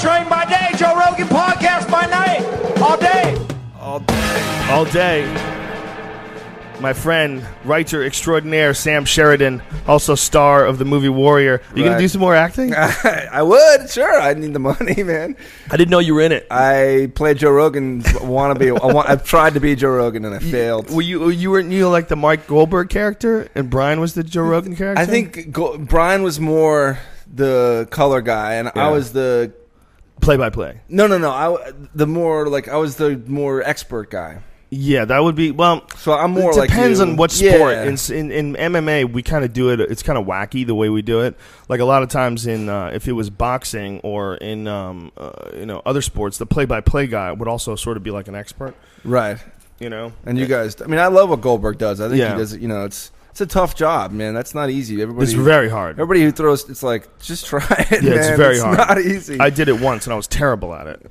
Train by day, Joe Rogan podcast by night. All day. All day. All day. My friend, writer extraordinaire Sam Sheridan, also star of the movie Warrior. You gonna do some more acting? I would, sure. I need the money, man. I didn't know you were in it. I played Joe Rogan. I've tried to be Joe Rogan and I failed. Were you like the Mark Goldberg character, and Brian was the Joe Rogan character? I think Brian was more the color guy, and I was the play-by-play. No. I was the more expert guy. Yeah, that would be So I'm more it like depends on what sport. Yeah. In MMA, we kind of do it. It's kind of wacky the way we do it. Like a lot of times in if it was boxing or in other sports, the play-by-play guy would also sort of be like an expert, right? And you guys, I mean, I love what Goldberg does. I think he does. It's a tough job, man. That's not easy. It's very hard. Everybody who throws, it's like, just try it, man. It's very hard. It's not easy. I did it once, and I was terrible at it.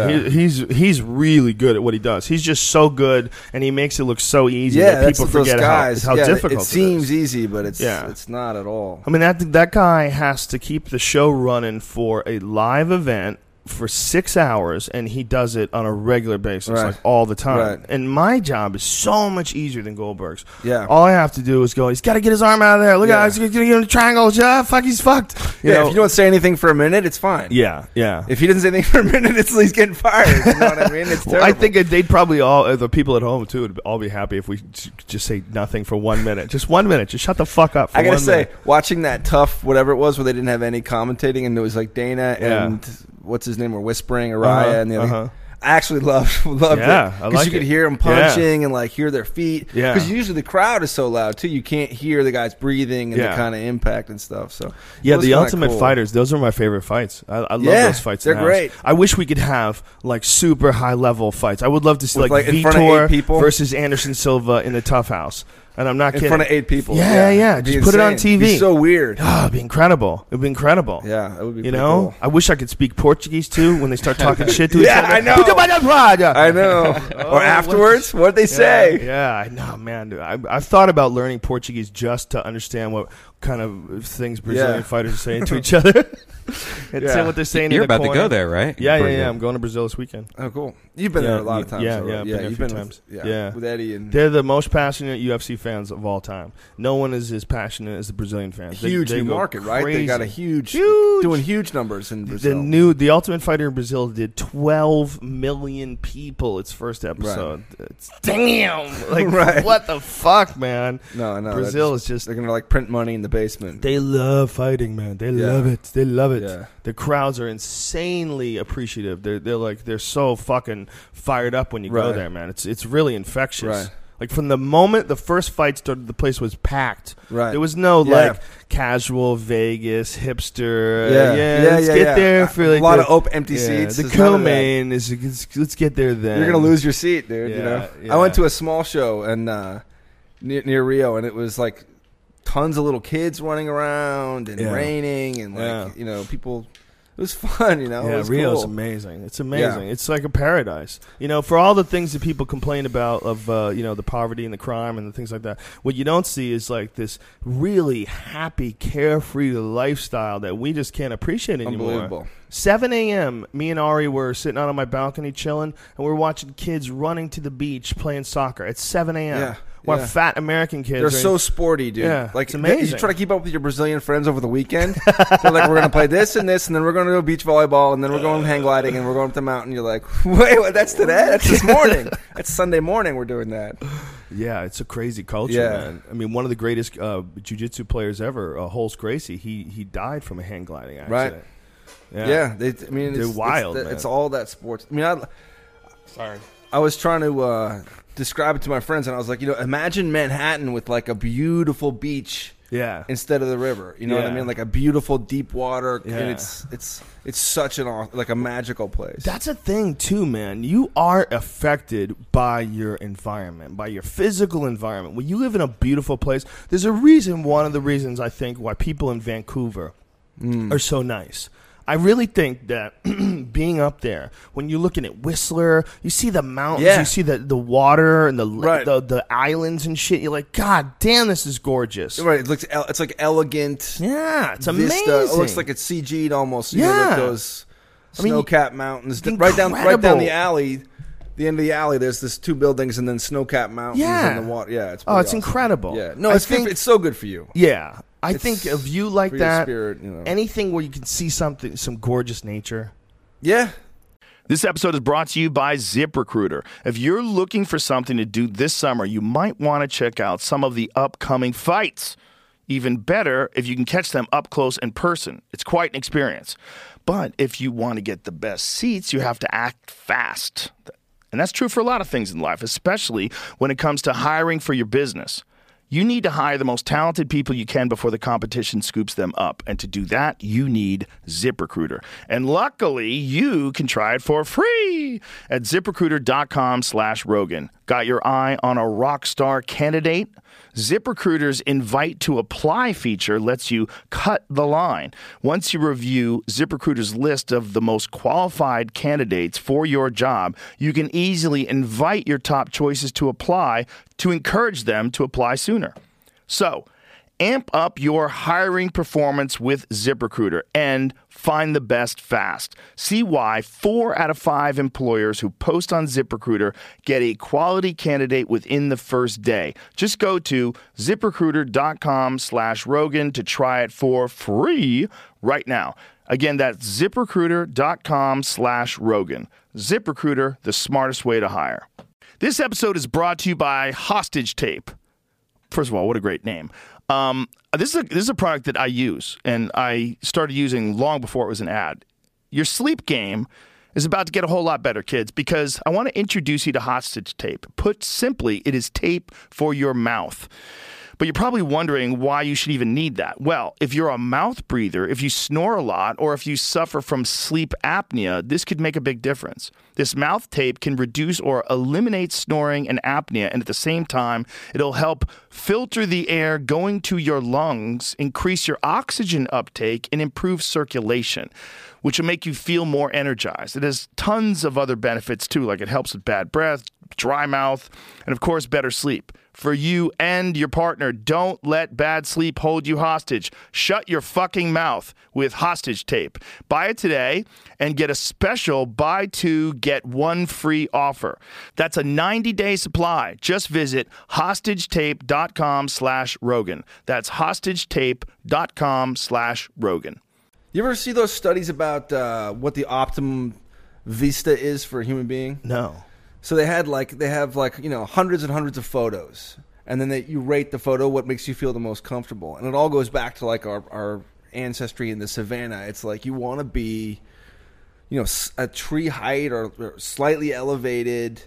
He's really good at what he does. He's just so good, and he makes it look so easy that people forget how difficult it is. It seems easy, but it's not at all. I mean, that guy has to keep the show running for a live event for 6 hours, and he does it on a regular basis, like all the time. Right. And my job is so much easier than Goldberg's. Yeah. All I have to do is go, he's got to get his arm out of there. Look at he's going to get in the triangle. He's fucked. You know? If you don't say anything for a minute, it's fine. Yeah. If he doesn't say anything for a minute, he's getting fired. You know what I mean? It's terrible. I think they'd probably the people at home, too, would all be happy if we just say nothing for 1 minute. Just 1 minute. Just shut the fuck up for 1 minute. I got to say, watching that Tough, whatever it was, where they didn't have any commentating, and it was like Dana and... what's his name, were whispering, Araya, and the other. I actually loved it. Because you could hear them punching and like hear their feet. Yeah. Because usually the crowd is so loud too, you can't hear the guys breathing and the kind of impact and stuff. So the Ultimate Fighters, those are my favorite fights. I love those fights. They're great. I wish we could have like super high level fights. I would love to see like Vitor versus Anderson Silva in the Tough House. And I'm not kidding. In front of 8 people. Yeah. Just put it on TV. It'd be so weird. It'd be incredible. It'd be incredible. Yeah, it would be pretty cool. I wish I could speak Portuguese, too, when they start talking shit to each other. I know. I know. Or afterwards, what'd they say? Yeah, I know, man. I've thought about learning Portuguese just to understand what kind of things Brazilian fighters are saying to each other. And say what they're saying. You're about to go there, right? Yeah. I'm going to Brazil this weekend. Oh, cool. You've been there a lot of times. Yeah, I've been there a few times. With Eddie and they're the most passionate UFC fans of all time. No one is as passionate as the Brazilian fans. Huge new market, right? They got a huge doing huge numbers in The Brazil. The Ultimate Fighter in Brazil did 12 million people its first episode. Right. Damn! Like what the fuck, man? No, Brazil is just they're gonna like print money in the basement. They love fighting, man. They love it. They love it. Yeah. The crowds are insanely appreciative. They're so fucking fired up when you go there, man. It's really infectious. Right. Like from the moment the first fight started, the place was packed. Right. There was no like casual Vegas hipster. Let's get there for like a lot of open empty seats. The co-main is let's get there then. You're gonna lose your seat, dude. Yeah. I went to a small show and near Rio, and it was like tons of little kids running around and raining and like people. It was fun, Yeah, it was Rio's cool. amazing. It's amazing. Yeah. It's like a paradise. For all the things that people complain about of, the poverty and the crime and the things like that, what you don't see is like this really happy, carefree lifestyle that we just can't appreciate anymore. Unbelievable. 7 a.m., me and Ari were sitting out on my balcony chilling, and we're watching kids running to the beach playing soccer at 7 a.m. Yeah. While fat American kids They're so sporty, dude. Yeah, like, it's amazing. You try to keep up with your Brazilian friends over the weekend. They're like, we're going to play this and this, and then we're going to go beach volleyball, and then we're going hang gliding, and we're going up the mountain. You're like, wait, what, that's today? That's this morning. That's Sunday morning we're doing that. Yeah, it's a crazy culture, man. I mean, one of the greatest jiu-jitsu players ever, Holtz Gracie, he died from a hang gliding accident. Right. Yeah. They're wild, man. It's all that sports. I mean, Sorry. I was trying to describe it to my friends, and I was like, imagine Manhattan with like a beautiful beach instead of the river. You know what I mean? Like a beautiful deep water. Yeah. And it's such like a magical place. That's a thing too, man. You are affected by your environment, by your physical environment. When you live in a beautiful place, there's a reason, one of the reasons I think why people in Vancouver are so nice. I really think that being up there, when you're looking at Whistler, you see the mountains, you see the water and the islands and shit. You're like, God damn, this is gorgeous. Right, it's like elegant. Yeah, it's vista. amazing. It looks like it's CG'd almost. Yeah. Like those Snow-capped mountains. Right down the alley. The end of the alley, there's this 2 buildings and then snow-capped mountains and the water. Yeah, it's awesome. Incredible. Yeah, no, it's so good for you. Yeah, I think a view like that, spirit, anything where you can see some gorgeous nature. Yeah. This episode is brought to you by ZipRecruiter. If you're looking for something to do this summer, you might want to check out some of the upcoming fights. Even better if you can catch them up close in person. It's quite an experience. But if you want to get the best seats, you have to act fast. And that's true for a lot of things in life, especially when it comes to hiring for your business. You need to hire the most talented people you can before the competition scoops them up. And to do that, you need ZipRecruiter. And luckily, you can try it for free at ZipRecruiter.com/Rogan. Got your eye on a rock star candidate? ZipRecruiter's invite to apply feature lets you cut the line. Once you review ZipRecruiter's list of the most qualified candidates for your job, you can easily invite your top choices to apply to encourage them to apply sooner. So, amp up your hiring performance with ZipRecruiter and find the best fast. See why 4 out of 5 employers who post on ZipRecruiter get a quality candidate within the first day. Just go to ZipRecruiter.com/Rogan to try it for free right now. Again, that's ZipRecruiter.com/Rogan. ZipRecruiter, the smartest way to hire. This episode is brought to you by Hostage Tape. First of all, what a great name. This is a product that I use, and I started using long before it was an ad. Your sleep game is about to get a whole lot better, kids, because I want to introduce you to Hostage Tape. Put simply, it is tape for your mouth. But you're probably wondering why you should even need that. Well, if you're a mouth breather, if you snore a lot, or if you suffer from sleep apnea, this could make a big difference. This mouth tape can reduce or eliminate snoring and apnea, and at the same time, it'll help filter the air going to your lungs, increase your oxygen uptake, and improve circulation, which will make you feel more energized. It has tons of other benefits, too, like it helps with bad breath, dry mouth, and, of course, better sleep. For you and your partner, don't let bad sleep hold you hostage. Shut your fucking mouth with Hostage Tape. Buy it today and get a special buy 2, get 1 free offer. That's a 90-day supply. Just visit hostagetape.com/Rogan. That's hostagetape.com/Rogan. You ever see those studies about what the optimum vista is for a human being? No. So they have hundreds and hundreds of photos, and then you rate the photo, what makes you feel the most comfortable, and it all goes back to like our ancestry in the savannah. It's like you want to be, a tree height or slightly elevated,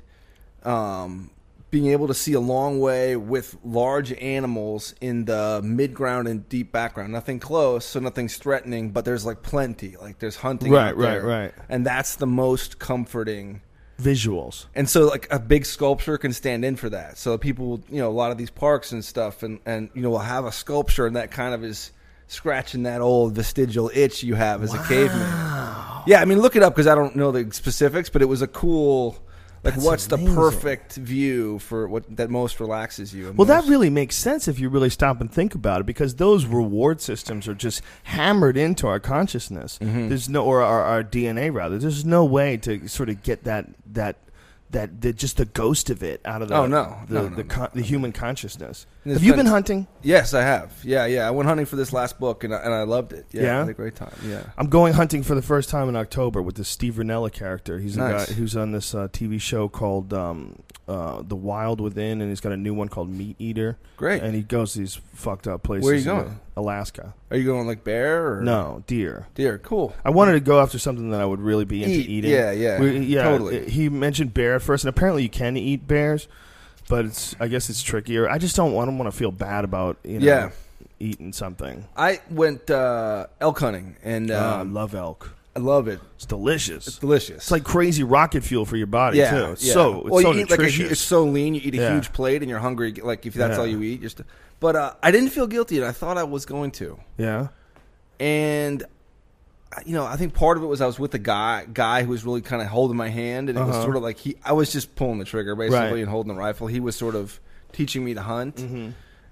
being able to see a long way with large animals in the mid-ground and deep background. Nothing close, so nothing's threatening, but there's like plenty, like there's hunting out there. Right. And that's the most comforting visuals. And so like a big sculpture can stand in for that. So people, a lot of these parks and stuff and will have a sculpture, and that kind of is scratching that old vestigial itch you have as a caveman. Yeah, I mean, look it up because I don't know the specifics, but it was a cool, what's amazing. The perfect view for what that most relaxes you? Well, that really makes sense if you really stop and think about it, because those reward systems are just hammered into our consciousness. Mm-hmm. There's no, or our DNA rather. There's no way to sort of get that just the ghost of it out of the human consciousness. Have you been hunting? Yes, I have. Yeah. I went hunting for this last book, and I loved it. Yeah, I had a great time. Yeah, I'm going hunting for the first time in October with this Steve Rinella character. He's a guy who's on this TV show called The Wild Within, and he's got a new one called Meat Eater. Great. And he goes to these fucked up places. Where are you going? Alaska. Are you going like bear or no deer? Deer, cool. I wanted to go after something that I would really be into eating. Yeah, totally. He mentioned bear at first, and apparently you can eat bears, but I guess it's trickier. I just don't want to feel bad about eating something. I went elk hunting, and I love elk. I love it. It's delicious. It's like crazy rocket fuel for your body too. It's so nutritious. It's so lean. You eat a huge plate, and you're hungry. Like if that's all you eat, But I didn't feel guilty, and I thought I was going to. Yeah. And I think part of it was I was with a guy who was really kind of holding my hand, and it was sort of like I was just pulling the trigger basically and holding the rifle. He was sort of teaching me to hunt. Mm-hmm.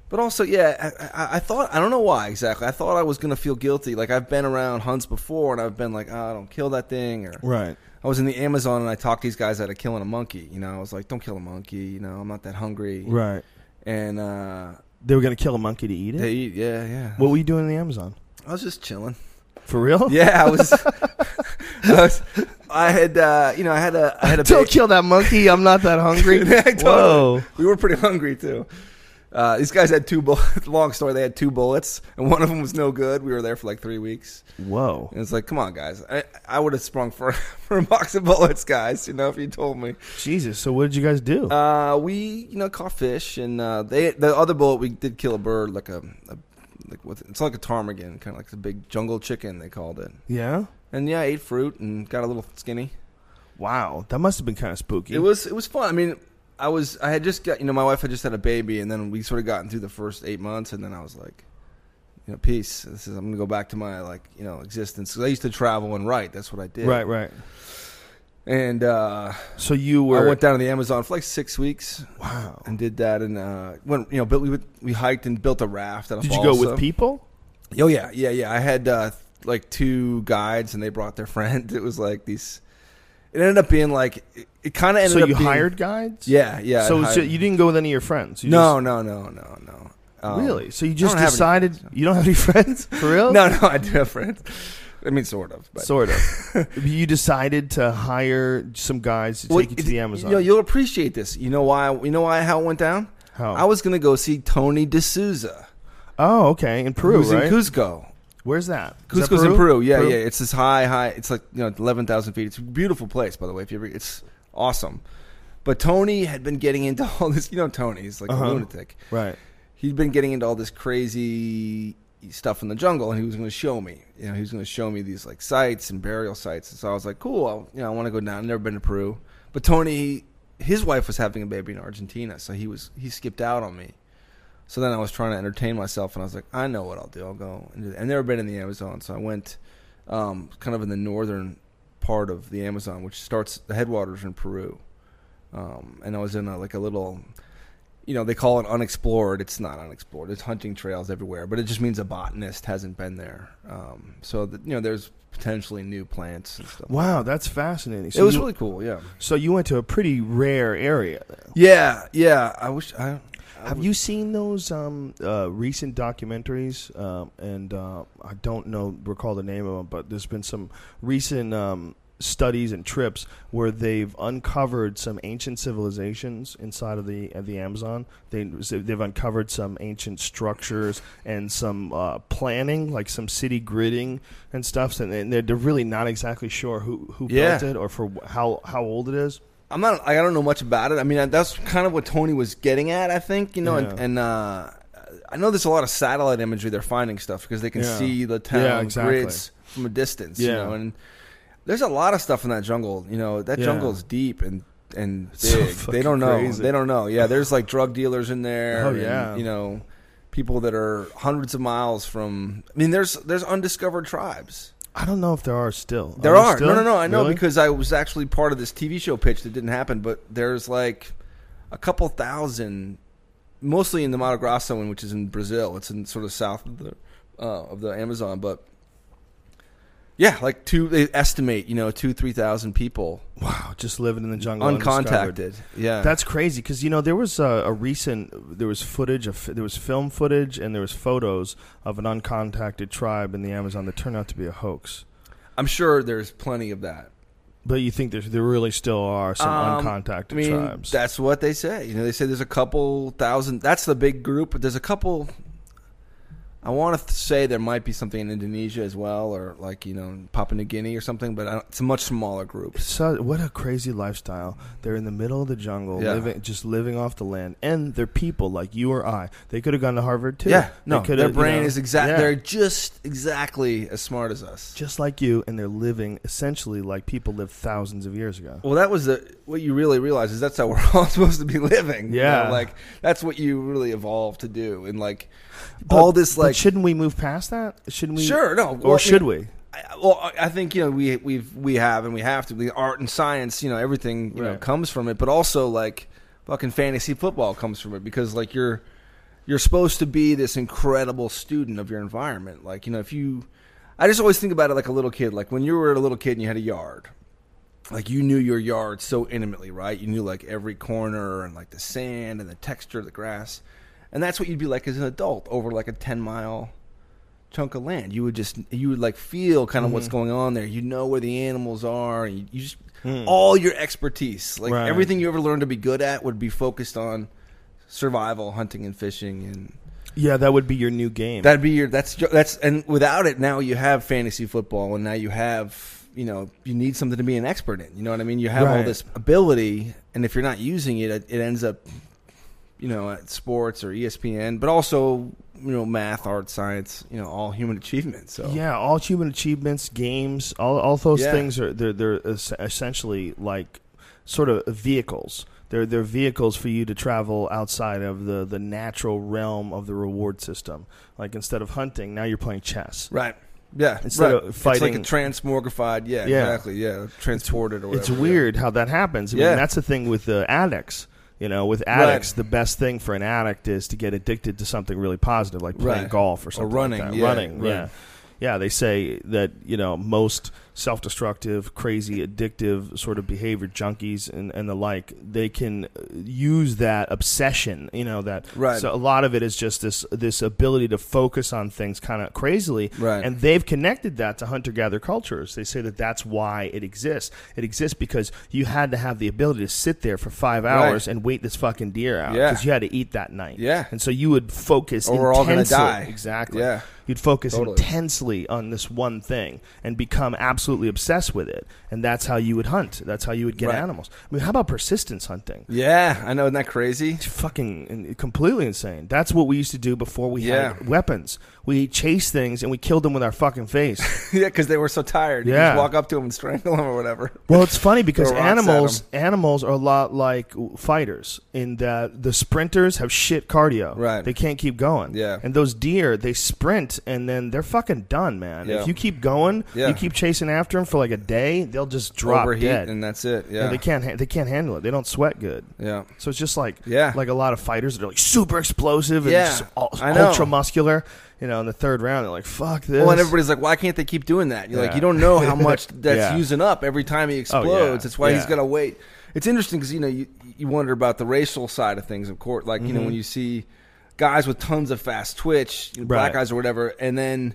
But also, I thought, I don't know why exactly. I thought I was going to feel guilty. Like, I've been around hunts before, and I've been like, oh, don't kill that thing. Or, right. I was in the Amazon, and I talked these guys out of killing a monkey. I was like, don't kill a monkey. I'm not that hungry. Right. And they were going to kill a monkey to eat it? They eat, yeah. What were you doing in the Amazon? I was just chilling. For real? Yeah, I was. I had a. Don't kill that monkey. I'm not that hungry. Totally. Whoa. We were pretty hungry too. These guys had 2 bullets. Long story. They had 2 bullets, and one of them was no good. We were there for like 3 weeks. Whoa. And it's like, come on, guys. I would have sprung for a box of bullets, guys. If you told me. Jesus. So what did you guys do? We caught fish, and the other bullet we did kill a bird, it's like a ptarmigan, kind of like the big jungle chicken they called it. Yeah. And I ate fruit and got a little skinny. Wow, that must have been kind of spooky. It was fun. I mean, I had just got, my wife had just had a baby, and then we sort of gotten through the first 8 months, and then I was like, peace. I'm going to go back to my existence. 'Cause I used to travel and write. That's what I did. Right. And so you were. I went down to the Amazon for like 6 weeks. Wow. And did that, and we hiked and built a raft. Did you go with people? Oh yeah. I had 2 guides, and they brought their friend. It was like these. It ended up being like it kind of ended up. So you being, hired guides? Yeah. So you didn't go with any of your friends? No. Really? So you just decided you don't have any friends? For real? No, I do have friends. I mean, sort of. But. Sort of. You decided to hire some guys to take you to the Amazon. You'll appreciate this. You know why? How it went down? How? I was going to go see Tony D'Souza. Oh, okay. In Peru, right? in Cusco. Where's that? Cusco's in Peru. Yeah. It's this high. It's like 11,000 feet. It's a beautiful place, by the way. It's awesome. But Tony had been getting into all this. Tony, he's like a lunatic. Right. He'd been getting into all this crazy stuff in the jungle, and he was going to show me. He was going to show me these like sites and burial sites. And so I was like, cool. I want to go down. I've never been to Peru. But Tony, his wife was having a baby in Argentina, so he skipped out on me. So then I was trying to entertain myself, and I was like, I know what I'll do. I'll go. And I've never been in the Amazon, so I went kind of in the northern part of the Amazon, which starts, the headwaters in Peru. And I was in a little, they call it unexplored. It's not unexplored. There's hunting trails everywhere, but it just means a botanist hasn't been there. So there's potentially new plants and stuff. Wow, that's fascinating. So it was really cool, yeah. So you went to a pretty rare area. Yeah. Have you seen those recent documentaries? And I don't recall the name of them, but there's been some recent studies and trips where they've uncovered some ancient civilizations inside of the Amazon. They've uncovered some ancient structures and some planning, like some city gridding and stuff. And they're really not exactly sure who built it or for how old it is. I don't know much about it. I mean, that's kind of what Tony was getting at, I think, and I know there's a lot of satellite imagery. They're finding stuff because they can see the town grids from a distance, and there's a lot of stuff in that jungle. That jungle is deep and big. So they don't know. crazy. They don't know. Yeah, there's like drug dealers in there. Oh, yeah. And, people that are hundreds of miles from. I mean, there's undiscovered tribes. I don't know if there are still. There are. Still? No. I know really? Because I was actually part of this TV show pitch that didn't happen, but there's like a couple thousand, mostly in the Mato Grosso, which is in Brazil. It's in sort of south of the Amazon, but yeah, like they estimate, 2,000-3,000 people. Wow, just living in the jungle, uncontacted. Yeah, that's crazy. Because there was there was film footage, and there was photos of an uncontacted tribe in the Amazon that turned out to be a hoax. I'm sure there's plenty of that. But you think there really still are some uncontacted tribes? That's what they say. They say there's a couple thousand. That's the big group, but there's a couple. I want to say there might be something in Indonesia as well, or like, Papua New Guinea or something, but it's a much smaller group. So, what a crazy lifestyle. They're in the middle of the jungle, living off the land. And they're people like you or I. They could have gone to Harvard too. Yeah, their brain is they're just exactly as smart as us. Just like you, and they're living essentially like people lived thousands of years ago. Well, that was what you really realize is that's how we're all supposed to be living. Yeah. Like, that's what you really evolved to do. And like, all this like... But shouldn't we move past that? Shouldn't we? Sure, no. Or should we? I think we have and we have to. The art and science, everything comes from it. But also like fucking fantasy football comes from it because like you're you're supposed to be this incredible student of your environment. Like, you know, I just always think about it like a little kid. Like when you were a little kid and you had a yard, like you knew your yard so intimately, right? You knew like every corner and like the sand and the texture of the grass. And that's what you'd be like as an adult over like a 10-mile chunk of land. You would like feel kind of what's going on there. You know where the animals are. And you just all your expertise, like everything you ever learned to be good at would be focused on survival, hunting and fishing. And yeah, that would be your new game. That'd be that's and without it, now you have fantasy football, and now you have, you know, you need something to be an expert in. You know what I mean? You have all this ability, and if you're not using it, it ends up, you know, at sports or ESPN, but also, you know, math, art, science, you know, all human achievements. So yeah, all human achievements, games, all those things are they're essentially like sort of vehicles. They're vehicles for you to travel outside of the natural realm of the reward system. Like instead of hunting, now you're playing chess. Right. Yeah. Instead of fighting, it's like a transmogrified. Yeah. Exactly. Yeah. Transported or whatever. It's weird how that happens. I mean, that's the thing with addicts. You know, with addicts, the best thing for an addict is to get addicted to something really positive, like playing golf or something. Or running. Like that. Running. Yeah, they say that, you know, most self-destructive, crazy, addictive sort of behavior junkies and the like, they can use that obsession, you know, that. Right. So a lot of it is just this ability to focus on things kind of crazily. Right. And they've connected that to hunter-gatherer cultures. They say that that's why it exists. It exists because you had to have the ability to sit there for 5 hours and wait this fucking deer out. Because you had to eat that night. Yeah. And so you would focus intensely. Or we're all going to die. Exactly. Yeah. You'd focus intensely on this one thing and become absolutely obsessed with it. And that's how you would hunt. That's how you would get animals. I mean, how about persistence hunting? Yeah, I know. Isn't that crazy? It's fucking completely insane. That's what we used to do before we had weapons. We chased things and we killed them with our fucking face. Yeah, because they were so tired. You just walk up to them and strangle them or whatever. Well, it's funny because animals are a lot like fighters in that the sprinters have shit cardio. Right. They can't keep going. Yeah. And those deer, they sprint and then they're fucking done, man. Yeah. If you keep going, you keep chasing after them for like a day, they'll just drop dead. And that's it. Yeah. They can't handle it. They don't sweat good. Yeah. So it's just like a lot of fighters that are like super explosive and just ultra muscular. You know, in the third round, they're like, fuck this. Well, and everybody's like, why can't they keep doing that? You're like, you don't know how much that's using up every time he explodes. That's why he's going to wait. It's interesting because, you know, you wonder about the racial side of things, of course. Like, you know, when you see guys with tons of fast twitch, black guys or whatever, and then,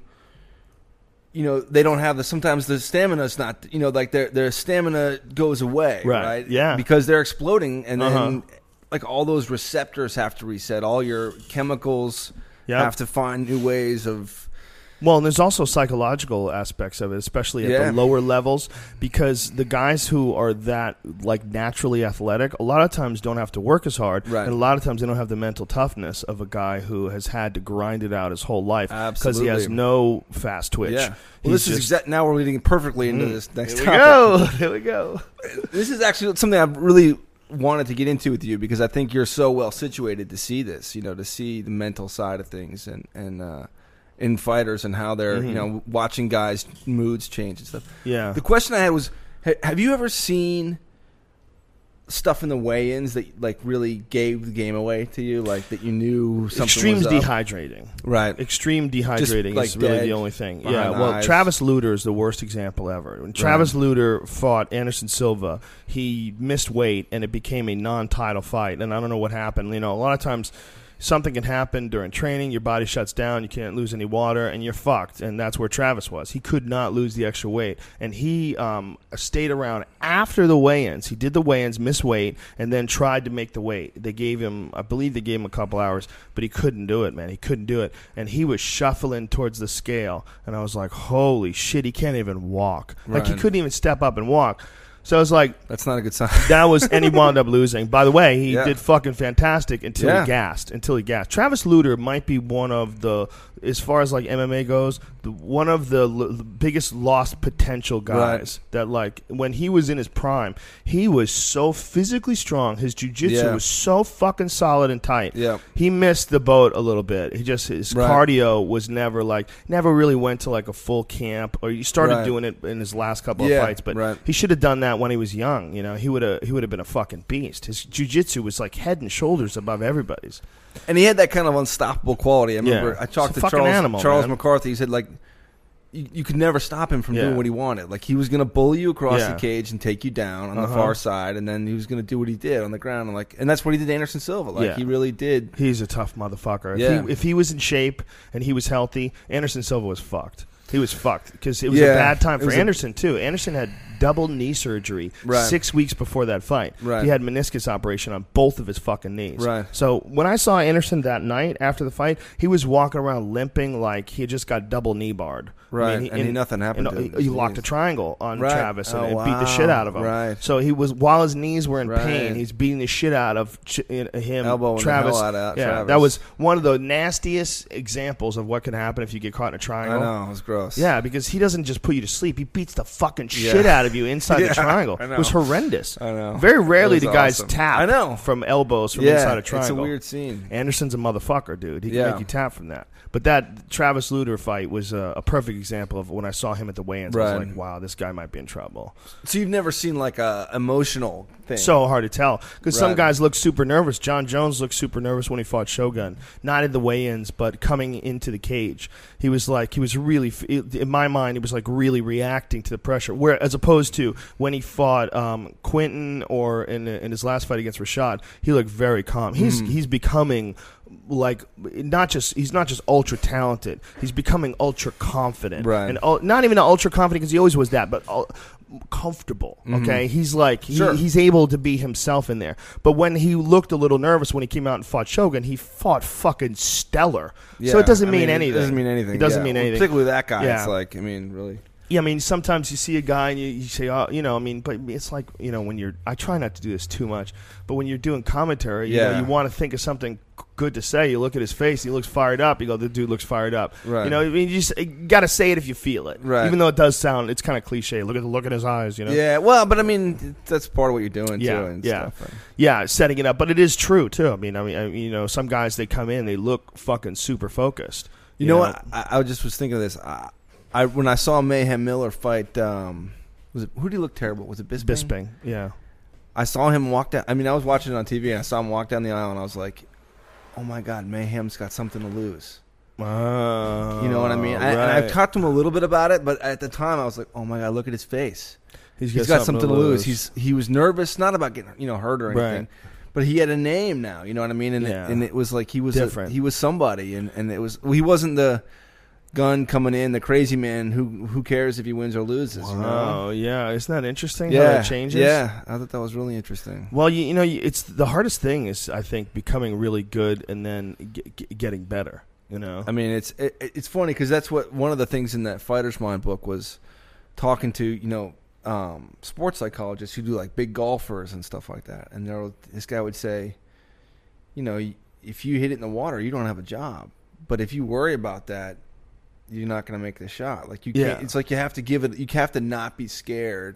you know, they don't have sometimes the stamina's not, you know, like their stamina goes away, right? Yeah. Because they're exploding, and then, like, all those receptors have to reset. All your chemicals have to find new ways of... Well, and there's also psychological aspects of it, especially at the lower levels, because the guys who are that, like, naturally athletic, a lot of times don't have to work as hard, and a lot of times they don't have the mental toughness of a guy who has had to grind it out his whole life because he has no fast twitch. Yeah. Well, this is now we're leading perfectly into this next topic. Here we go. This is actually something I've really wanted to get into with you because I think you're so well situated to see this, you know, to see the mental side of things and in fighters and how they're, you know, watching guys' moods change and stuff. Yeah. The question I had was, have you ever seen stuff in the weigh-ins that, like, really gave the game away to you? Like, that you knew something Extreme was up? Dehydrating. Right. Extreme dehydrating is really the only thing. Yeah, well, Travis Lutter is the worst example ever. When Travis Lutter fought Anderson Silva, he missed weight, and it became a non-title fight. And I don't know what happened. You know, a lot of times... something can happen during training, your body shuts down, you can't lose any water, and you're fucked. And that's where Travis was. He could not lose the extra weight. And he stayed around after the weigh-ins. He did the weigh-ins, missed weight, and then tried to make the weight. They gave him, I believe they gave him a couple hours, but he couldn't do it, man. He couldn't do it. And he was shuffling towards the scale. And I was like, holy shit, he can't even walk. Like, he couldn't even step up and walk. So I was like, that's not a good sign. And he wound up losing. By the way, he did fucking fantastic until he gassed. Travis Lutter might be one of the as far as like MMA goes, one of the biggest lost potential guys that like when he was in his prime, he was so physically strong. His jiu-jitsu was so fucking solid and tight. Yeah. He missed the boat a little bit. His cardio was never really went to like a full camp, or he started doing it in his last couple of fights, but he should have done that when he was young. You know, he would have been a fucking beast. His jiu-jitsu was like head and shoulders above everybody's. And he had that kind of unstoppable quality. I remember I talked to Charles McCarthy. He said, like, you could never stop him from doing what he wanted. Like, he was going to bully you across the cage and take you down on the far side, and then he was going to do what he did on the ground. And that's what he did to Anderson Silva. Like, he really did. He's a tough motherfucker. If he was in shape and he was healthy, Anderson Silva was fucked. He was fucked because it was a bad time for Anderson, too. Anderson had double knee surgery 6 weeks before that fight. He had meniscus operation on both of his fucking knees. So when I saw Anderson that night after the fight, he was walking around limping like he had just got double knee barred. Nothing happened to him. He locked a triangle on Travis and beat the shit out of him. So he was, while his knees were in pain, he's beating the shit out of him. Elbowing Travis. The hell out of Travis. That was one of the nastiest examples of what could happen if you get caught in a triangle. I know, it was gross. Yeah, because he doesn't just put you to sleep. He beats the fucking shit out of you inside the triangle. It was horrendous. I know. Very rarely do guys tap I know. from elbows from inside a triangle. It's a weird scene. Anderson's a motherfucker, dude. He can make you tap from that. But that Travis Lutter fight was a perfect example of when I saw him at the weigh-ins. I was like, wow, this guy might be in trouble. So you've never seen like a emotional thing? So hard to tell. Because some guys look super nervous. John Jones looked super nervous when he fought Shogun. Not at the weigh-ins, but coming into the cage. He was really, in my mind, he was like really reacting to the pressure. Where as opposed to when he fought Quinton or in his last fight against Rashad, he looked very calm. He's becoming like he's not just ultra talented. He's becoming ultra confident, and not even ultra confident because he always was that, but comfortable. Okay, he's like he's able to be himself in there. But when he looked a little nervous when he came out and fought Shogun, he fought fucking stellar. So it doesn't mean anything. It doesn't mean anything. It doesn't mean anything. Particularly that guy. It's like, I mean, really. Yeah, I mean, sometimes you see a guy and you say, oh, you know, I mean, but it's like, you know, when you're, I try not to do this too much, but when you're doing commentary, you know, you want to think of something good to say. You look at his face, he looks fired up. You go, the dude looks fired up. You know, I mean, you got to say it if you feel it. Even though it does sound, it's kind of cliche. Look at the look in his eyes, you know? Yeah, well, but I mean, that's part of what you're doing, too. And stuff. Yeah, setting it up. But it is true, too. I mean, you know, some guys, they come in, they look fucking super focused. You know what? I just was thinking of this. When I saw Mayhem Miller fight, who did he look terrible? Was it Bisping? Bisping, yeah. I saw him walk down. I mean, I was watching it on TV, and I saw him walk down the aisle, and I was like, oh, my God, Mayhem's got something to lose. You know what I mean? And I've talked to him a little bit about it, but at the time, I was like, oh, my God, look at his face. He's got something to lose. He was nervous, not about getting hurt or anything. But he had a name now, you know what I mean? And it was like he was different. He was somebody, and it was he wasn't the gun coming in, the crazy man who cares if he wins or loses. Wow, you know? Yeah, isn't that interesting? How that changes? Yeah, I thought that was really interesting. Well, you know, it's the hardest thing is I think becoming really good and then getting better. You know, I mean, it's funny because that's what one of the things in that Fighter's Mind book was talking to sports psychologists who do like big golfers and stuff like that, and this guy would say, you know, if you hit it in the water, you don't have a job, but if you worry about that, you're not going to make the shot. Like you can't. It's like you have to give it. You have to not be scared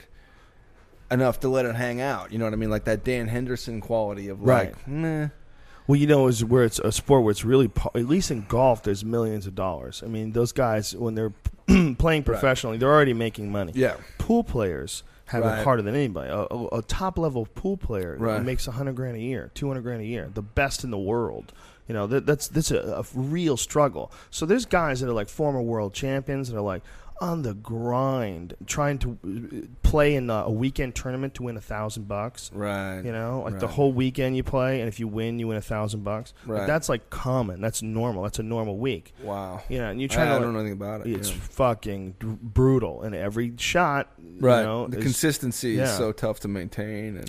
enough to let it hang out. You know what I mean? Like that Dan Henderson quality of like, meh. Well, you know, is where it's a sport where it's really, at least in golf, there's millions of dollars. I mean, those guys when they're playing professionally, they're already making money. Yeah, pool players have it harder than anybody. A top level pool player makes $100,000 a year, $200,000 a year, the best in the world. You know, that's a real struggle. So there's guys that are like former world champions that are like on the grind, trying to play in a weekend tournament to win $1,000. Right. You know, like the whole weekend you play, and if you win, you win $1,000. Right. Like that's like common. That's normal. That's a normal week. Wow. You know, and you try to. I don't know anything about it. It's fucking brutal, and every shot. Right. You know, the consistency is so tough to maintain, and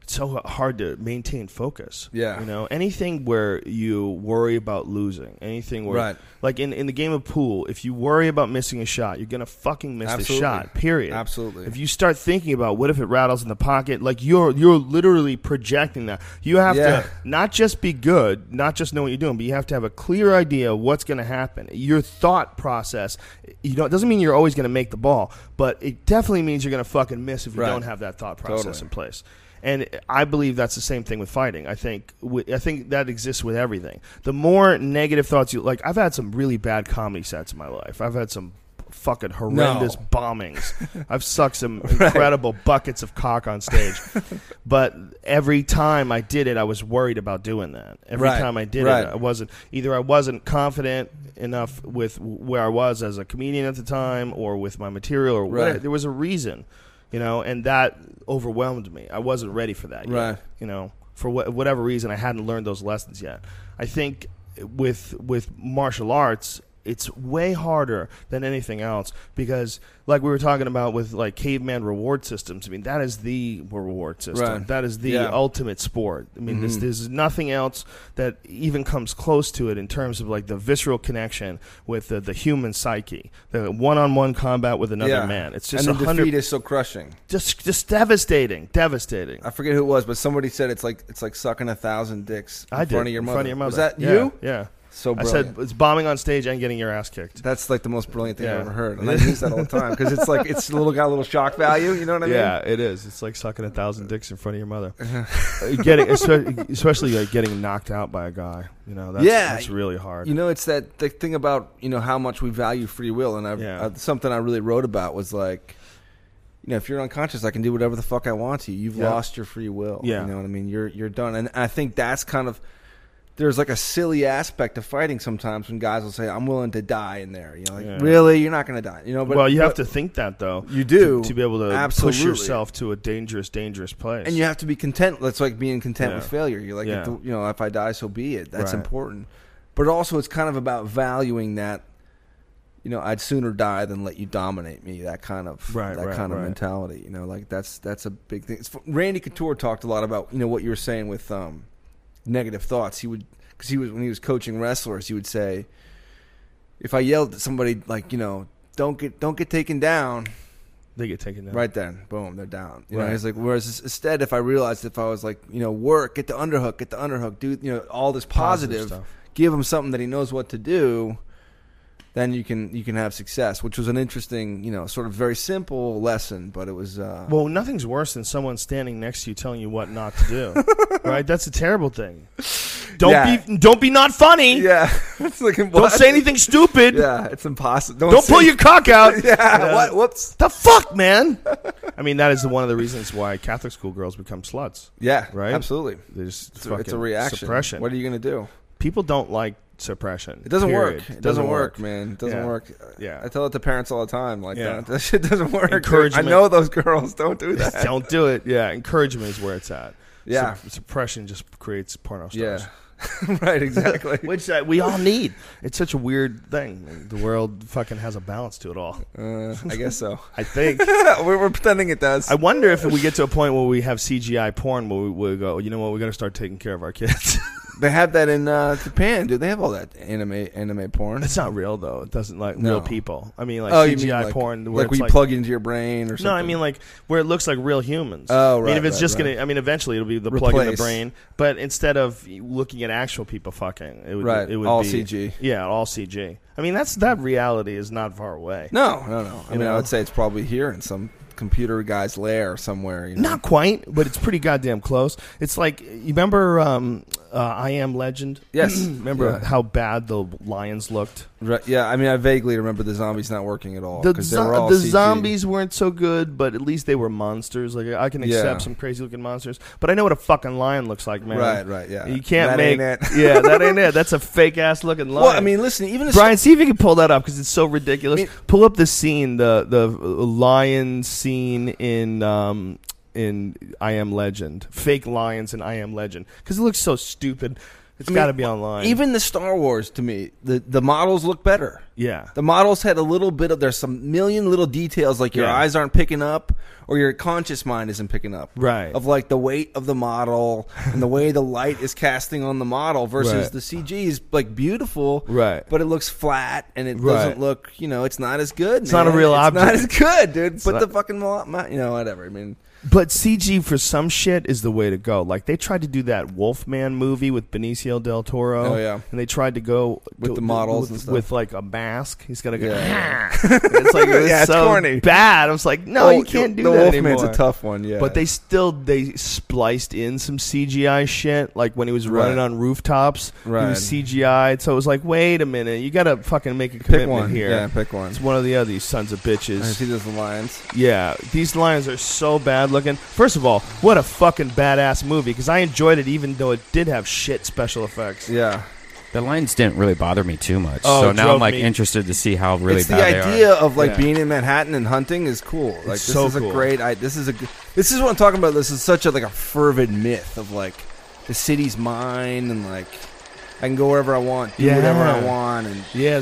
it's so hard to maintain focus. Yeah. You know, anything where you worry about losing, anything where, like in the game of pool, if you worry about missing a shot, you're going to fucking miss the shot, period. Absolutely. If you start thinking about what if it rattles in the pocket, like you're literally projecting that. You have to not just be good, not just know what you're doing, but you have to have a clear idea of what's going to happen. Your thought process, it doesn't mean you're always going to make the ball, but it definitely means you're going to fucking miss if you don't have that thought process in place. And I believe that's the same thing with fighting. I think that exists with everything. The more negative thoughts I've had some really bad comedy sets in my life. I've had some fucking horrendous bombings. I've sucked some incredible buckets of cock on stage. But every time I did it, I was worried about doing that. Every time I did it, I wasn't confident enough with where I was as a comedian at the time, or with my material, or whatever. There was a reason. And that overwhelmed me. I wasn't ready for that yet. For whatever reason, I hadn't learned those lessons yet. I think with martial arts, it's way harder than anything else because, like we were talking about with like caveman reward systems, I mean, that is the reward system. That is the ultimate sport. I mean, there's nothing else that even comes close to it in terms of like the visceral connection with the human psyche, the one-on-one combat with another man. It's just, and the defeat is so crushing, just devastating. I forget who it was, but somebody said it's like sucking 1,000 dicks in front of your mother. Was that you? Yeah. So brilliant. I said it's bombing on stage and getting your ass kicked. That's like the most brilliant thing I've ever heard. And I use that all the time because it's like it's got a little shock value. You know what I mean? Yeah, it is. It's like sucking 1,000 dicks in front of your mother. Especially like getting knocked out by a guy. That's really hard. It's the thing about how much we value free will, and something I really wrote about was like, if you're unconscious, I can do whatever the fuck I want to. You've lost your free will. Yeah. You know what I mean? You're done, and I think that's kind of. There's like a silly aspect of fighting sometimes when guys will say, "I'm willing to die in there." Really, you're not going to die. But you have to think that though. You do to be able to push yourself to a dangerous place. And you have to be content. That's like being content with failure. You're like, if I die, so be it. That's important. But also, it's kind of about valuing that. I'd sooner die than let you dominate me. That kind of mentality. Like that's a big thing. Randy Couture talked a lot about what you were saying with. Negative thoughts. When he was coaching wrestlers, he would say, if I yelled at somebody like, don't get taken down, they get taken down. Right then, boom, they're down. He's like, whereas instead, if I realized if I was like, work, get the underhook, do all this positive stuff. Give him something that he knows what to do, then you can have success, which was an interesting, sort of very simple lesson, but it was... well, nothing's worse than someone standing next to you telling you what not to do, right? That's a terrible thing. Don't be not funny. Yeah. It's like, don't say anything stupid. Yeah, it's impossible. Don't pull your cock out. Yeah, what? Whoops. The fuck, man? I mean, that is one of the reasons why Catholic school girls become sluts. Yeah, right? Absolutely. It's a reaction. Suppression. What are you going to do? People don't like suppression. It doesn't work. It doesn't work, man. It doesn't work. Yeah. I tell it to parents all the time. Like, that shit doesn't work. Encouragement. I know those girls. Don't do that. Don't do it. Yeah. Encouragement is where it's at. Yeah. Suppression just creates porno stars. Yeah. Right, exactly. Which we all need. It's such a weird thing. The world fucking has a balance to it all. I guess so. I think. We're pretending it does. I wonder if we get to a point where we have CGI porn where we go, you know what, we got to start taking care of our kids. They have that in Japan, dude. They have all that anime porn. It's not real though. It doesn't real people. I mean, like CGI porn, where you plug into your brain or something. No, I mean like where it looks like real humans. Oh, right. I mean, if it's just gonna, I mean, eventually it'll be the plug in the brain. But instead of looking at actual people fucking, it would all be CG. Yeah, all CG. I mean, that reality is not far away. No. I mean, I would say it's probably here in some computer guy's lair somewhere. Not quite, but it's pretty goddamn close. It's like, you remember I Am Legend? Yes. Remember how bad the lions looked? Right. Yeah, I mean, I vaguely remember the zombies not working at all. The CG. zombies weren't so good, but at least they were monsters. Like, I can accept some crazy looking monsters, but I know what a fucking lion looks like, man. Right, yeah. You can't that make ain't it. Yeah, that ain't it. That's a fake ass looking lion. Well, I mean, listen, even Brian, see if you can pull that up because it's so ridiculous. Pull up the scene, the lion scene in I Am Legend, fake lions in I Am Legend, because it looks so stupid. It's got to be online. Even the Star Wars, to me, the models look better. Yeah. The models had a little bit of, there's some million little details, like your eyes aren't picking up, or your conscious mind isn't picking up. Right. Of like the weight of the model and the way the light is casting on the model versus the CG is like beautiful. Right. But it looks flat and it doesn't look, it's not as good. It's not a real object. It's not as good, dude. Put the fucking, whatever. I mean. But CG for some shit is the way to go. Like they tried to do that Wolfman movie with Benicio del Toro. Oh yeah, and they tried to go with the models and stuff with like a mask. He's got to go. It's like it's so corny. Bad. I was like, no, you can't do that anymore. The Wolfman's a tough one. Yeah, but they spliced in some CGI shit. Like when he was running on rooftops, he was CGI'd. So it was like, wait a minute, you got to fucking make a commitment here. Yeah, pick one. It's one or the other. These sons of bitches. I see those lions. Yeah, these lions are so bad looking. First of all, what a fucking badass movie, because I enjoyed it even though it did have shit special effects. Yeah. The lions didn't really bother me too much. So now I'm like interested to see how really bad they are. It's the idea of like being in Manhattan and hunting is cool. Like this is a great this is what I'm talking about. This is such a like a fervid myth of like the city's mine and like I can go wherever I want, do whatever I want, and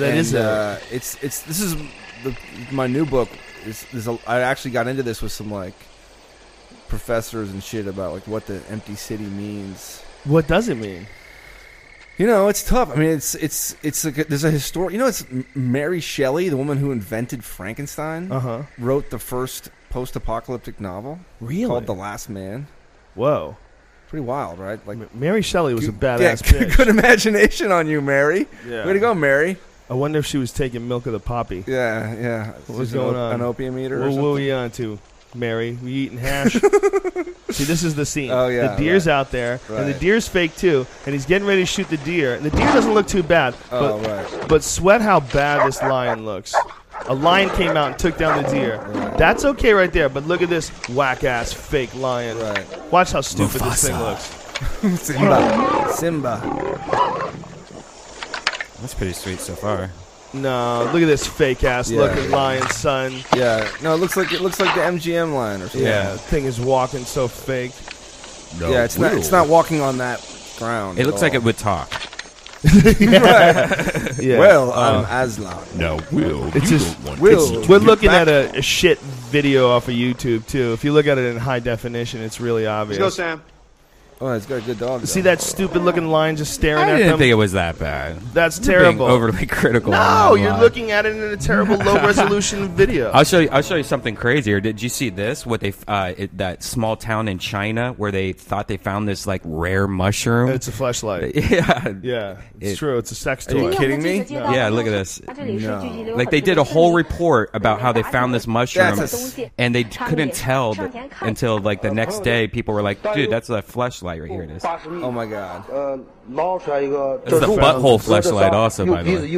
this is my new book. I actually got into this with some like professors and shit about like what the empty city means. What does it mean? It's tough. I mean, it's like there's a historic. It's Mary Shelley, the woman who invented Frankenstein, wrote the first post-apocalyptic novel, called The Last Man. Whoa, pretty wild, right? Like Mary Shelley was a badass bitch. Good imagination on you, Mary. Yeah. Way to go, Mary. I wonder if she was taking milk of the poppy. Yeah. What was going on? An opium eater? What were you on to, Mary? We eating hash? See, this is the scene. Oh, yeah. The deer's out there, and the deer's fake, too, and he's getting ready to shoot the deer. And the deer doesn't look too bad, but sweat how bad this lion looks. A lion came out and took down the deer. Right. That's okay right there, but look at this whack-ass fake lion. Right. Watch how stupid this thing looks. Simba. That's pretty sweet so far. No, look at this fake ass looking lion, son. Yeah, no, it looks like the MGM lion or something. Yeah, the thing is walking so fake. No, yeah, it's not walking on that ground. It looks like it would talk. Yeah. Well, I'm Aslan. No, Will. It's just we're looking at a shit video off of YouTube too. If you look at it in high definition, it's really obvious. Let's go, Sam. Oh, it's got a good dog. See that stupid looking lion just staring at them? I didn't think it was that bad. That's terrible. Being overly critical. No, you're looking at it in a terrible low resolution video. I'll show you something crazier. Did you see this? What they that small town in China where they thought they found this like rare mushroom? It's a fleshlight. Yeah, it's true. It's a sex toy. Are you kidding me? No. Yeah, look at this. No. Like they did a whole report about how they found this mushroom, and they couldn't tell until like the next day. People were like, "Dude, that's a fleshlight." Right here it is. Oh my god. It's the butthole fleshlight also, by the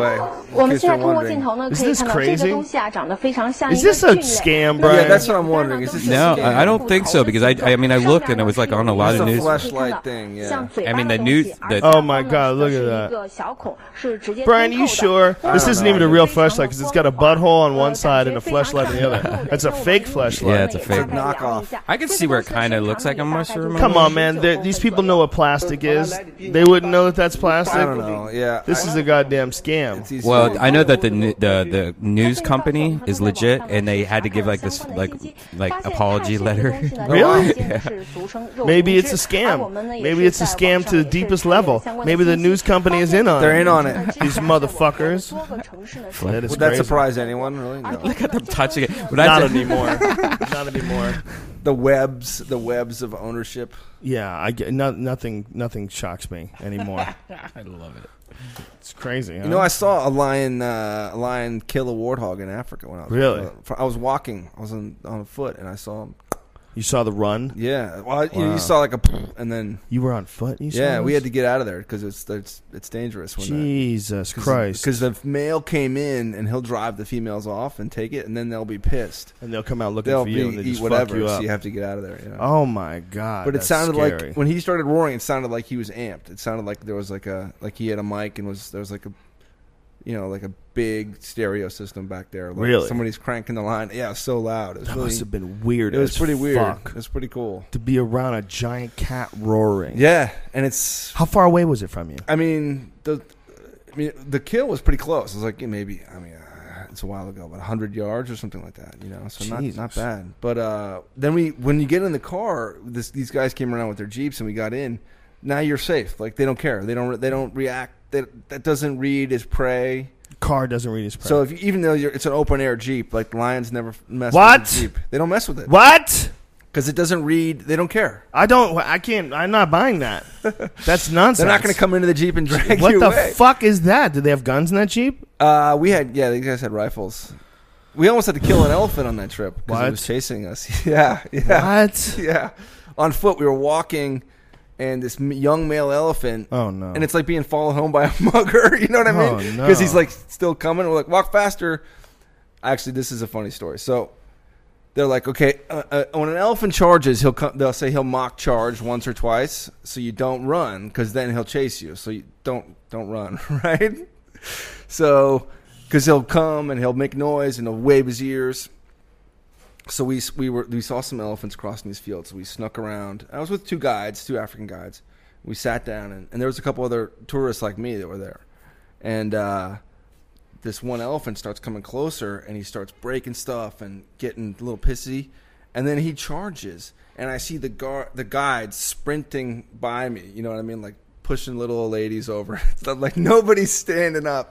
way. Is this crazy? Is this a scam, Brian? Yeah, that's what I'm wondering. Is this a scam? I don't think so, because I mean I looked and it was like on a lot of news. Fleshlight thing, yeah. I mean the news. Oh my god, look at that. Brian, you sure? This isn't even a real fleshlight because it's got a butthole on one side and a fleshlight on the other. That's a fake fleshlight. Yeah, it's a fake knockoff. I can see where it kind of looks like a mushroom. Come on, man. These people know what plastic is. They wouldn't know that that's plastic. I don't know. Yeah, this is a goddamn scam. Well, I know that the news company is legit, and they had to give like this like apology letter. Really? Yeah. Maybe it's a scam. Maybe it's a scam to the deepest level. Maybe the news company is in on it. They're in on it. These motherfuckers. Would that surprise anyone? Really? No. Look at them touching it. Not anymore. Not anymore. The webs of ownership. Yeah, I get nothing shocks me anymore. I love it. It's crazy. Huh? You know, I saw a lion kill a warthog in Africa when I was really. I was walking. I was on foot, and I saw him. You saw the run? Yeah. Well, you saw like a, and then you were on foot. You saw this? We had to get out of there because it's dangerous. When Jesus Christ! Because the male came in and he'll drive the females off and take it, and then they'll be pissed and they'll come out looking for you and they just whatever. Fuck you up. So you have to get out of there. You know? Oh my god! But it sounded like when he started roaring, it sounded like he was amped. It sounded like there was like he had a mic and there was like a. Like a big stereo system back there. Like really? Somebody's cranking the line. Yeah, so loud. It was must have been weird. It was pretty weird. It was pretty cool. To be around a giant cat roaring. Yeah, and it's... How far away was it from you? I mean, the kill was pretty close. It was like, maybe, a while ago, about 100 yards or something like that, so not bad. But then when you get in the car, these guys came around with their Jeeps and we got in. Now you're safe. Like, they don't care. They don't react. That doesn't read as prey. Car doesn't read as prey. So even though it's an open air Jeep, like lions never mess with the Jeep. They don't mess with it. What? Because it doesn't read. They don't care. I can't. I'm not buying that. That's nonsense. They're not going to come into the Jeep and drag you away. What the fuck is that? Do they have guns in that Jeep? These guys had rifles. We almost had to kill an elephant on that trip because it was chasing us. Yeah. What? Yeah. On foot, we were walking, and this young male elephant. Oh, no. And it's like being followed home by a mugger. You know what I mean? Oh, no. Because he's like still coming. We're like, walk faster. Actually, this is a funny story. So they're like, okay, when an elephant charges, they'll say he'll mock charge once or twice, so you don't run, because then he'll chase you. So you don't run, right? So, because he'll come and he'll make noise and he'll wave his ears. So we saw some elephants crossing these fields. So we snuck around. I was with two African guides. We sat down, and there was a couple other tourists like me that were there. And this one elephant starts coming closer, and he starts breaking stuff and getting a little pissy. And then he charges, and I see the guides sprinting by me. You know what I mean? Like pushing little old ladies over. Like nobody's standing up.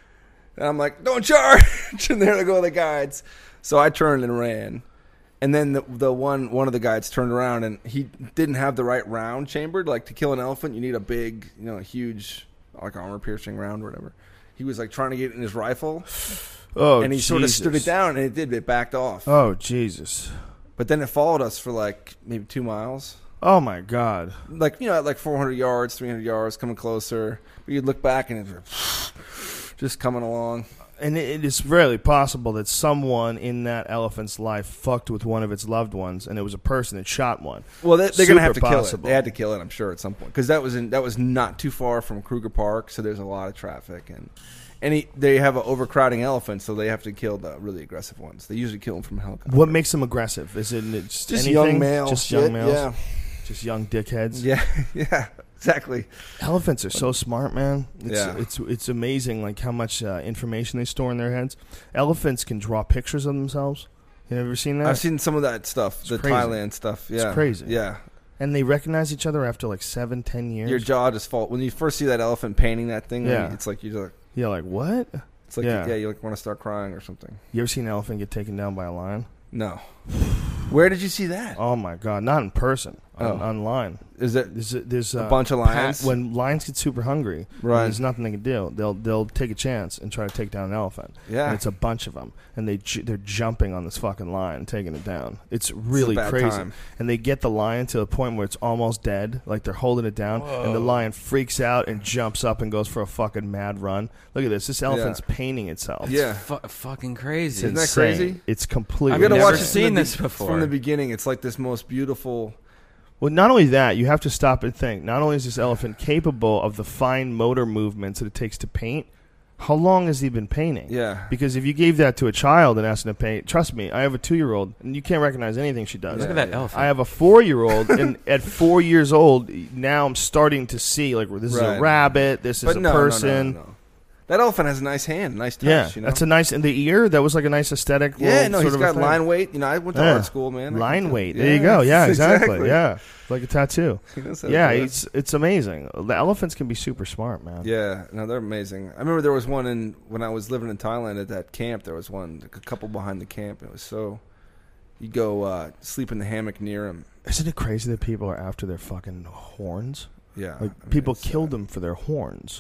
And I'm like, don't charge! And there go the guides. So I turned and ran. And then the one of the guides turned around, and he didn't have the right round chambered. Like, to kill an elephant, you need a big, huge, like, armor-piercing round or whatever. He was, like, trying to get it in his rifle. Oh, and he sort of stood it down, and it backed off. Oh, Jesus. But then it followed us for, like, maybe 2 miles. Oh, my God. Like, at like 400 yards, 300 yards, coming closer. But you'd look back, and it was just coming along. And it is rarely possible that someone in that elephant's life fucked with one of its loved ones, and it was a person that shot one. Well, they're going to have to kill it. They had to kill it, I'm sure, at some point, because that was not too far from Kruger Park, so there's a lot of traffic, and they have an overcrowding elephant, so they have to kill the really aggressive ones. They usually kill them from a helicopter. What makes them aggressive? Is it just anything? Young males? Just young males? Yeah. Just young dickheads? Yeah. Exactly. Elephants are so smart, man. It's It's amazing, like, how much information they store in their heads. Elephants can draw pictures of themselves. You ever seen that? I've seen some of that stuff, the crazy. Thailand stuff. Yeah, it's crazy. Yeah, and they recognize each other after like 7-10 years. Your jaw just falls when you first see that elephant painting that thing. Yeah, it's like you're like what? It's like you like want to start crying or something. You ever seen an elephant get taken down by a lion? No. Where did you see that? Oh my God, not in person. Online. There's a bunch of lions? When lions get super hungry, right. There's nothing they can do. They'll take a chance and try to take down an elephant. Yeah, and it's a bunch of them, and they're jumping on this fucking lion, taking it down. It's really crazy. Time. And they get the lion to the point where it's almost dead, like they're holding it down, and the lion freaks out and jumps up and goes for a fucking mad run. Look at this. This elephant's painting itself. Yeah, fucking crazy. Isn't that crazy? It's completely. I've never seen this before. From the beginning, it's like this most beautiful. Well, not only that, you have to stop and think. Not only is this elephant capable of the fine motor movements that it takes to paint, how long has he been painting? Yeah. Because if you gave that to a child and asked him to paint, trust me, I have a 2-year-old, and you can't recognize anything she does. Look at that elephant. I have a 4-year-old, and at 4 years old, now I'm starting to see, like, this is a rabbit, this is a person. No. That elephant has a nice hand, nice touch. Yeah, that's a nice, and the ear, that was like a nice aesthetic. Yeah, no, he's got line weight. I went to art school, man. Line weight. There you go. Yeah, exactly. Yeah, like a tattoo. Yeah, it's amazing. The elephants can be super smart, man. Yeah, no, they're amazing. I remember there was one when I was living in Thailand at that camp. There was one, a couple behind the camp. It was so, you go sleep in the hammock near him. Isn't it crazy that people are after their fucking horns? Yeah, like, people killed them for their horns.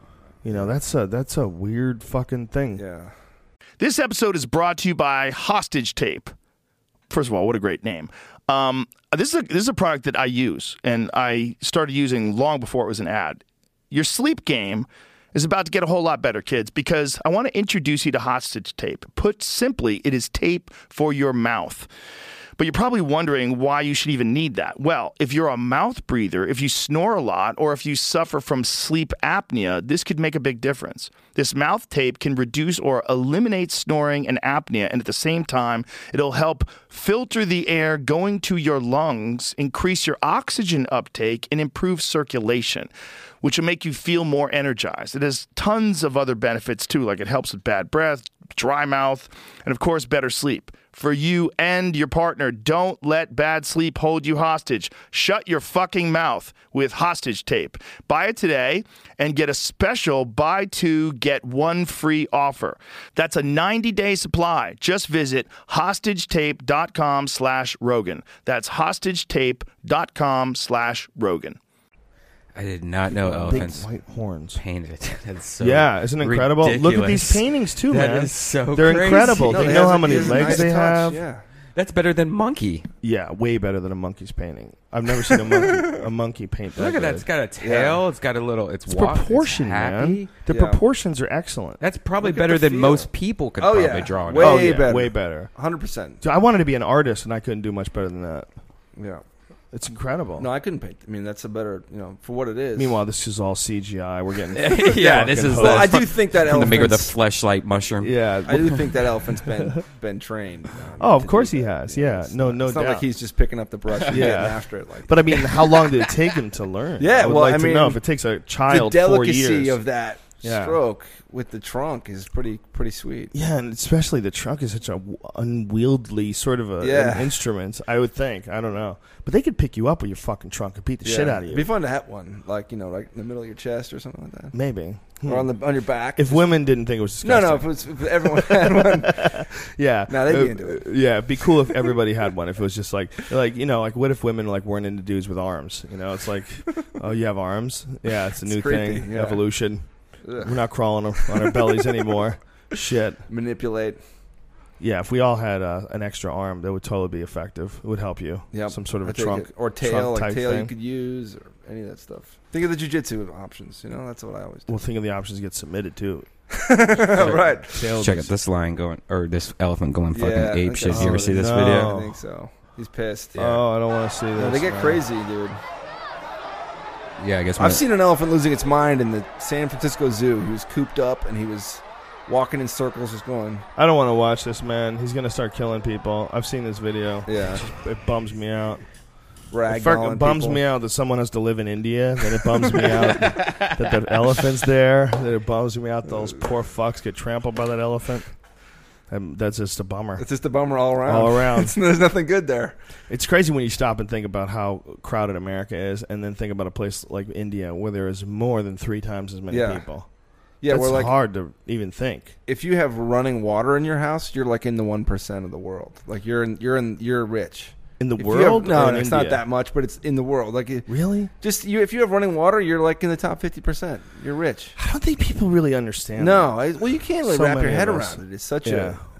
That's a weird fucking thing. Yeah. This episode is brought to you by Hostage Tape. First of all, what a great name. This is a product that I use, and I started using long before it was an ad. Your sleep game is about to get a whole lot better, kids, because I want to introduce you to Hostage Tape. Put simply, it is tape for your mouth. But you're probably wondering why you should even need that. Well, if you're a mouth breather, if you snore a lot, or if you suffer from sleep apnea, this could make a big difference. This mouth tape can reduce or eliminate snoring and apnea, and at the same time, it'll help filter the air going to your lungs, increase your oxygen uptake, and improve circulation, which will make you feel more energized. It has tons of other benefits, too, like it helps with bad breath, dry mouth, and of course, better sleep. For you and your partner, don't let bad sleep hold you hostage. Shut your fucking mouth with Hostage Tape. Buy it today and get a special buy 2, get 1 free offer. That's a 90-day supply. Just visit hostagetape.com/Rogan. That's hostagetape.com/Rogan. I did not know elephants big white horns painted. That's so isn't it incredible? Ridiculous. Look at these paintings too, man. That is so They're crazy. incredible. No, They know how many legs nice they touch, have. Yeah. That's better than monkey. Yeah, way better than a monkey's painting. I've never seen a monkey paint that. Look at that. good. It's got a tail. It's got a little. It's proportion, man. The proportions are excellent. That's probably Look at better the than feel. most people could probably draw. It. Way better. Way better. 100%. So I wanted to be an artist, and I couldn't do much better than that. Yeah. It's incredible. No, I couldn't paint. I mean, that's a better, for what it is. Meanwhile, this is all CGI. We're getting yeah. This is. Well, I do think that from the maker of the elephant's. fleshlight mushroom. Yeah, I do think that elephant's been trained. Oh, of course he has. Yeah, no It's doubt. not like he's just picking up the brush and getting after it. Like, But I mean, how long did it take him to learn? Yeah, I would well, like I to mean, know if it takes a child the 4 delicacy years. of that Yeah. stroke with the trunk is pretty sweet. Yeah, and especially the trunk is such a unwieldy sort of an instrument. I would think. I don't know, but they could pick you up with your fucking trunk and beat the shit out of you. It'd be fun to have one, like like in the middle of your chest or something like that, Maybe, or on your back. If women didn't think it was disgusting. if everyone had one, yeah, no, they'd be into it. Yeah, it'd be cool if everybody had one. If it was just like what if women weren't into dudes with arms? It's like, oh, you have arms? Yeah, it's a new creepy, thing. yeah. Evolution. We're not crawling on our bellies anymore. Shit. Manipulate. Yeah, if we all had an extra arm, that would totally be effective. It would help you. Yeah, some sort of a trunk or tail, type tail thing. you could use, or any of that stuff. Think of the jiu-jitsu options. That's what I always do. Well, think of the options get submitted too. Right. Check out this lion this elephant going fucking ape shit. You ever see this no. video? I think so. He's pissed. Yeah. Oh, I don't want to see this. No, they get crazy, dude. Yeah, I guess I've seen an elephant losing its mind in the San Francisco Zoo. He was cooped up and he was walking in circles, just going. I don't want to watch this, man. He's gonna start killing people. I've seen this video. Yeah, it bums me out. It bums me out that someone has to live in India. Then it bums me out that the elephant's there. Then it bums me out those poor fucks get trampled by that elephant. That's just a bummer. It's just a bummer all around. All around. There's nothing good there. It's crazy when you stop and think about how crowded America is, and then think about a place like India where there is more than 3 times as many people. Yeah, it's hard to even think. If you have running water in your house, you're in the 1% of the world. You're rich. In the world? No, it's not that much, but it's in the world. Really? Just if you have running water, you're in the top 50%. You're rich. I don't think people really understand. No, you can't wrap your head around it. It's such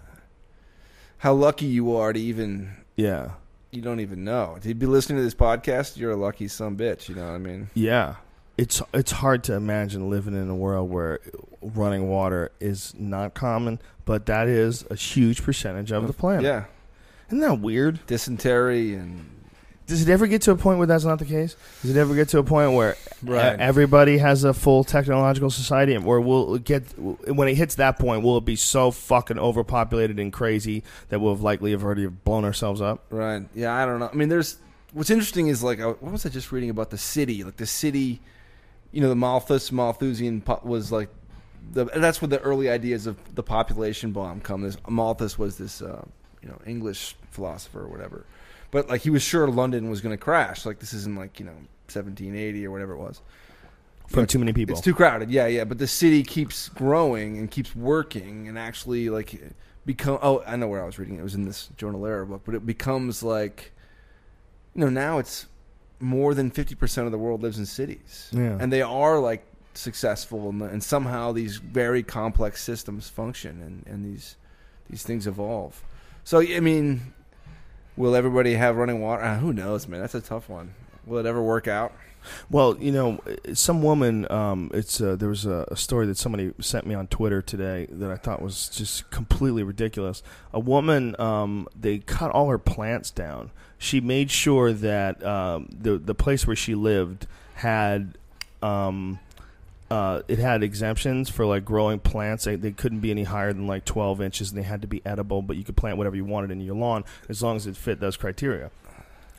how lucky you are to even. Yeah. You don't even know. To be listening to this podcast, you're a lucky son bitch. You know what I mean? Yeah. It's hard to imagine living in a world where running water is not common, but that is a huge percentage of the planet. Yeah. Isn't that weird? Dysentery and... Does it ever get to a point where that's not the case? Does it ever get to a point where everybody has a full technological society, and where when it hits that point, will it be so fucking overpopulated and crazy that we'll likely have already blown ourselves up? Right. Yeah, I don't know. I mean, what's interesting is what was I just reading about the city? The city, the Malthusian was that's where the early ideas of the population bomb come. Malthus was this English philosopher or whatever. But he was sure London was going to crash. This isn't 1780 or whatever it was. From too many people. It's too crowded. Yeah. But the city keeps growing and keeps working and actually become. Oh, I know where I was reading. It was in this Jonah Lehrer book. But it becomes now it's more than 50% of the world lives in cities. Yeah. And they are successful and somehow these very complex systems function and these things evolve. So I mean. Will everybody have running water? Who knows, man? That's a tough one. Will it ever work out? Well, some woman. There was a story that somebody sent me on Twitter today that I thought was just completely ridiculous. A woman, they cut all her plants down. She made sure that the place where she lived had. It had exemptions for growing plants. They couldn't be any higher than 12 inches, and they had to be edible. But you could plant whatever you wanted in your lawn as long as it fit those criteria.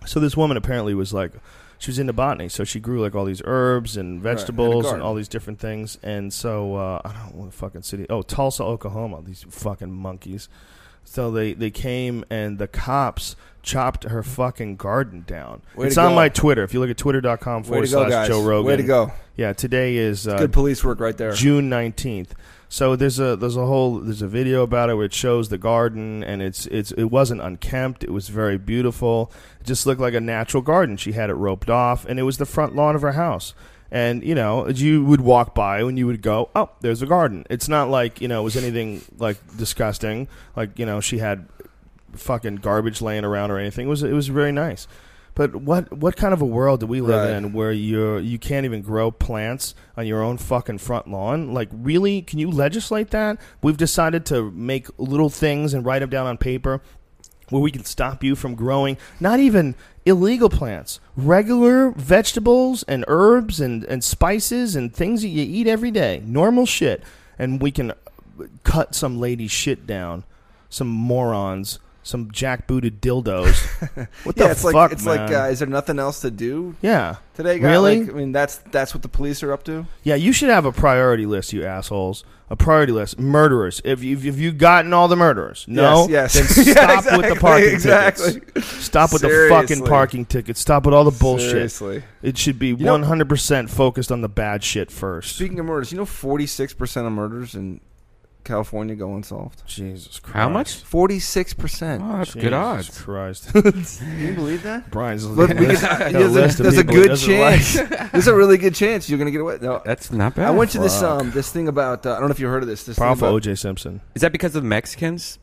So this woman apparently was like, she was into botany, so she grew like all these herbs and vegetables and all these different things. And so I don't know what fucking city. Oh, Tulsa, Oklahoma. These fucking monkeys. So they came and the cops chopped her fucking garden down. It's on my Twitter. If you look at twitter.com/Joe Rogan. Way to go. Yeah, today is good police work right there. June 19th. So there's a video about it where it shows the garden, and it wasn't unkempt. It was very beautiful. It just looked like a natural garden. She had it roped off, and it was the front lawn of her house. And, you know, you would walk by and you would go, oh, there's a garden. It's not like, you know, it was anything like disgusting. Like, you know, she had fucking garbage laying around or anything. It was very nice. But what kind of a world do we live in where you can't even grow plants on your own fucking front lawn? Like, really? Can you legislate that? We've decided to make little things and write them down on paper where we can stop you from growing not even illegal plants, regular vegetables and herbs and spices and things that you eat every day, normal shit. And we can cut some lady's shit down, some morons. Some jackbooted dildos. What the fuck, it's man? like, is there nothing else to do? Yeah. Today, guy? Really? Like, I mean, that's what the police are up to? Yeah, you should have a priority list, you assholes. A priority list. Murderers. If you've gotten all the murderers. No? Yes. Then stop with the parking tickets. Stop with the fucking parking tickets. Stop with all the bullshit. Seriously. It should be 100% focused on the bad shit first. Speaking of murders, 46% of murders in California go unsolved. Jesus Christ. How much? 46%. Oh, that's good odds. Jesus Christ. Can you believe that? Brian's there's a good chance. There's a really good chance you're going to get away. No, that's not bad. I went to this thing about, I don't know if you heard of this. Problem for O.J. Simpson. Is that because of Mexicans?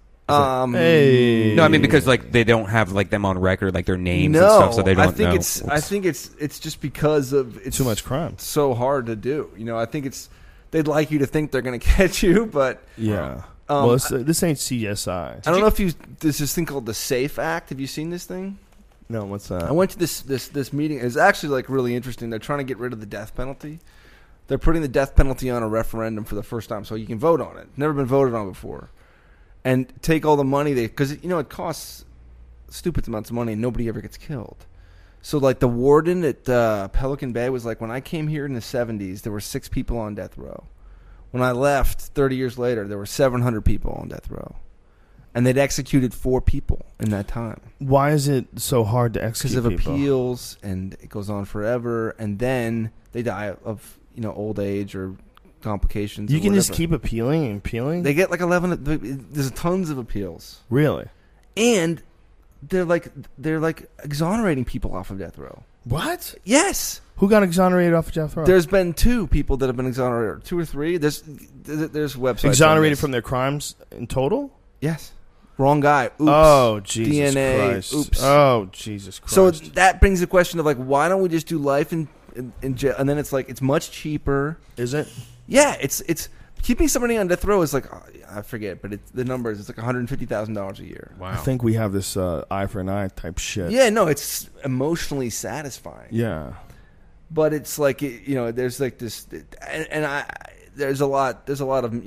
Hey. No, I mean because like they don't have like them on record, like their names and stuff, so they don't know. I think it's just because of too much crime. It's so hard to do. You know, I think they'd like you to think they're going to catch you, but yeah. Well, this ain't CSI. I don't know if there's this thing called the SAFE Act. Have you seen this thing? No, what's that? I went to this meeting. It's actually like really interesting. They're trying to get rid of the death penalty. They're putting the death penalty on a referendum for the first time, so you can vote on it. Never been voted on before, and take all the money because it costs stupid amounts of money, and nobody ever gets killed. So, like, the warden at Pelican Bay was like, when I came here in the 70s, there were 6 people on death row. When I left 30 years later, there were 700 people on death row. And they'd executed 4 people in that time. Why is it so hard to execute people? Because of appeals, and it goes on forever, and then they die of, old age or complications. You can just keep appealing and appealing? They get like 11, there's tons of appeals. Really? And they're like exonerating people off of death row. What? Yes. Who got exonerated off of death row? There's been 2 people that have been exonerated, 2 or 3. There's websites exonerated from their crimes in total. Yes. Wrong guy. Oops. Oh Jesus DNA. Christ. Oops. Oh Jesus Christ. So that brings the question of like, why don't we just do life in jail? And then it's like it's much cheaper. Is it? Yeah. It's keeping somebody on death row is like, I forget, but the numbers, it's like $150,000 a year. Wow. I think we have this eye for an eye type shit. Yeah, no, it's emotionally satisfying. Yeah. But it's like, there's like this, there's a lot of,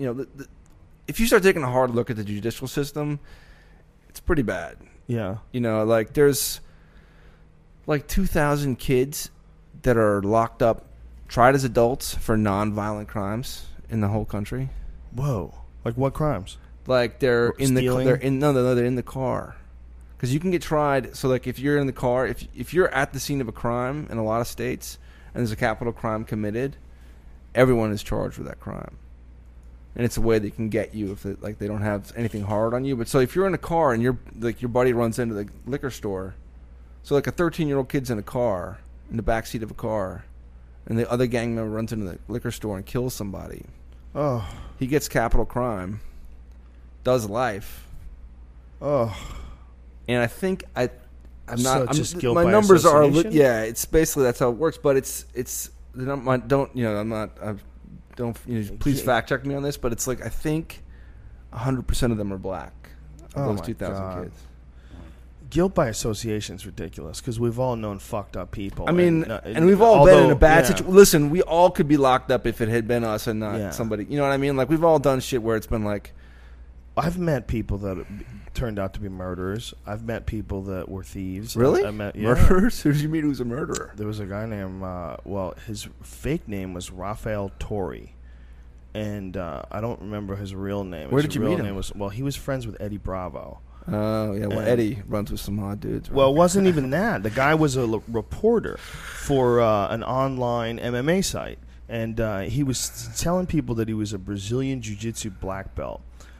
if you start taking a hard look at the judicial system, it's pretty bad. Yeah. Like there's like 2,000 kids that are locked up, tried as adults for non-violent crimes in the whole country. Whoa! Like what crimes? Like they're in stealing? they're in the car, because you can get tried. So like if you're in the car, if you're at the scene of a crime in a lot of states and there's a capital crime committed, everyone is charged with that crime, and it's a way they can get you if they don't have anything hard on you. But so if you're in a car and your buddy runs into the liquor store, so like a 13-year-old kid's in a car in the backseat of a car, and the other gang member runs into the liquor store and kills somebody. Oh. He gets capital crime, does life. Oh. And I think I'm so not. just guilt my by numbers are. association? It's basically that's how it works. But it's. Please fact check me on this. But it's like I think 100% of them are black. Of those 2,000 kids. Guilt by association is ridiculous because we've all known fucked up people. I mean, and we've all been in a bad situation. Listen, we all could be locked up if it had been us and not somebody. You know what I mean? Like we've all done shit where it's been like, I've met people that turned out to be murderers. I've met people that were thieves. Really? Murderers? Who did you meet who was a murderer? There was a guy named, his fake name was Rafael Torre. And I don't remember his real name. Where did you meet him? He was friends with Eddie Bravo. Oh, yeah. Well, Eddie runs with some odd dudes. Right? Well, it wasn't even that. The guy was a reporter for an online MMA site. And he was telling people that he was a Brazilian Jiu-Jitsu black belt.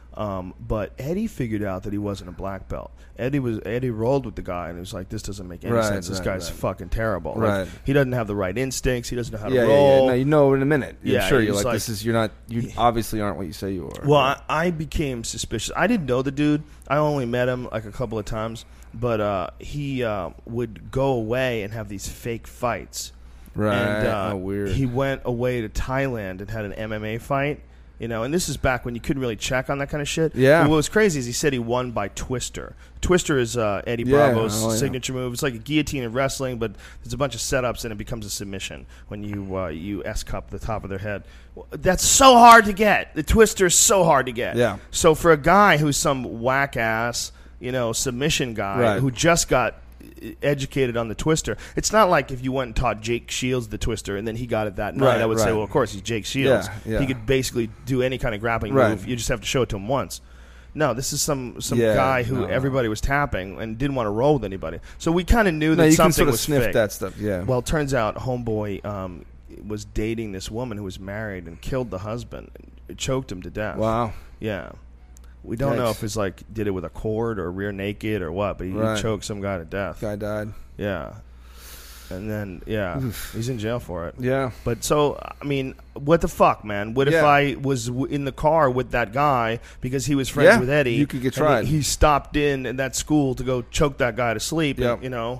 But Eddie figured out that he wasn't a black belt. Eddie rolled with the guy and he was like, this doesn't make any sense. This guy's fucking terrible. Right. Like, he doesn't have the right instincts. He doesn't know how to roll. Yeah. No, you know in a minute. Yeah, sure. You're like, you obviously aren't what you say you are. Well, I became suspicious. I didn't know the dude. I only met him like a couple of times. But he would go away and have these fake fights. Right. And weird. He went away to Thailand and had an MMA fight. And this is back when you couldn't really check on that kind of shit. Yeah. And what was crazy is he said he won by Twister. Twister is Eddie Bravo's signature move. It's like a guillotine in wrestling, but there's a bunch of setups and it becomes a submission when you S-cup the top of their head. That's so hard to get. The Twister is so hard to get. Yeah. So for a guy who's some whack-ass, submission guy who just got educated on the Twister. It's not like if you went and taught Jake Shields the Twister and then he got it that night. I would say, well, of course, he's Jake Shields. Yeah. He could basically do any kind of grappling move. You just have to show it to him once. No, this is some guy who everybody was tapping and didn't want to roll with anybody. So we kind of knew that something was sniff fake. That stuff. Yeah. Well, it turns out Homeboy was dating this woman who was married and killed the husband. It choked him to death. Wow. Yeah. We don't know if it's like did it with a cord or rear naked or what, but he choked some guy to death. Guy died. Yeah. And then, he's in jail for it. Yeah. But so, I mean, what the fuck, man? What if I was in the car with that guy because he was friends with Eddie? You could get tried. He stopped in that school to go choke that guy to sleep, or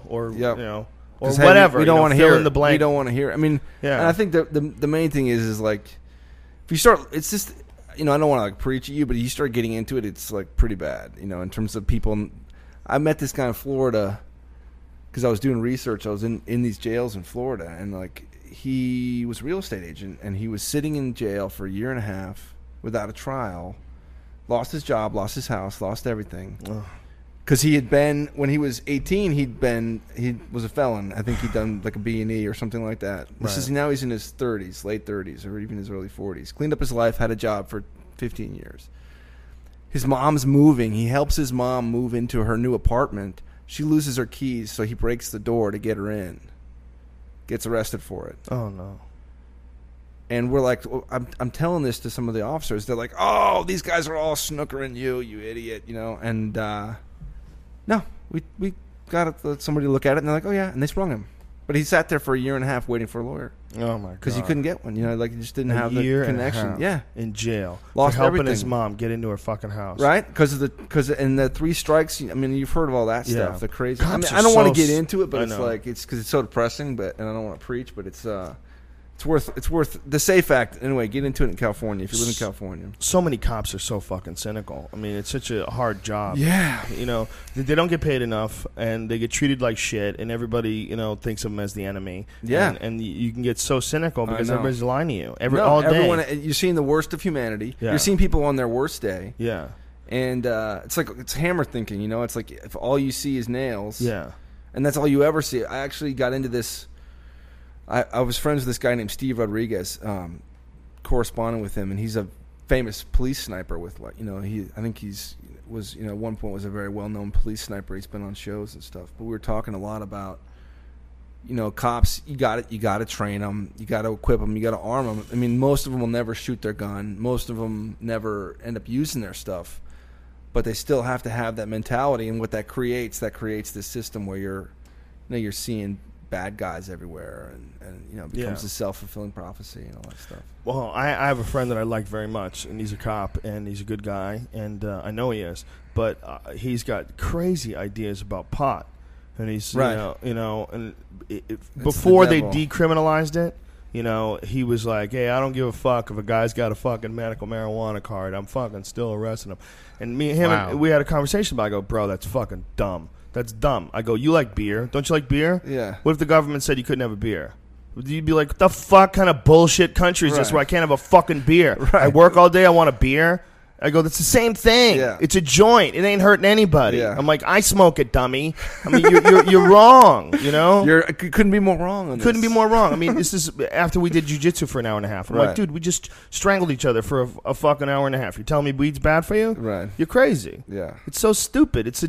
or whatever. We don't want to hear in the blank. We don't want to hear. I mean, and I think the main thing is like if you start, it's just. I don't want to like preach at you, but you start getting into it, it's like pretty bad. In terms of people. I met this guy in Florida because I was doing research. I was in these jails in Florida, and like he was a real estate agent, and he was sitting in jail for a year and a half without a trial. Lost his job, lost his house, lost everything. Because he had been, when he was 18, he was a felon. I think he'd done like a B&E or something like that. Now he's in his 30s, late 30s, or even his early 40s. Cleaned up his life, had a job for 15 years. His mom's moving. He helps his mom move into her new apartment. She loses her keys, so he breaks the door to get her in. Gets arrested for it. Oh, no. And we're like, I'm telling this to some of the officers. They're like, oh, these guys are all snookering you idiot, and... No, we got to let somebody look at it, and they're like, oh, yeah, and they sprung him. But he sat there for a year and a half waiting for a lawyer. Oh, my God. Because he couldn't get one. He just didn't have the connection. Yeah. In jail. Lost for helping everything. his mom get into her fucking house. Right? Because in the 3 strikes, you've heard of all that stuff. The crazy. I don't want to get into it, but it's like, it's because it's so depressing, and I don't want to preach, but it's worth the safe act. Anyway, get into it in California if you live in California. So many cops are so fucking cynical. I mean, it's such a hard job. Yeah. They don't get paid enough, and they get treated like shit, and everybody, thinks of them as the enemy. Yeah. And you can get so cynical because everybody's lying to you. All day. Everyone, you're seeing the worst of humanity. Yeah. You're seeing people on their worst day. Yeah. And it's hammer thinking, It's like if all you see is nails. Yeah. And that's all you ever see. I actually got into this. I was friends with this guy named Steve Rodriguez, corresponding with him, and he's a famous police sniper with at one point was a very well-known police sniper. He's been on shows and stuff. But we were talking a lot about, cops. You got to train them. You got to equip them. You got to arm them. I mean, most of them will never shoot their gun. Most of them never end up using their stuff. But they still have to have that mentality, and what that creates this system where you're seeing bad guys everywhere, and it becomes a self-fulfilling prophecy and all that stuff. Well, I have a friend that I like very much, and he's a cop, and he's a good guy, and I know he is, but he's got crazy ideas about pot, and he's before they decriminalized it, he was like, hey, I don't give a fuck if a guy's got a fucking medical marijuana card, I'm fucking still arresting him. And me and him, we had a conversation about it. I go, bro, that's fucking dumb. That's dumb. I go, you like beer? Don't you like beer? Yeah. What if the government said you couldn't have a beer? You'd be like, what the fuck kind of bullshit country is this where I can't have a fucking beer? Right. I work all day, I want a beer? I go, that's the same thing. Yeah. It's a joint. It ain't hurting anybody. Yeah. I'm like, I smoke it, dummy. I mean, you're wrong, you know? You couldn't be more wrong on this. Couldn't be more wrong. I mean, this is after we did jiu-jitsu for an hour and a half. I'm like, dude, we just strangled each other for a fucking hour and a half. You're telling me weed's bad for you? Right. You're crazy. Yeah. It's so stupid. It's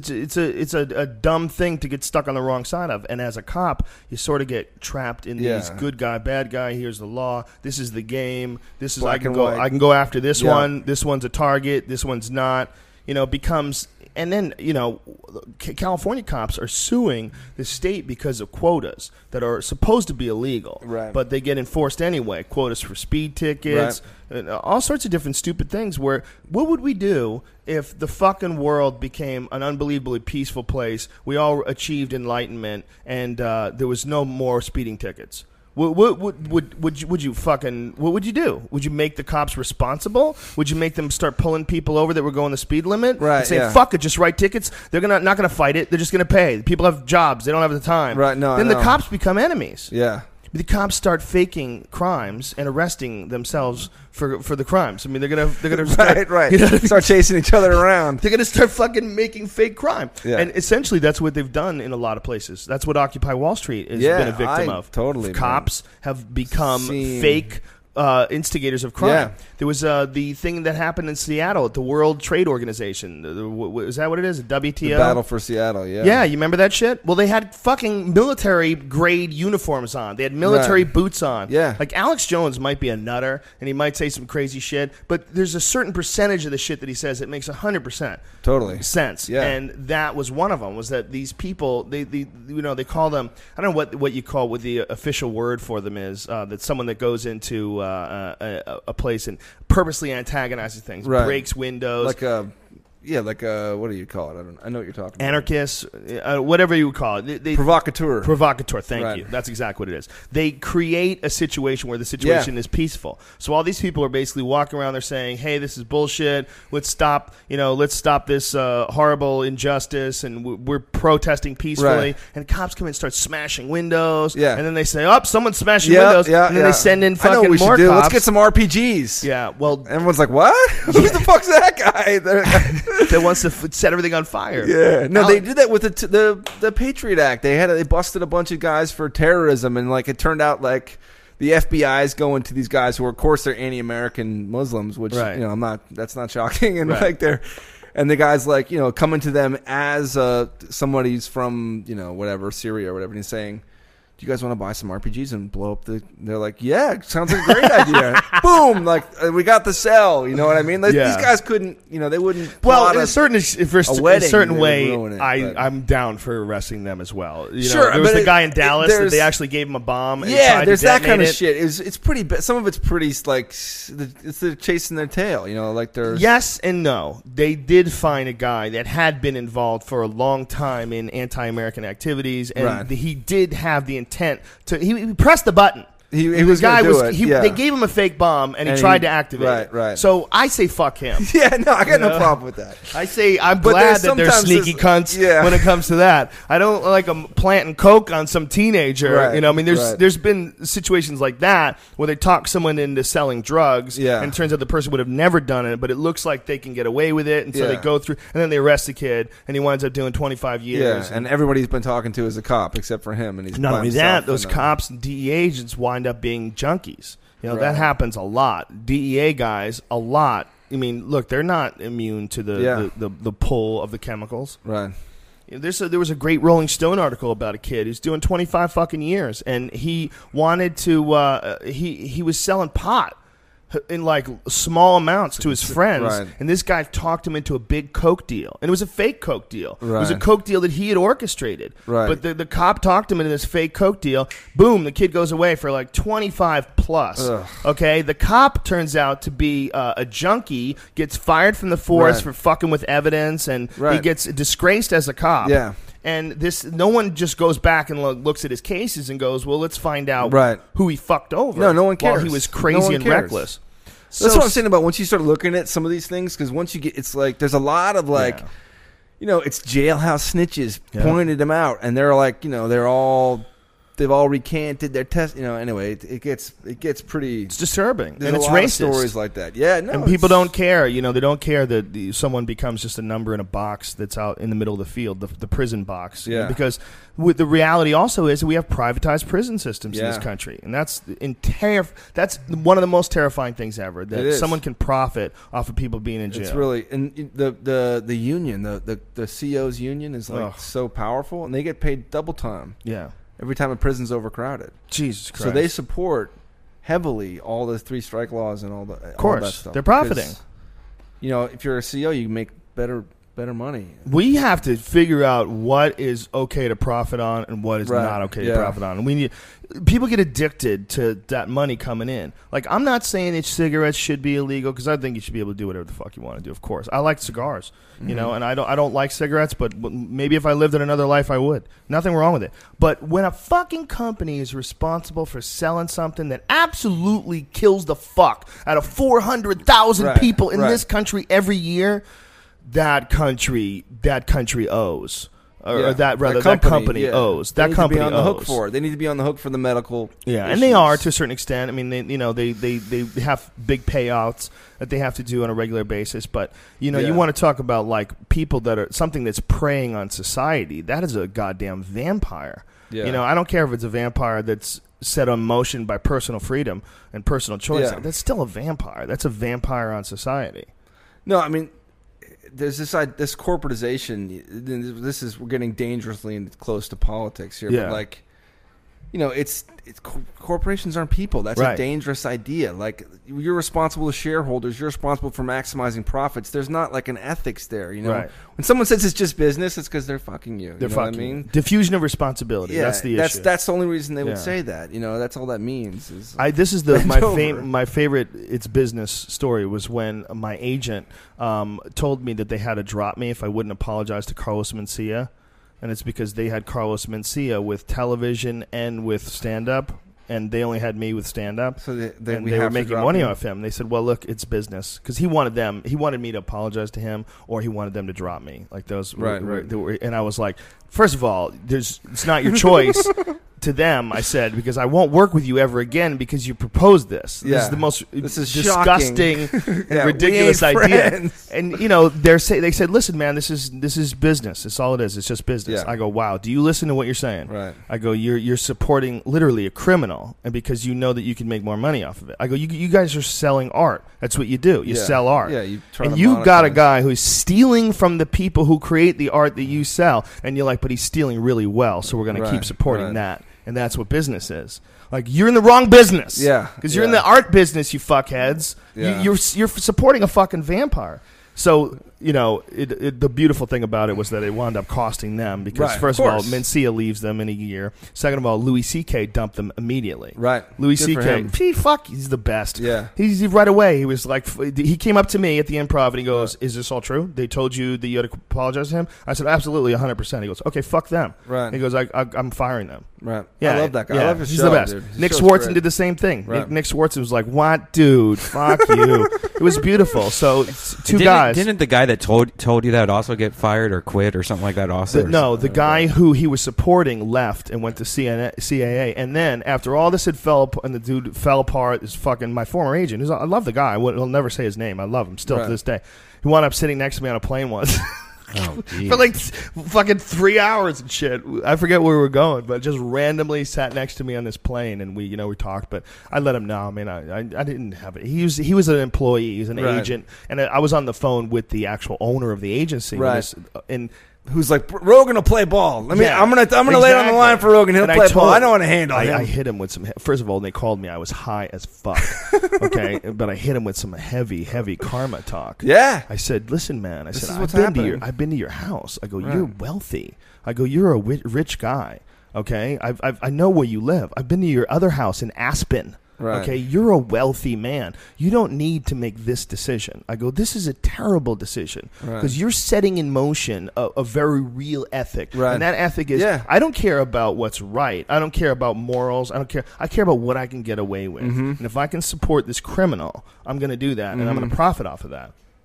a dumb thing to get stuck on the wrong side of. And as a cop, you sort of get trapped in these good guy, bad guy. Here's the law. This is the game. This is I can go after this one. This one's a target. This one's not. Becomes, and then, California cops are suing the state because of quotas that are supposed to be illegal, right? But they get enforced anyway. Quotas for speed tickets, and all sorts of different stupid things. What would we do if the fucking world became an unbelievably peaceful place? We all achieved enlightenment, and there was no more speeding tickets. What would you do? Would you make the cops responsible? Would you make them start pulling people over that were going the speed limit? Right. And say, fuck it, just write tickets. They're not gonna fight it. They're just gonna pay. People have jobs. They don't have the time. Right. No. Then the cops become enemies. Yeah. The cops start faking crimes and arresting themselves for the crimes. I mean, they're gonna start, right. Start chasing each other around. They're gonna start fucking making fake crime. Yeah. And essentially, that's what they've done in a lot of places. That's what Occupy Wall Street has been a victim of. Totally. Cops have become fake instigators of crime. Yeah. There was the thing that happened in Seattle at the World Trade Organization. Is that what it is? WTO? The Battle for Seattle, yeah. Yeah, you remember that shit? Well, they had fucking military-grade uniforms on. They had military boots on. Yeah. Like, Alex Jones might be a nutter, and he might say some crazy shit, but there's a certain percentage of the shit that he says that makes 100% sense. Yeah. And that was one of them, was that these people, they call them, I don't know what you call, what the official word for them is, that someone that goes into a place and purposely antagonizes things, breaks windows. What do you call it? I know what you're talking about. Anarchists, whatever you would call it. Provocateur. Provocateur, thank you. That's exactly what it is. They create a situation where the situation is peaceful. So all these people are basically walking around there saying, hey, this is bullshit. Let's stop this horrible injustice, and we're protesting peacefully. Right. And cops come in and start smashing windows. Yeah. And then they say, someone's smashing windows. Yeah, and then they send in fucking I know what we more should do. cops. Let's get some RPGs. Yeah, well. Everyone's like, what? Who the fuck's that guy? That wants to set everything on fire. Yeah, no, they did that with the Patriot Act. They busted a bunch of guys for terrorism, and like it turned out like the FBI is going to these guys who are, of course, they're anti-American Muslims, which that's not shocking, and like and the guy's like coming to them as somebody's from whatever Syria or whatever, and he's saying, do you guys want to buy some RPGs and blow up they're like, yeah, sounds like a great idea. Boom, like we got the sell. You know what I mean? Like, these guys couldn't, they wouldn't. Well, in a certain way, I'm down for arresting them as well. Sure, there was the guy in Dallas that they actually gave him a bomb. And there's that kind of shit. It's pretty. Some of it's pretty like they're chasing their tail. Like they're. Yes and no. They did find a guy that had been involved for a long time in anti-American activities, and he did have the intent to. He pressed the button. He was going to do it. They gave him a fake bomb, and he tried to activate it. Right. So I say fuck him. Yeah, no, I got no problem with that. I say I'm glad that they're sneaky cunts when it comes to that. I don't like them planting coke on some teenager. Right. I mean, there's been situations like that where they talk someone into selling drugs, and it turns out the person would have never done it, but it looks like they can get away with it, and so they go through, and then they arrest the kid, and he winds up doing 25 years. Yeah, and everybody's been talking to is a cop except for him, and he's not only that, those cops and DEA agents wind up being junkies. That happens a lot. DEA guys, a lot. I mean, look, they're not immune to the pull of the chemicals. Right. There was a great Rolling Stone article about a kid who's doing 25 fucking years, and he wanted to. He was selling pot in like small amounts to his friends, and this guy talked him into a big coke deal, and it was a fake coke deal. It was a coke deal that he had orchestrated, but the cop talked him into this fake coke deal. Boom, the kid goes away for like 25 plus. Okay, the cop turns out to be a junkie, gets fired from the force for fucking with evidence, and he gets disgraced as a cop. Yeah. And no one just goes back and looks at his cases and goes, well, let's find out who he fucked over. No one cares. While he was crazy and reckless. That's what I'm saying about once you start looking at some of these things, because once you get, it's like there's a lot of like, it's jailhouse snitches pointed them out, and they're like, they're all they've all recanted their test. Anyway, it gets pretty. It's disturbing, There's and it's a lot racist. Of stories like that. Yeah, no, and people don't care. They don't care that someone becomes just a number in a box that's out in the middle of the field, the prison box. Yeah. Because the reality also is that we have privatized prison systems in this country, and that's one of the most terrifying things ever. That someone can profit off of people being in jail. It's really, and the union, the CO's union is so powerful, and they get paid double time. Yeah. Every time a prison's overcrowded. Jesus Christ. So they support heavily all the 3 strike laws and all that stuff. They're profiting. Because, if you're a CO, you make better money. We have to figure out what is okay to profit on and what is not okay to profit on. And people get addicted to that money coming in. Like, I'm not saying that cigarettes should be illegal, because I think you should be able to do whatever the fuck you want to do. Of course, I like cigars, and I don't like cigarettes, but maybe if I lived in another life, I would. Nothing wrong with it. But when a fucking company is responsible for selling something that absolutely kills the fuck out of 400,000 people in this country every year, that country owes. That company owes. That company owes. They need to be on the hook for it. They need to be on the hook for the medical issues. And they are to a certain extent. I mean, they have big payouts that they have to do on a regular basis. But you want to talk about like people that are something that's preying on society. That is a goddamn vampire. Yeah. I don't care if it's a vampire that's set on motion by personal freedom and personal choice. Yeah. That's still a vampire. That's a vampire on society. No, I mean, there's this corporatization. We're getting dangerously close to politics here. Yeah. But like, it's corporations aren't people. That's a dangerous idea. Like, you're responsible as shareholders. You're responsible for maximizing profits. There's not like an ethics there. Right. When someone says it's just business, it's because they're fucking you. They're fucking. What I mean, diffusion of responsibility. Yeah, that's the issue. That's the only reason they would say that. That's all that means. This is my favorite. It's business story was when my agent told me that they had to drop me if I wouldn't apologize to Carlos Mencia. And it's because they had Carlos Mencia with television and with stand-up, and they only had me with stand-up. So they were making money off him. They said, well, look, it's business. Because he wanted me to apologize to him, or he wanted them to drop me. Like those, and I was like, first of all, it's not your choice. To them, I said, because I won't work with you ever again because you proposed this. This is the most disgusting and ridiculous idea. And they said, listen, man, this is business. That's all it is. It's just business. Yeah. I go, wow. Do you listen to what you're saying? Right. I go, you're supporting literally a criminal, and because you know that you can make more money off of it. I go, you guys are selling art. That's what you do. You sell art. Yeah. You've got a guy who's stealing from the people who create the art that you sell, and you're like, but he's stealing really well, so we're going to keep supporting that. And that's what business is. Like, you're in the wrong business. Yeah. Because you're in the art business, you fuckheads. Yeah. You're supporting a fucking vampire. So, the beautiful thing about it was that it wound up costing them because, first of all, Mencia leaves them in a year. Second of all, Louis C.K. dumped them immediately. Right. Louis C.K. He's the best. Yeah. He's right away. He was like, he came up to me at the Improv and he goes, is this all true? They told you that you had to apologize to him? I said, absolutely, 100%. He goes, okay, fuck them. Right. He goes, I'm firing them. Right. Yeah, I love that guy. Yeah, I love his he's show, the best. dude. Nick Swartzen did the same thing. Right. Nick Swartzen was like, what, dude? Fuck you. It was beautiful. So, two guys. Didn't the guy that told you that also get fired or quit or something like that also? The guy who he was supporting left and went to CAA. And then, after all this had and the dude fell apart, is fucking my former agent. I love the guy. I'll never say his name. I love him still to this day. He wound up sitting next to me on a plane once. Oh, for like fucking 3 hours and shit. I forget where we were going, but just randomly sat next to me on this plane, and we talked. But I let him know. I mean, I didn't have it. He was an employee. He's an agent, and I was on the phone with the actual owner of the agency, and who's like, Rogan will play ball. I'm gonna lay it on the line for Rogan. He'll play ball. I don't want to handle him. I hit him with some. First of all, they called me. I was high as fuck. Okay, but I hit him with some heavy karma talk. Yeah. I said, listen, man. I've been to your house. I go, you're wealthy. I go, you're a rich guy. Okay, I know where you live. I've been to your other house in Aspen. Right. Okay, you're a wealthy man. You don't need to make this decision. I go, this is a terrible decision because you're setting in motion a very real ethic. Right. And that ethic is, I don't care about what's right. I don't care about morals. I care about what I can get away with. Mm-hmm. And if I can support this criminal, I'm going to do that, and I'm going to profit off of that.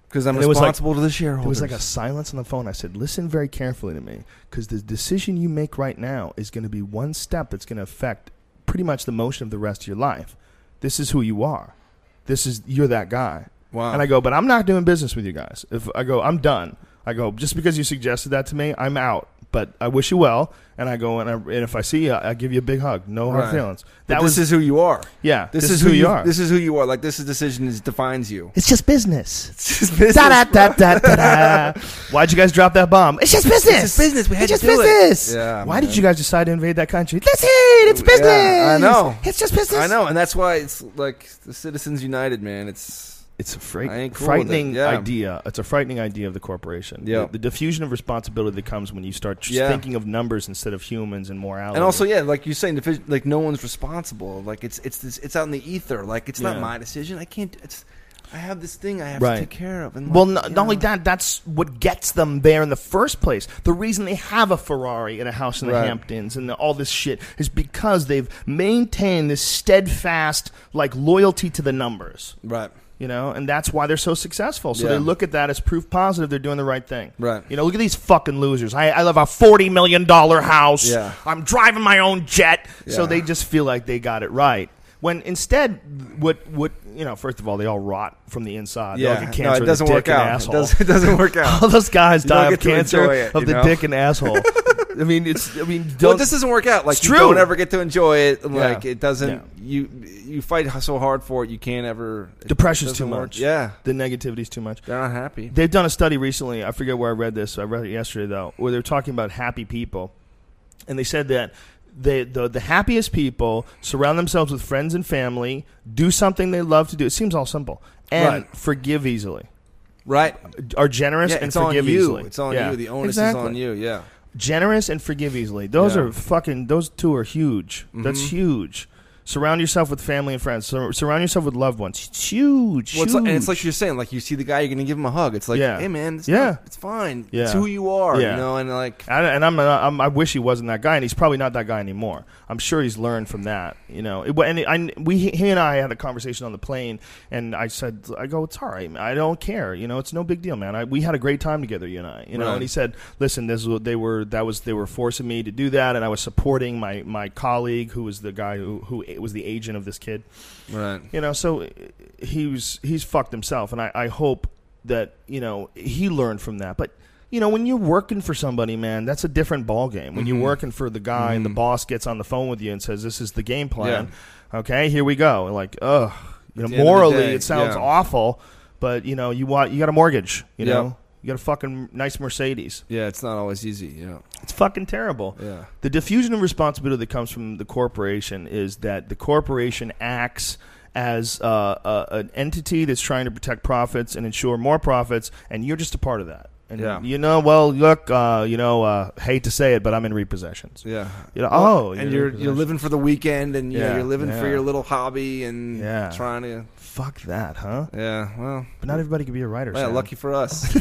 Because I'm responsible to the shareholders. There was like a silence on the phone. I said, listen very carefully to me, because the decision you make right now is going to be one step that's going to affect pretty much the motion of the rest of your life. This is who you are. You're that guy. Wow. And I go, but I'm not doing business with you guys. I'm done. I go, just because you suggested that to me, I'm out. But I wish you well. And I go, and if I see you, I give you a big hug. No hard feelings. This is who you are. Yeah. This is who you are. This is who you are. Like, this decision defines you. It's just business. It's just business. Da-da-da-da-da-da. Why'd you guys drop that bomb? It's just business. It's just business. We had to do business. It. Yeah, Why did you guys decide to invade that country? Listen, it's business. Yeah, I know. It's just business. I know. And that's why it's like the Citizens United, man. It's a frightening idea. It's a frightening idea of the corporation. Yeah. The diffusion of responsibility that comes when you start thinking of numbers instead of humans and morality. And also, like you're saying, like no one's responsible. Like it's out in the ether. Like it's not my decision. I can't. I have this thing I have to take care of. And not only that, that's what gets them there in the first place. The reason they have a Ferrari and a house in the Hamptons and all this shit is because they've maintained this steadfast loyalty to the numbers. Right. And that's why they're so successful. So they look at that as proof positive they're doing the right thing. Right. Look at these fucking losers. I live a $40 million house. Yeah. I'm driving my own jet. Yeah. So they just feel like they got it right. When instead, first of all, they all rot from the inside. Yeah. They all get cancer it doesn't work out. It doesn't work out. All those guys die of cancer of the dick and asshole. Well, this doesn't work out. Like, you don't ever get to enjoy it. Like, it doesn't. Yeah. You fight so hard for it, you can't ever. Depression's too much. Yeah, the negativity's too much. They're not happy. They've done a study recently. I forget where I read this. I read it yesterday though, where they're talking about happy people, and they said that the happiest people surround themselves with friends and family, do something they love to do. It seems all simple, and forgive easily. Right. Are generous and forgive easily. It's on you. The onus is on you. Yeah. Generous and forgive easily. Those are fucking. Those two are huge. Mm-hmm. That's huge. Surround yourself with family and friends. Surround yourself with loved ones. It's huge. Well, and it's like you're saying. Like, you see the guy, you're gonna give him a hug. It's like, hey man, it's fine. Yeah. It's who you are. Yeah. And like, I wish he wasn't that guy, and he's probably not that guy anymore. I'm sure he's learned from that. He and I had a conversation on the plane, and I go, it's all right, man. I don't care. It's no big deal, man. We had a great time together, you and I. And he said, listen, this is what they were forcing me to do that, and I was supporting my colleague who was the guy who was the agent of this kid. Right. So he's fucked himself, and I hope that he learned from that. But when you're working for somebody, man, that's a different ballgame. When you're working for the guy and the boss gets on the phone with you and says, this is the game plan. Yeah. Okay, here we go. And like, morally it sounds awful, but you got a mortgage, you know. You got a fucking nice Mercedes. Yeah, it's not always easy. It's fucking terrible. Yeah. The diffusion of responsibility that comes from the corporation is that the corporation acts as an entity that's trying to protect profits and ensure more profits, and you're just a part of that. And hate to say it, but I'm in repossessions. Yeah. And you're living for the weekend, and you're living for your little hobby, and trying to. Fuck that, huh? Yeah. Well, but not everybody can be a writer. Yeah, lucky for us.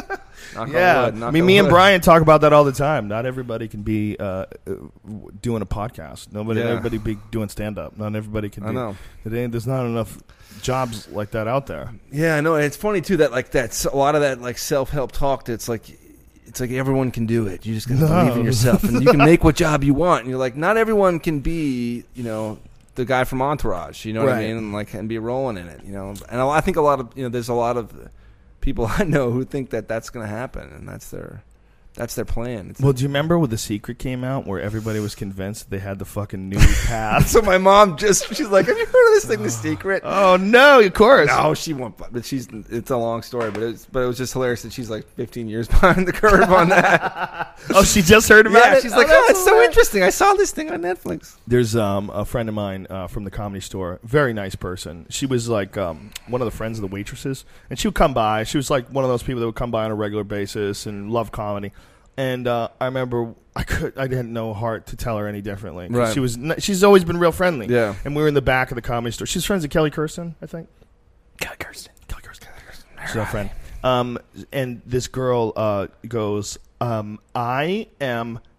Me and Brian talk about that all the time. Not everybody can be doing a podcast. Everybody be doing stand up. Not everybody can. I know. There's not enough jobs like that out there. Yeah, I know. And it's funny too that that's a lot of that self help talk. That's like everyone can do it. You just got to believe in yourself, and you can make what job you want. And you're like, not everyone can be, the guy from Entourage, what I mean, and be rolling in it, And I think a lot of, there's a lot of people I know who think that that's going to happen, and that's their plan. Do you remember when The Secret came out, where everybody was convinced they had the fucking new path? So my mom she's like, have you heard of this thing, The Secret? Oh no, of course. No, she won't. But it's a long story. But it was just hilarious that she's like 15 years behind the curve on that. Oh, she just heard about it. She's like, it's so interesting. I saw this thing on Netflix. There's a friend of mine from the Comedy Store, very nice person. She was like one of the friends of the waitresses, and she would come by. She was like one of those people that would come by on a regular basis and love comedy. And I remember I had no heart to tell her any differently. Right. She's always been real friendly. Yeah. And we were in the back of the Comedy Store. She's friends with Kelly Kirsten, I think. Kelly Kirsten. She's our friend. And this girl goes, I am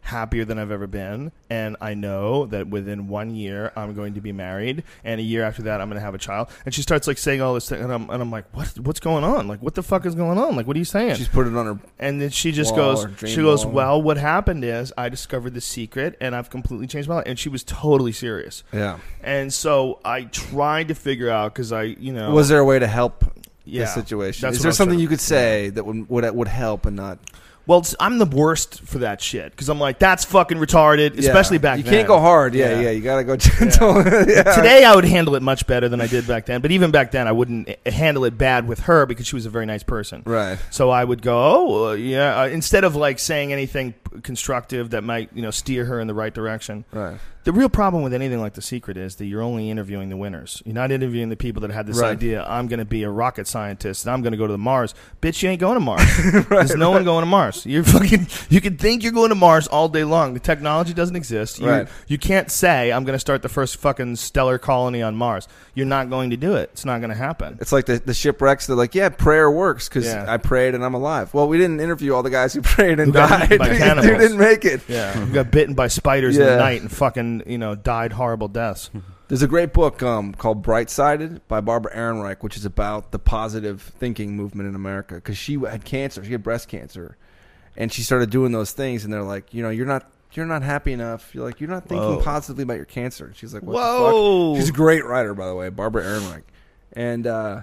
happier than I've ever been, and I know that within 1 year I'm going to be married, and a year after that I'm going to have a child. And she starts like saying all this thing, and I'm like, what's going on? Like, what the fuck is going on? Like, what are you saying? She's put it on her. And then she just goes, well, what happened is I discovered the secret, and I've completely changed my life. And she was totally serious. Yeah. And so I tried to figure out, because was there a way to help the situation? Is there something you could say that would help and not? Well, I'm the worst for that shit because I'm like, that's fucking retarded, especially back then. You can't go hard. Yeah. You got to go gentle. Yeah. Today, I would handle it much better than I did back then. But even back then, I wouldn't handle it bad with her because she was a very nice person. Right. So I would go, instead of like saying anything constructive that might, steer her in the right direction. Right. The real problem with anything like The Secret is that you're only interviewing the winners. You're not interviewing the people that had this idea, I'm going to be a rocket scientist and I'm going to go to Mars. Bitch, you ain't going to Mars. There's no one going to Mars. You can think you're going to Mars all day long. The technology doesn't exist. You can't say, I'm going to start the first fucking stellar colony on Mars. You're not going to do it. It's not going to happen. It's like the shipwrecks. They're like, prayer works because I prayed and I'm alive. Well, we didn't interview all the guys who prayed and died. Who didn't make it. Yeah. Who got bitten by spiders in the night and fucking died horrible deaths. There's a great book called Bright-Sided by Barbara Ehrenreich, which is about the positive thinking movement in America. Because she had cancer. She had breast cancer. And she started doing those things. And they're like, you're not happy enough. You're not thinking positively about your cancer. She's like, what the fuck? She's a great writer, by the way, Barbara Ehrenreich. And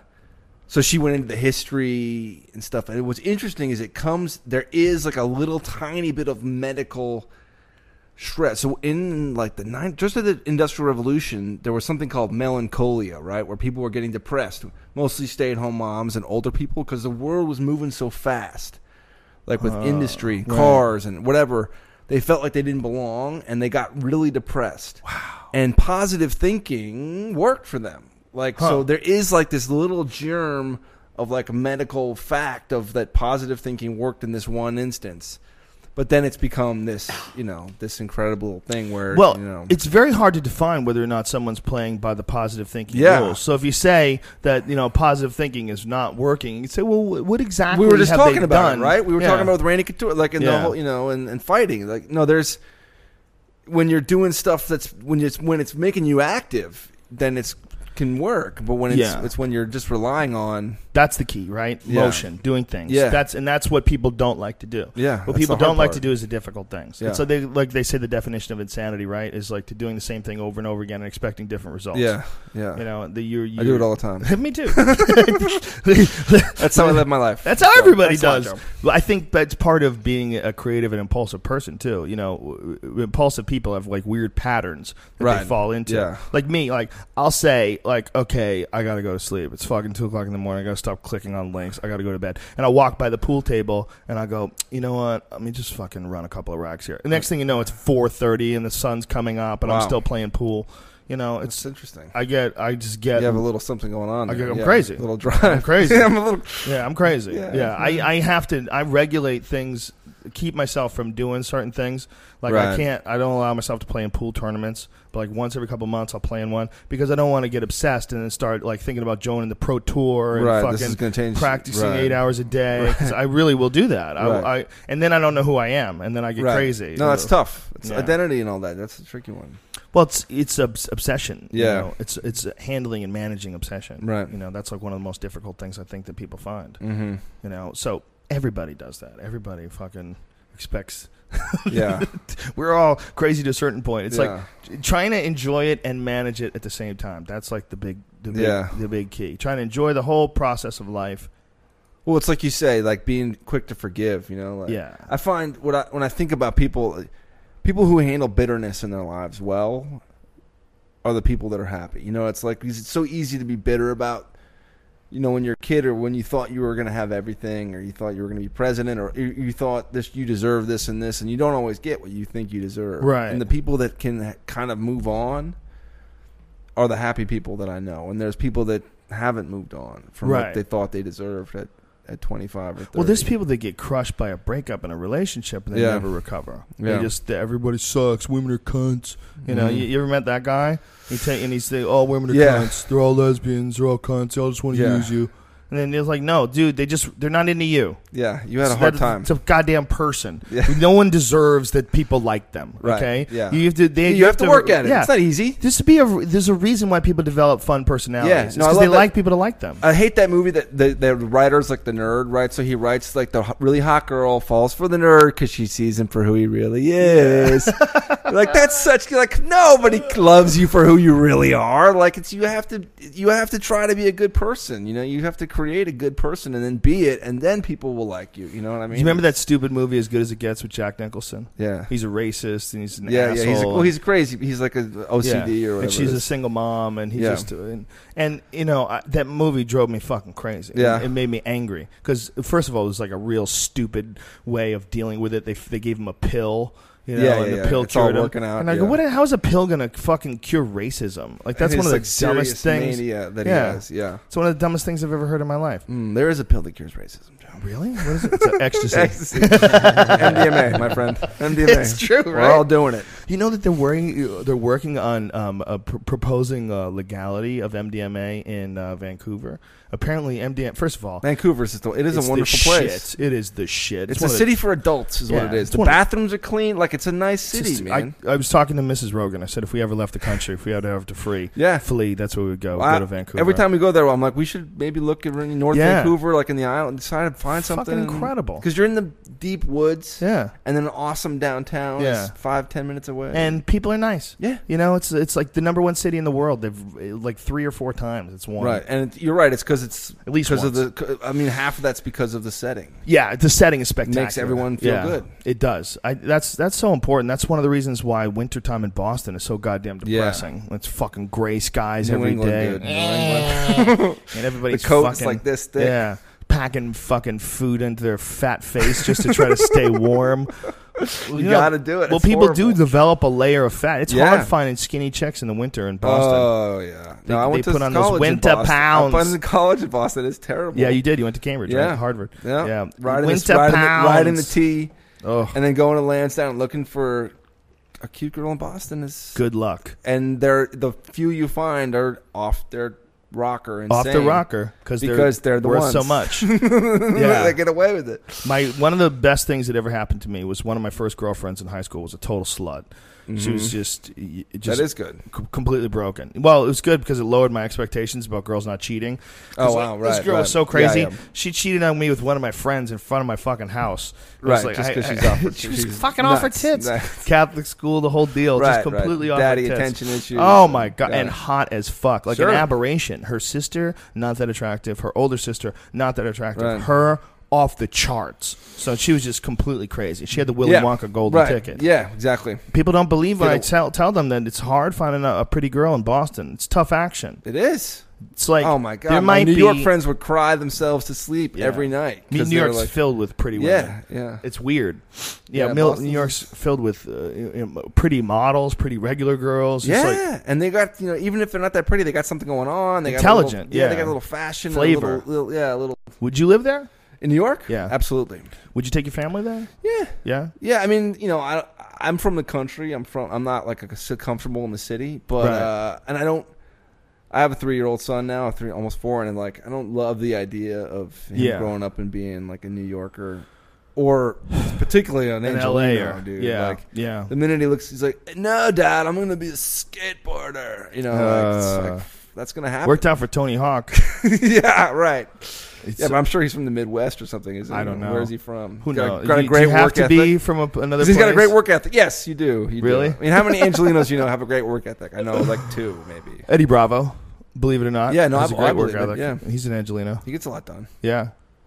so she went into the history and stuff. And what's interesting is there is like a little tiny bit of medical shred. So in like just at the Industrial Revolution, there was something called melancholia, right, where people were getting depressed, mostly stay-at-home moms and older people, because the world was moving so fast, like with industry, cars, and whatever. They felt like they didn't belong, and they got really depressed. Wow! And positive thinking worked for them. So there is like this little germ of like a medical fact of that positive thinking worked in this one instance. But then it's become this, this incredible thing where, it's very hard to define whether or not someone's playing by the positive thinking rules. So if you say that, positive thinking is not working, you say, well, what exactly we were just have talking they about done? It, right? We were talking about with Randy Couture, like in the whole, and fighting. Like, no, there's when you're doing stuff when it's making you active, then it's can work, but when it's when you're just relying on, that's the key, right? Motion, doing things. That's what people don't like to do. What people don't like to do is the difficult things. And so they say the definition of insanity, right, is like to doing the same thing over and over again and expecting different results. I do it all the time. Me too. That's how I live my life. That's how everybody does. I think that's part of being a creative and impulsive person too. Impulsive people have like weird patterns that they fall into. Like me, like I'll say, like, okay, I gotta go to sleep. It's fucking 2:00 in the morning. I gotta stop clicking on links. I gotta go to bed. And I walk by the pool table and I go, you know what? Let me just fucking run a couple of racks here. The next thing you know, it's 4:30 and the sun's coming up and I'm still playing pool. It's interesting. I just get. You have a little something going on. I'm crazy. A little drive. I'm crazy. I'm crazy. I have to. I regulate things. Keep myself from doing certain things. Like I don't allow myself to play in pool tournaments, but like once every couple of months I'll play in one because I don't want to get obsessed and then start like thinking about joining the pro tour and fucking practicing 8 hours a day. Cause I really will do that. And then I don't know who I am, and then I get crazy. No, that's tough. It's identity and all that. That's a tricky one. Well, it's obsession. It's handling and managing obsession. Right. That's like one of the most difficult things I think that people find. Mm-hmm. So everybody does that. Everybody fucking expects. Yeah. We're all crazy to a certain point. It's like trying to enjoy it and manage it at the same time. That's like the big key. Trying to enjoy the whole process of life. Well, it's like you say, like being quick to forgive. I find when I think about people who handle bitterness in their lives well are the people that are happy. It's like it's so easy to be bitter about. When you're a kid or when you thought you were going to have everything or you thought you were going to be president or you thought you deserve this and this and you don't always get what you think you deserve. Right. And the people that can kind of move on are the happy people that I know. And there's people that haven't moved on from what they thought they deserved at 25 or 30. Well, there's people that get crushed by a breakup in a relationship and they never recover. Everybody sucks. Women are cunts. You ever met that guy? He's saying, oh, women are cunts. They're all lesbians. They're all cunts. They all just want to use you. And then it's like, no, dude, they're not into you. Yeah, you had a hard time. It's a goddamn person. Yeah. No one deserves that people like them. Okay, right. Yeah, you have to work at it. Yeah. It's not easy. There's a reason why people develop fun personalities. Yeah, because they like people to like them. I hate that movie that the writer's like the nerd, right? So he writes like the really hot girl falls for the nerd because she sees him for who he really is. Like that's such like nobody loves you for who you really are. Like it's you have to try to be a good person. You know, you have to create a good person and then be it, and then people will like you. You know what I mean? Do you remember that stupid movie As Good as It Gets with Jack Nicholson? Yeah, he's a racist and he's an asshole. Yeah, he's crazy. He's like a OCD or whatever. And she's a single mom, and he's and you know that movie drove me fucking crazy. Yeah, it made me angry because first of all, it was like a real stupid way of dealing with it. They gave him a pill. You know, and the pill cured him. Working out, and I go, how is a pill gonna fucking cure racism? Like that's one of the dumbest things. Mania that he has. Yeah, it's one of the dumbest things I've ever heard in my life. There is a pill that cures racism, Joe. Really? What is it? It's an ecstasy. Ecstasy. MDMA, my friend. MDMA. It's true, right? We're all doing it. You know that they're working on proposing legality of MDMA in Vancouver. Apparently, first of all, Vancouver is a wonderful place. It is the shit. It's a city for adults, is what it is. The bathrooms are clean. Like it's a nice city, man. I was talking to Mrs. Rogan. I said if we ever left the country, if we had to have to flee, that's where we would go. Go to Vancouver. Every time we go there, I'm like, we should maybe look at North Vancouver, like in the island, decide to find something incredible. Because you're in the deep woods, and then an awesome downtown, is 5-10 minutes away, and people are nice. Yeah, you know, it's like the #1 city in the world. They've like 3 or 4 times it's won. Right, and you're right. It's because it's at least because of the. I mean, half of that's because of the setting. Yeah, the setting is spectacular. Makes everyone feel good. It does. That's so important. That's one of the reasons why wintertime in Boston is so goddamn depressing. It's fucking gray skies every day. And everybody's the coat's fucking, like this thick. Yeah, packing fucking food into their fat face just to try to stay warm. You got to do it. Well, people do develop a layer of fat. It's hard finding skinny chicks in the winter in Boston. Oh, yeah. I went to put on those winter pounds. I went to college in Boston. It's terrible. Yeah, you did. You went to Cambridge, right? Harvard. Yeah. Riding the T, and then going to Lansdowne looking for a cute girl in Boston is good luck. And the few you find are off their rocker, insane. Off the rocker because they're the worth ones. So much. They get away with it. One of the best things that ever happened to me was one of my first girlfriends in high school was a total slut. Mm-hmm. She was just that is good. Completely broken. Well, it was good because it lowered my expectations about girls not cheating. Oh wow! This girl was so crazy. Yeah. She cheated on me with one of my friends in front of my fucking house. Right, just because she's off. She was fucking off her tits. Catholic school, the whole deal, just completely off Daddy her tits. Attention issues. Oh my god! And hot as fuck, like an aberration. Her sister, not that attractive. Her older sister, not that attractive. Right. Her, off the charts. So she was just completely crazy. She had the Willy Wonka golden ticket. Yeah, exactly. People don't believe when I tell them that it's hard finding a pretty girl in Boston. It's tough action. It is. It's like, oh my god, my New York friends would cry themselves to sleep every night. New York's filled with pretty women. Yeah. It's weird. New York's filled with pretty models, pretty regular girls. Yeah, and they got even if they're not that pretty, they got something going on. They intelligent. Got they got a little fashion flavor. A little. Would you live there? In New York? Yeah. Absolutely. Would you take your family there? Yeah. Yeah? Yeah, I mean, I'm from the country. I'm not like so comfortable in the city, but and I have a 3-year-old son now, almost 4, and like I don't love the idea of him growing up and being like a New Yorker or particularly an Angelino, dude. Yeah. Like, the minute he's like, "No, Dad, I'm going to be a skateboarder." It's like, that's going to happen. Worked out for Tony Hawk. Yeah, right. But I'm sure he's from the Midwest or something. I don't know. Where is he from? Who knows? Got a great work ethic. Do you have to be from another place? He's got a great work ethic. Yes, you do. Really? I mean, how many Angelinos have a great work ethic? I know like 2, maybe. Eddie Bravo, believe it or not. Yeah, no, has a great work ethic. Yeah, he's an Angelino. He gets a lot done. Yeah.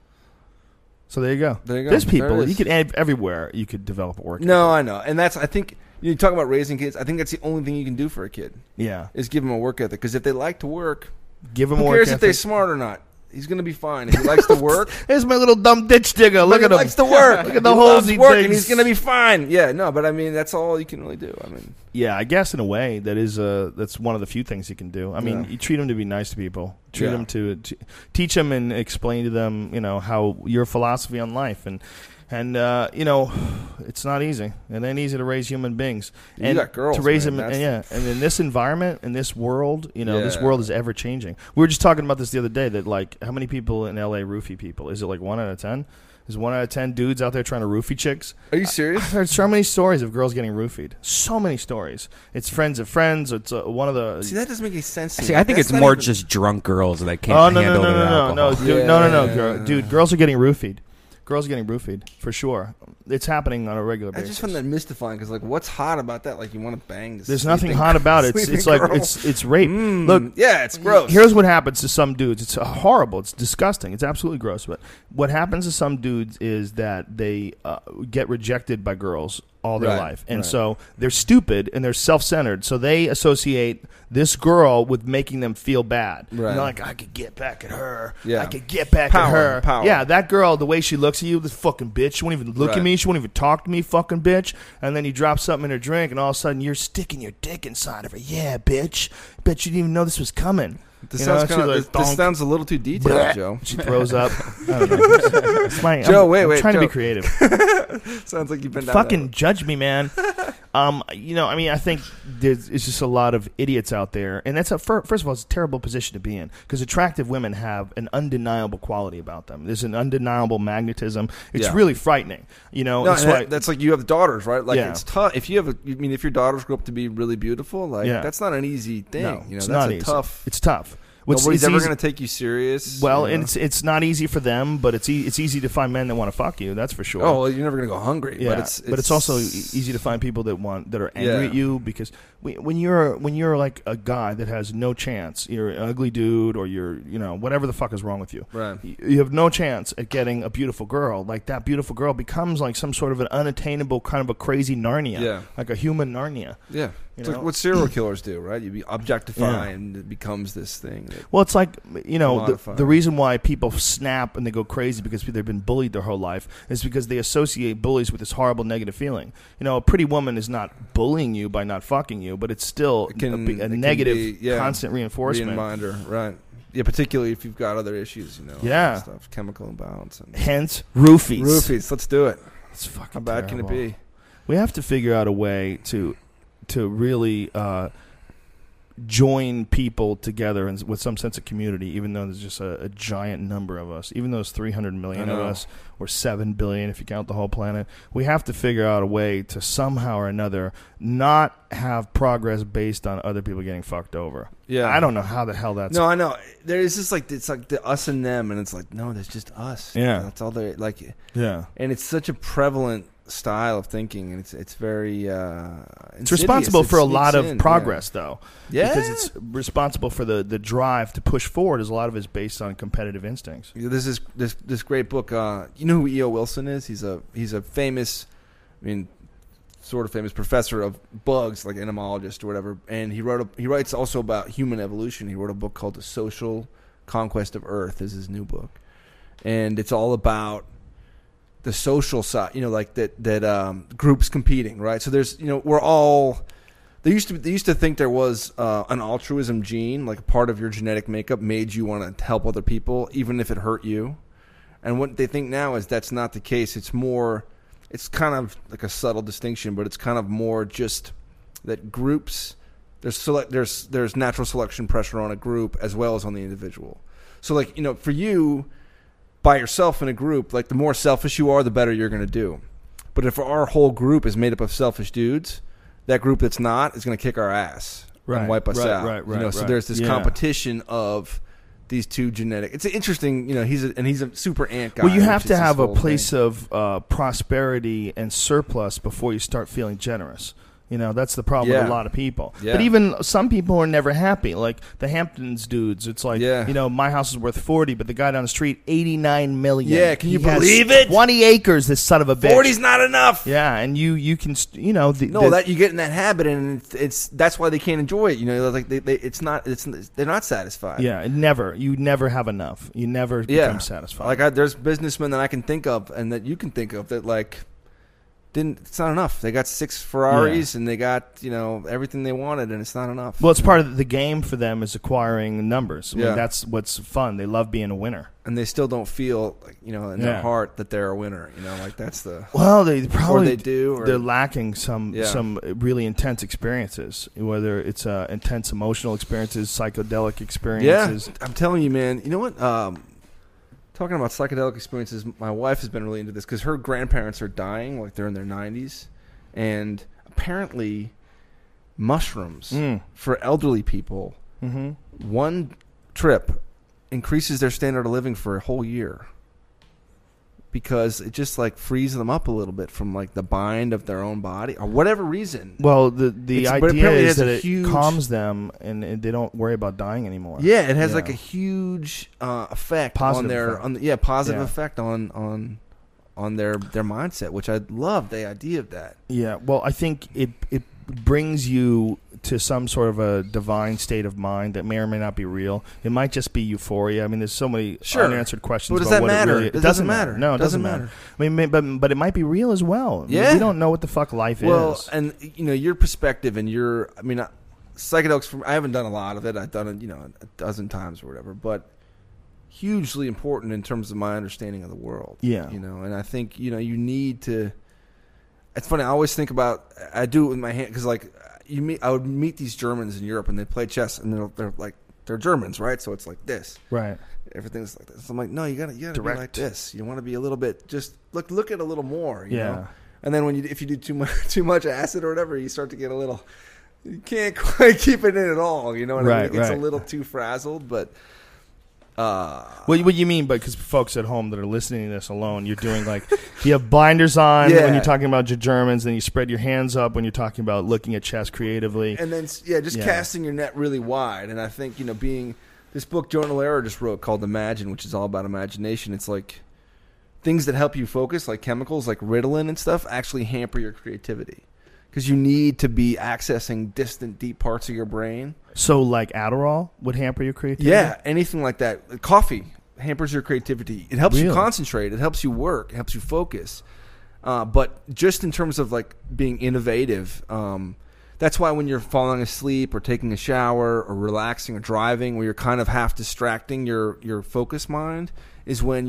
So there you go. There's people. You could everywhere. You could develop a work ethic. No, I know, and that's I think. You talk about raising kids. I think that's the only thing you can do for a kid. Yeah, is give them a work ethic. Because if they like to work, give them. Who cares if they're smart or not? He's going to be fine. If he likes to work. There's my little dumb ditch digger. Look at him. He likes to work. Look at the holes he digs. And he's going to be fine. Yeah, no, but I mean, that's all you can really do. I mean, yeah, I guess in a way that's one of the few things you can do. I mean, you treat them to be nice to people. Treat them to teach them and explain to them, how your philosophy on life. And And it's not easy. It ain't easy to raise human beings. And you got girls to raise them. And in this environment, in this world, this world is ever changing. We were just talking about this the other day. That like, how many people in LA roofie people? Is it like 1 out of 10? There's 1 out of 10 dudes out there trying to roofie chicks. Are you serious? I've heard so many stories of girls getting roofied. So many stories. It's friends of friends. It's one of the. See, that doesn't make any sense. See, I think it's more just drunk girls that can't handle their alcohol. Dude, girls are getting roofied. Girls are getting roofied for sure. It's happening on a regular basis. I just find that mystifying because, like, what's hot about that? Like, you want to bang this. There's nothing hot about it. It's like it's rape. Look, yeah, it's gross. Here's what happens to some dudes. It's horrible. It's disgusting. It's absolutely gross. But what happens to some dudes is that they get rejected by girls all their life. And so they're stupid and they're self-centered. So they associate this girl with making them feel bad. Right. And they're like, I could get back at her. Yeah. I could get back at her. Power. Yeah, that girl, the way she looks at you, this fucking bitch. She won't even look at me. She won't even talk to me, fucking bitch. And then you drop something in her drink and all of a sudden you're sticking your dick inside of her. Yeah, bitch. Bet you didn't even know this was coming. This sounds a little too detailed, Joe. She throws up. I don't know. Joe, I'm trying to be creative. Sounds like you've been down fucking judge me, man. I think it's just a lot of idiots out there, and that's first of all, it's a terrible position to be in because attractive women have an undeniable quality about them. There's an undeniable magnetism. It's really frightening. That's like you have daughters, right? Like it's tough. If your daughters grow up to be really beautiful, like that's not an easy thing. No, it's not easy. It's tough. Nobody's ever going to take you serious. Well, and it's not easy for them, but it's easy to find men that want to fuck you. That's for sure. Oh, well, you're never going to go hungry. Yeah, but it's also easy to find people that are angry at you because when you're like a guy that has no chance, you're an ugly dude or you're whatever the fuck is wrong with you. Right. You have no chance at getting a beautiful girl. Like that beautiful girl becomes like some sort of an unattainable kind of a crazy Narnia, like a human Narnia. Yeah. It's like what serial killers do, right? You objectify and it becomes this thing. Well, it's like, the reason why people snap and they go crazy because they've been bullied their whole life is because they associate bullies with this horrible negative feeling. A pretty woman is not bullying you by not fucking you, but it's still a negative, constant reinforcement. Reminder, right. Yeah, particularly if you've got other issues, stuff, chemical imbalance. Hence, roofies. Roofies, let's do it. It's fucking How bad terrible. can it be? We have to figure out a way to really join people together and with some sense of community, even though there's just a giant number of us, even though there's 300 million of us, or 7 billion if you count the whole planet. We have to figure out a way to somehow or another not have progress based on other people getting fucked over. Yeah. I don't know how the hell that's... No, I know. There's just like, it's like the us and them, and it's like, no, there's just us. Yeah. That's all they like. Yeah. And it's such a prevalent style of thinking, and it's very it's responsible for a lot of progress, though. Yeah, because it's responsible for the drive to push forward. As a lot of it is based on competitive instincts. This is this great book. You know who E.O. Wilson is? He's a famous, sort of famous professor of bugs, like entomologist or whatever. And he writes also about human evolution. He wrote a book called The Social Conquest of Earth. Is his new book, and it's all about the social side, like that groups competing, right? So there's, we're all. They used to think there was an altruism gene, like a part of your genetic makeup made you want to help other people, even if it hurt you. And what they think now is that's not the case. It's kind of like a subtle distinction, but it's kind of more just that groups. There's natural selection pressure on a group as well as on the individual. So like for you. By yourself in a group, like the more selfish you are, the better you're going to do. But if our whole group is made up of selfish dudes, that group that's not is going to kick our ass and wipe us out. Right. So there's this competition of these two genetic. It's interesting. He's a super ant guy. Well, you have to have a place of prosperity and surplus before you start feeling generous. That's the problem with a lot of people. Yeah. But even some people are never happy. Like the Hamptons dudes. It's like, my house is worth 40, but the guy down the street, 89 million. Yeah, can you believe it? 20 acres, this son of a bitch. 40's not enough. Yeah, and you can, that you get in that habit, and that's why they can't enjoy it. Like they're not satisfied. Yeah, you never have enough. You never become satisfied. Like there's businessmen that I can think of, and that you can think of that like. It's not enough. They got 6 Ferraris and they got everything they wanted, and it's not enough. Well, it's part of the game for them is acquiring numbers. I mean, that's what's fun. They love being a winner. and they still don't feel like, in their heart that they're a winner. Like that's the they probably or they do. Or, they're lacking some really intense experiences, whether it's intense emotional experiences, psychedelic experiences. Yeah, I'm telling you, man. You know what? Talking about psychedelic experiences, my wife has been really into this because her grandparents are dying, like they're in their 90s, and apparently mushrooms for elderly people, one trip increases their standard of living for a whole year because it just like frees them up a little bit from like the bind of their own body or whatever reason. Well, the idea is that it calms them and they don't worry about dying anymore. Yeah, it has like a huge effect positive effect on their mindset, which I love the idea of that. Yeah, well, I think it brings you to some sort of a divine state of mind that may or may not be real. It might just be euphoria. I mean, there's so many unanswered questions. But does about that matter? It doesn't matter. No, it doesn't matter. I mean, but it might be real as well. Yeah, we don't know what the fuck life is. Well, and your perspective and psychedelics. I haven't done a lot of it. I've done it, a dozen times or whatever. But hugely important in terms of my understanding of the world. Yeah, and I think you need to. It's funny. I always think about. I do it with my hand because I would meet these Germans in Europe and they play chess and they're Germans, right? So it's like this, right? Everything's like this. So I'm like, no, you gotta be like this. You want to be a little bit, just look at a little more, you know. And then if you do too much acid or whatever, you start to get a little. You can't quite keep it in at all, you know what I mean? It gets a little too frazzled, but. What you mean? Because folks at home that are listening to this alone, you're doing you have blinders on when you're talking about your Germans, then you spread your hands up when you're talking about looking at chess creatively, and then casting your net really wide. And I think being this book Jonah Lehrer just wrote called Imagine, which is all about imagination. It's like things that help you focus, like chemicals, like Ritalin and stuff, actually hamper your creativity because you need to be accessing distant, deep parts of your brain. So, like Adderall would hamper your creativity? Yeah, anything like that. Coffee hampers your creativity. It helps you concentrate. It helps you work. It helps you focus. But just in terms of being innovative, that's why when you're falling asleep or taking a shower or relaxing or driving, where you're kind of half distracting your focus mind, is when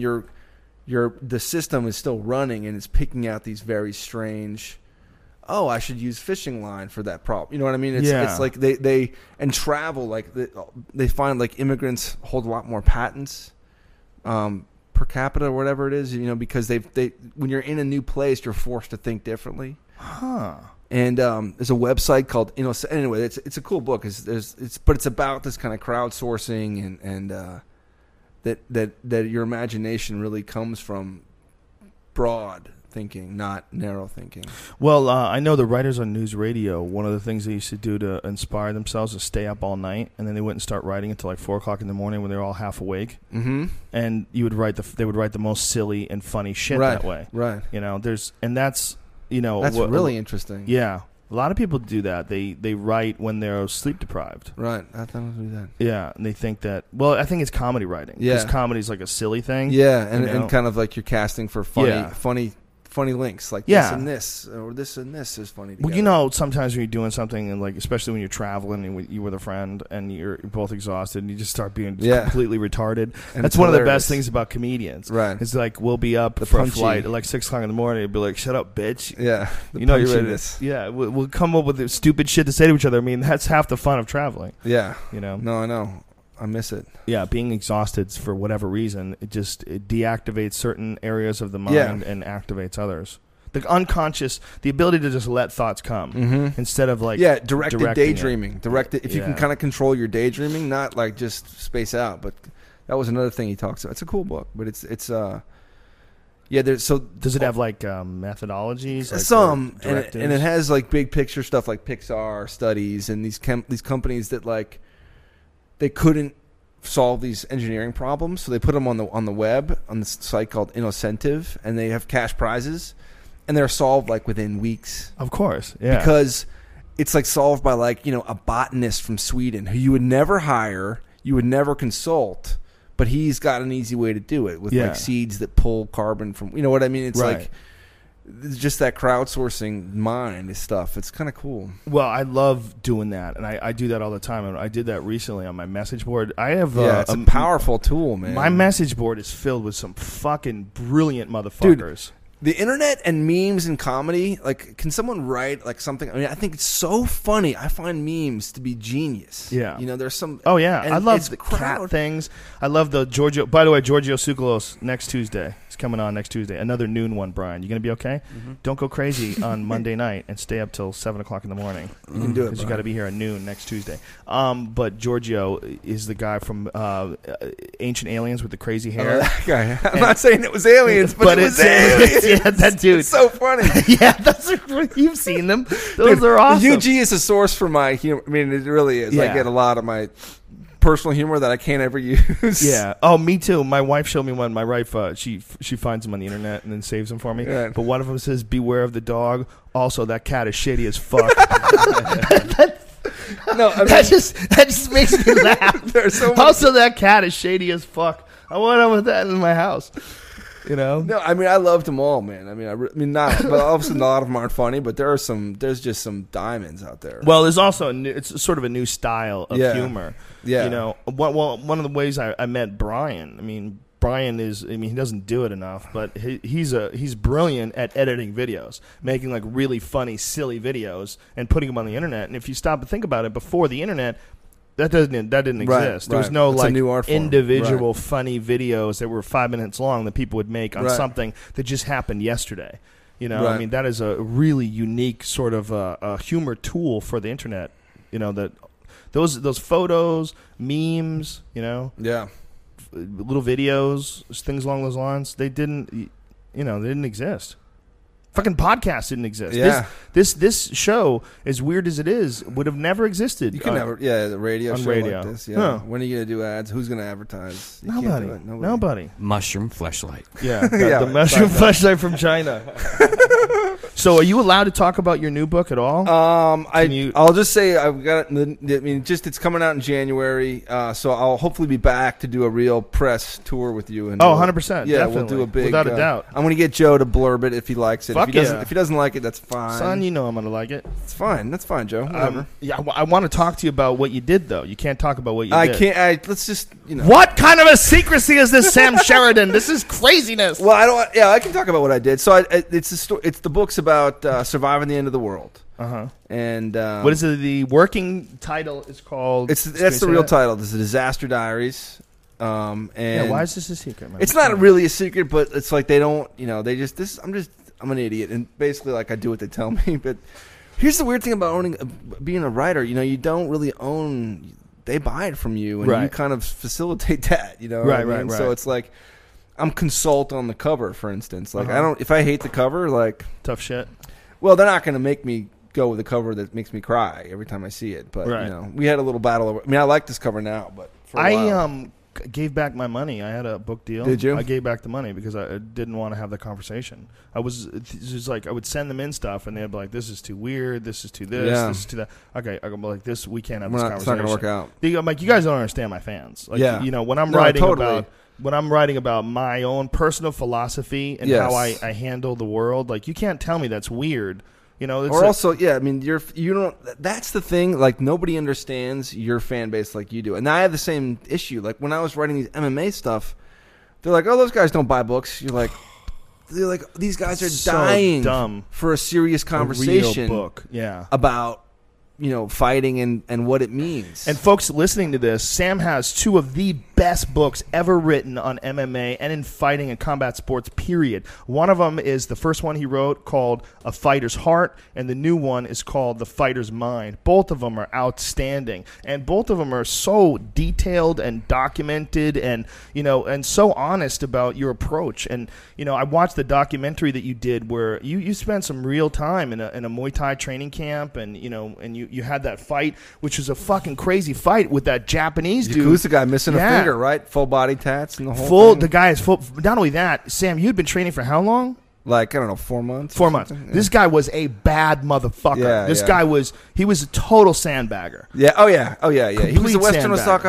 the system is still running and it's picking out these very strange. Oh, I should use fishing line for that problem. You know what I mean? It's like they and travel, they find immigrants hold a lot more patents per capita or whatever it is, because they when you're in a new place, you're forced to think differently. Huh. And there's a website called anyway, it's a cool book. But it's about this kind of crowdsourcing and that your imagination really comes from broad thinking, not narrow thinking. Well, I know the writers on News Radio, one of the things they used to do to inspire themselves is stay up all night, and then they wouldn't start writing until 4 o'clock in the morning when they're all half awake. Mm-hmm. And they would write the most silly and funny shit that way. Right. That's that's really interesting. Yeah. A lot of people do that. They write when they're sleep deprived. Right. I thought I would do that. Yeah, and they think that. Well, I think it's comedy writing. Yeah. Because comedy's like a silly thing. Yeah, and kind of you're casting for funny links this and this, or this and this is funny together. Well, sometimes when you're doing something and especially when you're traveling and you with a friend and you're both exhausted and you just start being completely retarded. And that's one of the best things about comedians. Right. It's we'll be up for a flight at 6 o'clock in the morning. It'll be like, shut up, bitch. Yeah. You're ready to. Yeah. We'll come up with stupid shit to say to each other. I mean, that's half the fun of traveling. Yeah. No, I know. I miss it. Yeah, being exhausted for whatever reason, it deactivates certain areas of the mind and activates others. The unconscious, the ability to just let thoughts come instead of directed daydreaming. If you can kind of control your daydreaming, not just space out. But that was another thing he talks about. It's a cool book, but it's does it have methodologies? Some and it has big picture stuff like Pixar studies and these companies that they couldn't solve these engineering problems, so they put them on the web on this site called Innocentive, and they have cash prizes, and they're solved within weeks. Of course, yeah, because it's solved by a botanist from Sweden who you would never hire, you would never consult, but he's got an easy way to do it with seeds that pull carbon from. You know what I mean? It's just that crowdsourcing mind stuff. It's kind of cool. Well, I love doing that, and I do that all the time. And I did that recently on my message board. I have it's a powerful tool, man. My message board is filled with some fucking brilliant motherfuckers. Dude, the internet and memes and comedy, like, can someone write like something? I mean, I think it's so funny. I find memes to be genius. Yeah, you know, there's some. Oh yeah, I love the cat things. I love the Giorgio. By the way, Giorgio Tsoukalos next Tuesday. He's coming on next Tuesday. Another noon one, Brian. You gonna be okay? Mm-hmm. Don't go crazy on Monday night and stay up till 7:00 in the morning. You can do it because you got to be here at noon next Tuesday. But Giorgio is the guy from Ancient Aliens with the crazy hair. That guy. I'm not saying it was aliens, but it was aliens. Yeah, that dude. It's so funny. Yeah, you've seen them. Those are awesome. UG is a source for my humor. I mean, it really is. Yeah. I get a lot of my personal humor that I can't ever use. Yeah. Oh, me too. My wife showed me one. My wife, she finds them on the internet and then saves them for me. Yeah. But one of them says, "Beware of the dog." Also, that cat is shady as fuck. No, I mean, that just makes me laugh. There's so much. Also, that cat is shady as fuck. I want to have that in my house. You know? No, I mean, I loved them all, man. I mean, not. But obviously, a lot of them aren't funny. But there's just some diamonds out there. Well, there's also it's sort of a new style of humor. Yeah. You know, one of the ways I met Brian. I mean, Brian he doesn't do it enough, but he's brilliant at editing videos, making like really funny, silly videos, and putting them on the internet. And if you stop and think about it, before the internet, that didn't exist. There was no it's like individual funny videos that were 5 minutes long that people would make on something that just happened yesterday. You know, I mean, that is a really unique sort of a humor tool for the internet. You know, that those photos, memes, you know, little videos, things along those lines. They didn't exist. Fucking podcasts didn't exist. Yeah. This show, as weird as it is, would have never existed. You can never, the radio on show radio. like this. Yeah. Huh. When are you going to do ads? Who's going to advertise? You Nobody. can't do it. Nobody. Mushroom fleshlight. Yeah. The mushroom fleshlight from China. So, are you allowed to talk about your new book at all? I'll just say I've got. I mean, it's coming out in January, so I'll hopefully be back to do a real press tour with you. And 100%. Yeah, definitely. we'll do a big. Without a doubt. I'm going to get Joe to blurb it if he likes it. Fuck if he doesn't like it, that's fine. Son, you know I'm going to like it. It's fine. That's fine, Joe. Whatever. I want to talk to you about what you did, though. You can't talk about what you did. I can't. Let's just. What kind of a secrecy is this, Sam Sheridan? This is craziness. Well, I don't. Yeah, I can talk about what I did. So it's the book's about surviving the end of the world. And what is it? The working title is called. That's the real title. This is Disaster Diaries. And why is this a secret, man? It's not really a secret, but it's like they don't. They just. I'm an idiot, and basically, like, I do what they tell me. But here's the weird thing about being a writer. You don't really own. They buy it from you, and you kind of facilitate that. Right. So it's like I'm consult on the cover, for instance. Like I don't. If I hate the cover, like tough shit. Well, they're not going to make me go with a cover that makes me cry every time I see it. But we had a little battle over. I mean, I like this cover now, but for a while. Gave back my money. I had a book deal. Did you? I gave back the money because I didn't want to have the conversation. It's just like I would send them in stuff, and they'd be like, "This is too weird. This is too this. This is too that." Okay, I go like, "This we can't have this conversation." It's not going to work out. I'm like, "You guys don't understand my fans." Like, when I'm writing about my own personal philosophy and how I handle the world, like, you can't tell me that's weird. I mean, you don't. That's the thing. Like, nobody understands your fan base like you do, and I have the same issue. Like, when I was writing these MMA stuff, they're like, "Oh, those guys don't buy books." They're like, these guys are so dying dumb for a serious conversation, a real book, about fighting and what it means. And folks listening to this, Sam has two of the best books ever written on MMA and in fighting and combat sports, period. One of them is the first one he wrote called A Fighter's Heart, and the new one is called The Fighter's Mind. Both of them are outstanding, and both of them are so detailed and documented and so honest about your approach. And, I watched the documentary that you did where you spent some real time in a Muay Thai training camp, and, you had that fight, which was a fucking crazy fight with that Japanese dude. Yakuza guy missing a finger, right? Full body tats and the whole thing. The guy is full. Not only that, Sam, you'd been training for how long? Like, I don't know, 4 months? 4 months. Yeah. This guy was a bad motherfucker. He was a total sandbagger. Yeah. Oh, yeah. He was a Western Osaka.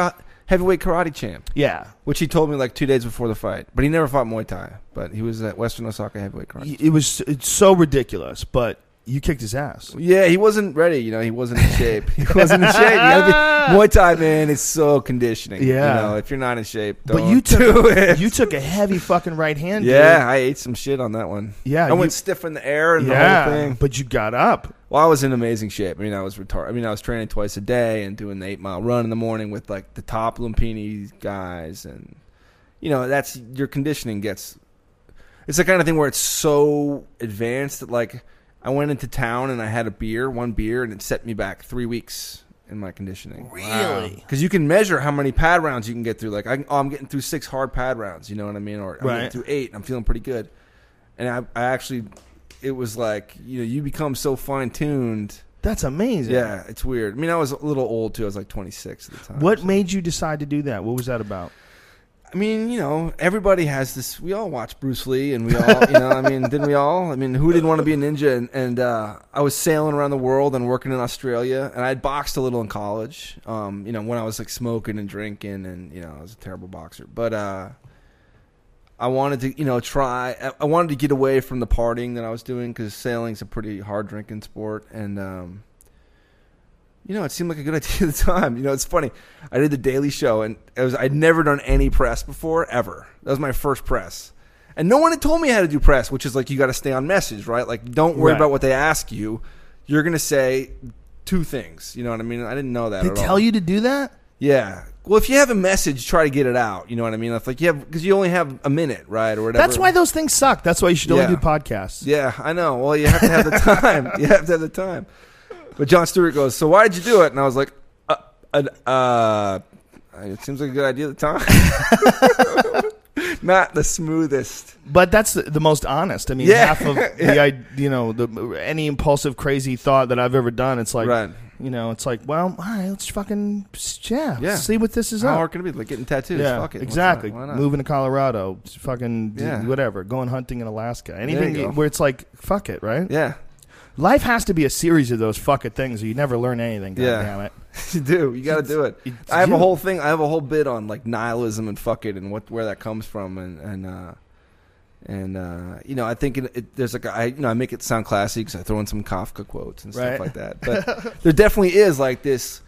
heavyweight karate champ. Yeah. Which he told me like 2 days before the fight. But he never fought Muay Thai. But he was at Western Osaka heavyweight karate. It's so ridiculous, but you kicked his ass. Yeah, he wasn't ready. He wasn't in shape. He wasn't in shape. Muay Thai, man, it's so conditioning. Yeah. If you're not in shape, but you took a heavy fucking right hand. Yeah, dude. I ate some shit on that one. Yeah, I went stiff in the air and the whole thing. But you got up. Well, I was in amazing shape. I was retarded. I was training twice a day and doing the 8-mile run in the morning with like the top Lumpini guys, and that's your conditioning gets. It's the kind of thing where it's so advanced that like. I went into town and I had one beer, and it set me back 3 weeks in my conditioning. Really? Because you can measure how many pad rounds you can get through. Like, I'm getting through 6 hard pad rounds, you know what I mean? Or I'm getting through 8, and I'm feeling pretty good. And I actually, it was like, you become so fine-tuned. That's amazing. Yeah, it's weird. I was a little old, too. I was like 26 at the time. What made you decide to do that? What was that about? Everybody has this. We all watch Bruce Lee, and we all, didn't we all? Who didn't want to be a ninja? And I was sailing around the world and working in Australia, and I'd boxed a little in college. When I was like smoking and drinking, and I was a terrible boxer. But I wanted to, try. I wanted to get away from the partying that I was doing because sailing's a pretty hard drinking sport, and it seemed like a good idea at the time. It's funny. I did the Daily Show, and I'd never done any press before, ever. That was my first press. And no one had told me how to do press, which is like you got to stay on message, right? Like, don't worry about what they ask you. You're going to say 2 things. You know what I mean? I didn't know that at all. They tell you to do that? Yeah. Well, if you have a message, try to get it out. You know what I mean? If like because you only have a minute, right, or whatever. That's why those things suck. That's why you should only do podcasts. Yeah, I know. Well, you have to have the time. You have to have the time. But Jon Stewart goes, so why did you do it? And I was like, it seems like a good idea at the time. Not the smoothest. But that's the most honest. Half of any impulsive, crazy thought that I've ever done, it's like, it's like, well, all right, let's fucking, see what this is. How hard can it be? Like getting tattoos. Yeah, fuck it. exactly. Why not? Moving to Colorado, fucking whatever, going hunting in Alaska. Anything where it's like, fuck it, right? Yeah. Life has to be a series of those fuck it things, or you never learn anything. God damn it. You do. You got to do it. I have a whole thing. I have a whole bit on like nihilism and fuck it and where that comes from, and I think there's like I make it sound classy because I throw in some Kafka quotes and stuff like that. But there definitely is like this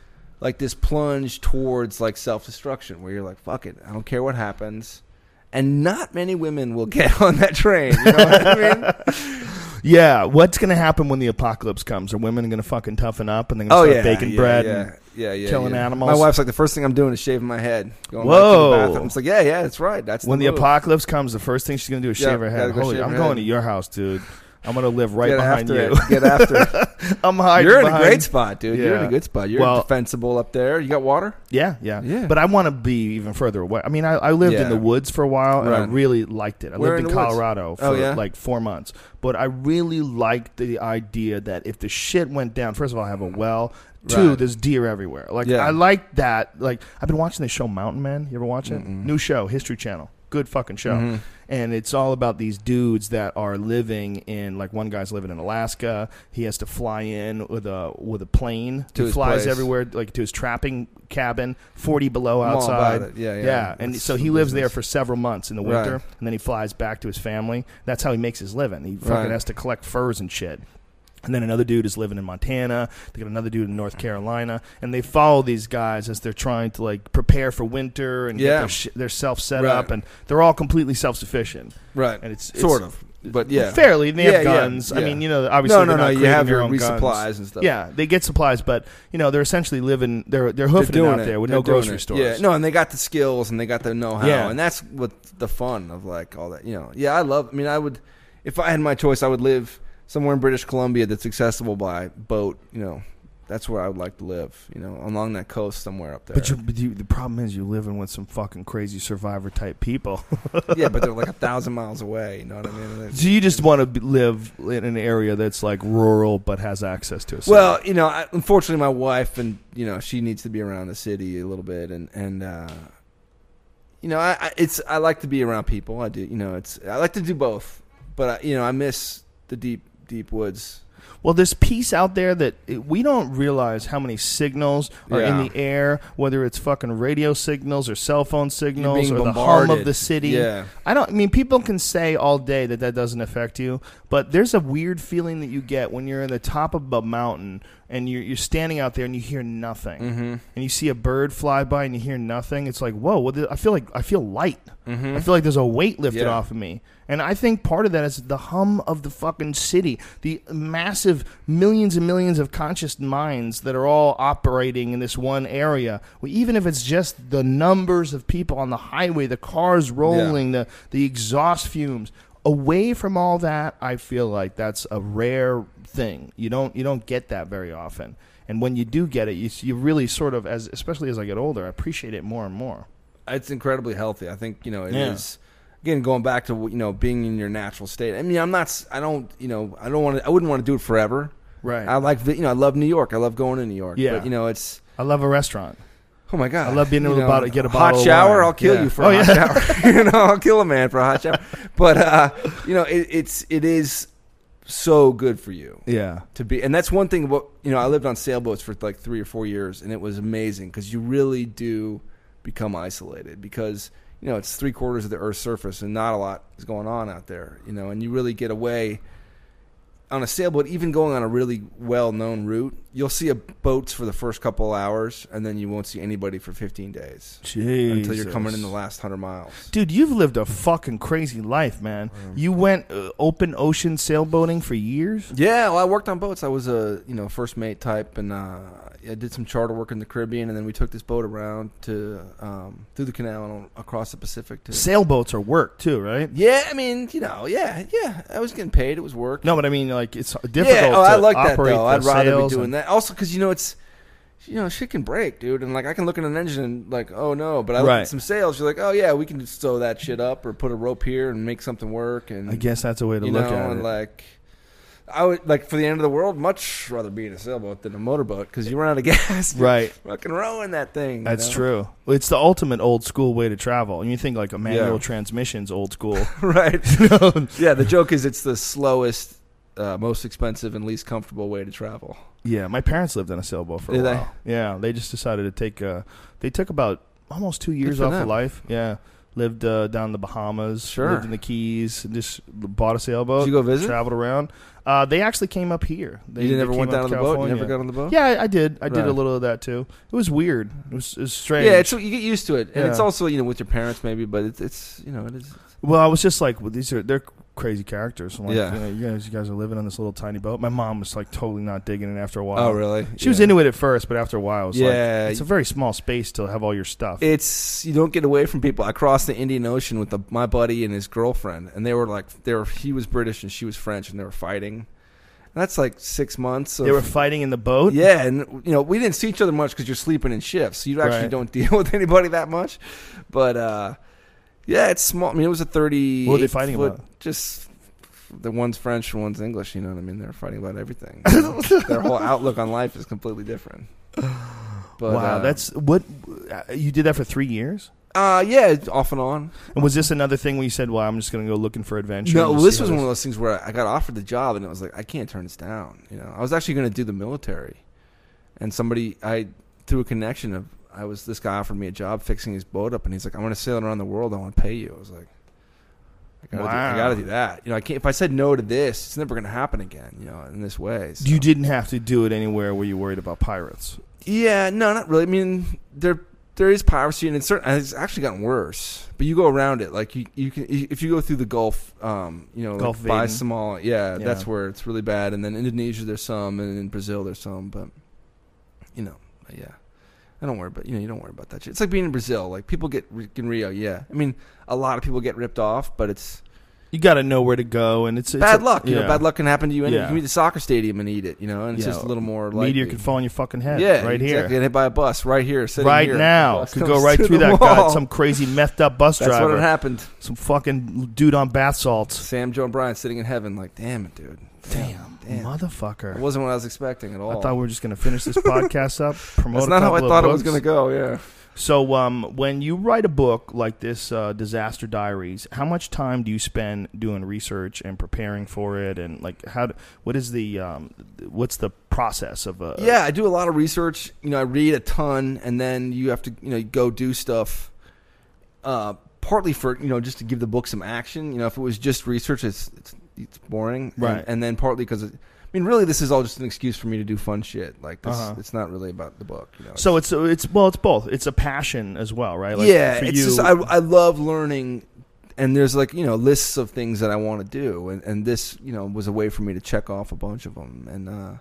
plunge towards like self-destruction where you're like, fuck it, I don't care what happens, and not many women will get on that train. You know what I mean? Yeah, what's going to happen when the apocalypse comes? Are women going to fucking toughen up and they're going to start baking bread and killing animals? My wife's like, the first thing I'm doing is shaving my head. Going Whoa. back to the bathroom. It's like, yeah, that's right. That's when the apocalypse comes, the first thing she's going to do is shave her head. Holy, I'm going to your house, dude. I'm going to live right behind you. Get after it. I'm hiding You're in a great spot, dude. Yeah. You're in a good spot. You're defensible up there. You got water? Yeah. But I want to be even further away. I lived in the woods for a while, and I really liked it. I lived in Colorado for like 4 months. But I really liked the idea that if the shit went down, first of all, I have a well. 2, there's deer everywhere. I like that. Like, I've been watching this show Mountain Man. You ever watch it? New show, History Channel. Good fucking show. Mm-hmm. And it's all about these dudes that are living in, like, one guy's living in Alaska. He has to fly in with a plane. He flies everywhere, like to his trapping cabin, 40 below outside. Yeah. And so he lives there for several months in the winter, and then he flies back to his family. That's how he makes his living. He fucking has to collect furs and shit. And then another dude is living in Montana. They got another dude in North Carolina, and they follow these guys as they're trying to like prepare for winter and get their self set up, and they're all completely self sufficient. Right, and it's sort of, but fairly. And they have guns. I mean, obviously, no. You have your own supplies and stuff. Yeah, they get supplies, but they're essentially living. They're hoofing it out there with no grocery stores. Yeah, no, and they got the skills and they got the know how, and that's what the fun of like all that. I love. I mean, I would, if I had my choice, I would live somewhere in British Columbia that's accessible by boat. That's where I would like to live. Along that coast somewhere up there. But the problem is you're living with some fucking crazy survivor type people. Yeah, but they're like 1,000 miles away. You know what I mean? So you just want to live in an area that's like rural but has access to a city. Well, unfortunately, my wife and she needs to be around the city a little bit, and I like to be around people. I do. I like to do both, but I miss the deep woods. Well, there's peace out there that we don't realize how many signals are in the air, whether it's fucking radio signals or cell phone signals or the hum of the city. Yeah. I mean, people can say all day that doesn't affect you, but there's a weird feeling that you get when you're in the top of a mountain and you're standing out there and you hear nothing, and you see a bird fly by and you hear nothing. It's like, whoa! I feel light. I feel like there's a weight lifted off of me. And I think part of that is the hum of the fucking city, the massive millions and millions of conscious minds that are all operating in this one area. Well, even if it's just the numbers of people on the highway, the cars rolling, the exhaust fumes. Away from all that, I feel like that's a rare thing. You don't get that very often. And when you do get it, you really sort of, especially as I get older, I appreciate it more and more. It's incredibly healthy. I think, it is. Again, going back to, being in your natural state. I mean, I wouldn't want to do it forever. Right. I love New York. I love going to New York. Yeah. But, I love a restaurant. Oh my God! I love being able to get a hot bottle shower. of wine. I'll kill you for a hot shower. I'll kill a man for a hot shower. But it is so good for you. Yeah. To be, and that's one thing. I lived on sailboats for like 3 or 4 years, and it was amazing because you really do become isolated because it's 3/4 of the Earth's surface, and not a lot is going on out there. And you really get away. On a sailboat, even going on a really well-known route, you'll see boats for the first couple of hours, and then you won't see anybody for 15 days. Jesus. Until you're coming in the last 100 miles. Dude, you've lived a fucking crazy life, man. You went open ocean sailboating for years? Yeah, well, I worked on boats. I was a first mate type, and I did some charter work in the Caribbean, and then we took this boat around to through the canal and across the Pacific. Sailboats are work too, right? Yeah, I mean, yeah. I was getting paid. It was work. No, but I mean, like, it's difficult. Yeah, I like that operate though. I'd rather be doing and that. Also, because it's, shit can break, dude. And like, I can look at an engine and like, oh no. But I look at some sails. You're like, oh yeah, we can just sew that shit up or put a rope here and make something work. And I guess that's a way to look at it. And like, I would like for the end of the world, much rather be in a sailboat than a motorboat because you run out of gas. Right. Fucking rowing that thing. That's true. Well, it's the ultimate old school way to travel. And you think like a manual transmission's old school. Right. Yeah. The joke is it's the slowest, most expensive, and least comfortable way to travel. Yeah. My parents lived on a sailboat for a while. Yeah. They just decided to take. They took about almost 2 years off of life. Yeah. Lived down in the Bahamas. Sure. Lived in the Keys. Just bought a sailboat. Did you go visit? Traveled around. They actually came up here. You never went down on the boat? You never got on the boat? Yeah, I did. I did a little of that too. It was weird. It was strange. Yeah, you get used to it, and it's also with your parents maybe, but it's it is. Well, I was just like, well, they're crazy characters. I'm like, you guys are living on this little tiny boat. My mom was like totally not digging it after a while. Oh, really? She was into it at first, but after a while, it was like, it's a very small space to have all your stuff. You don't get away from people. I crossed the Indian Ocean with my buddy and his girlfriend, and he was British and she was French, and they were fighting. And that's like 6 months. They were fighting in the boat? Yeah, and we didn't see each other much because you're sleeping in shifts, so you actually don't deal with anybody that much. But yeah, it's small. I mean, it was a 30. What were they fighting about? Just the one's French and one's English. You know what I mean? They're fighting about everything. Their whole outlook on life is completely different. But, wow, that's what you did that for 3 years. Yeah, off and on. And was this another thing where you said, "Well, I'm just going to go looking for adventure"? No, well, this was one of those things where I got offered the job, and it was like, I can't turn this down. I was actually going to do the military, and through a connection this guy offered me a job fixing his boat up, and he's like, "I want to sail around the world. I want to pay you." I was like, I got to do that. I can't. If I said no to this, it's never going to happen again. In this way. So. You didn't have to do it anywhere where you worried about pirates. Yeah, no, not really. I mean, there is piracy, and it's actually gotten worse. But you go around it, like you can if you go through the Gulf, Gulf by Somalia, yeah, that's where it's really bad. And then Indonesia, there's some, and in Brazil, there's some. But yeah, I don't worry about you don't worry about that shit. It's like being in Brazil. Like people get in Rio, yeah. I mean, a lot of people get ripped off, but it's. You got to know where to go, and it's bad luck. Bad luck can happen to you. You can be at the soccer stadium and eat it. And it's just a little more likely. Meteor could fall on your fucking head. Yeah, right here. Get hit by a bus right here, sitting right here. now. Could go right through that guy. Some crazy methed up bus driver. That's what had happened. Some fucking dude on bath salts. Sam, Joe, and Brian sitting in heaven, like, damn it, dude. Damn, motherfucker. It wasn't what I was expecting at all. I thought we were just going to finish this podcast up. Promote. That's not how I thought it was going to go. Yeah. So when you write a book like this, Disaster Diaries, how much time do you spend doing research and preparing for it, and like what's the process of a? Yeah, I do a lot of research. I read a ton, and then you have to go do stuff. Partly for just to give the book some action. If it was just research, it's boring, right? And then partly because really, this is all just an excuse for me to do fun shit. Like this, it's not really about the book. So it's both. It's a passion as well, right? Like I love learning, and there's lists of things that I want to do, and this was a way for me to check off a bunch of them. And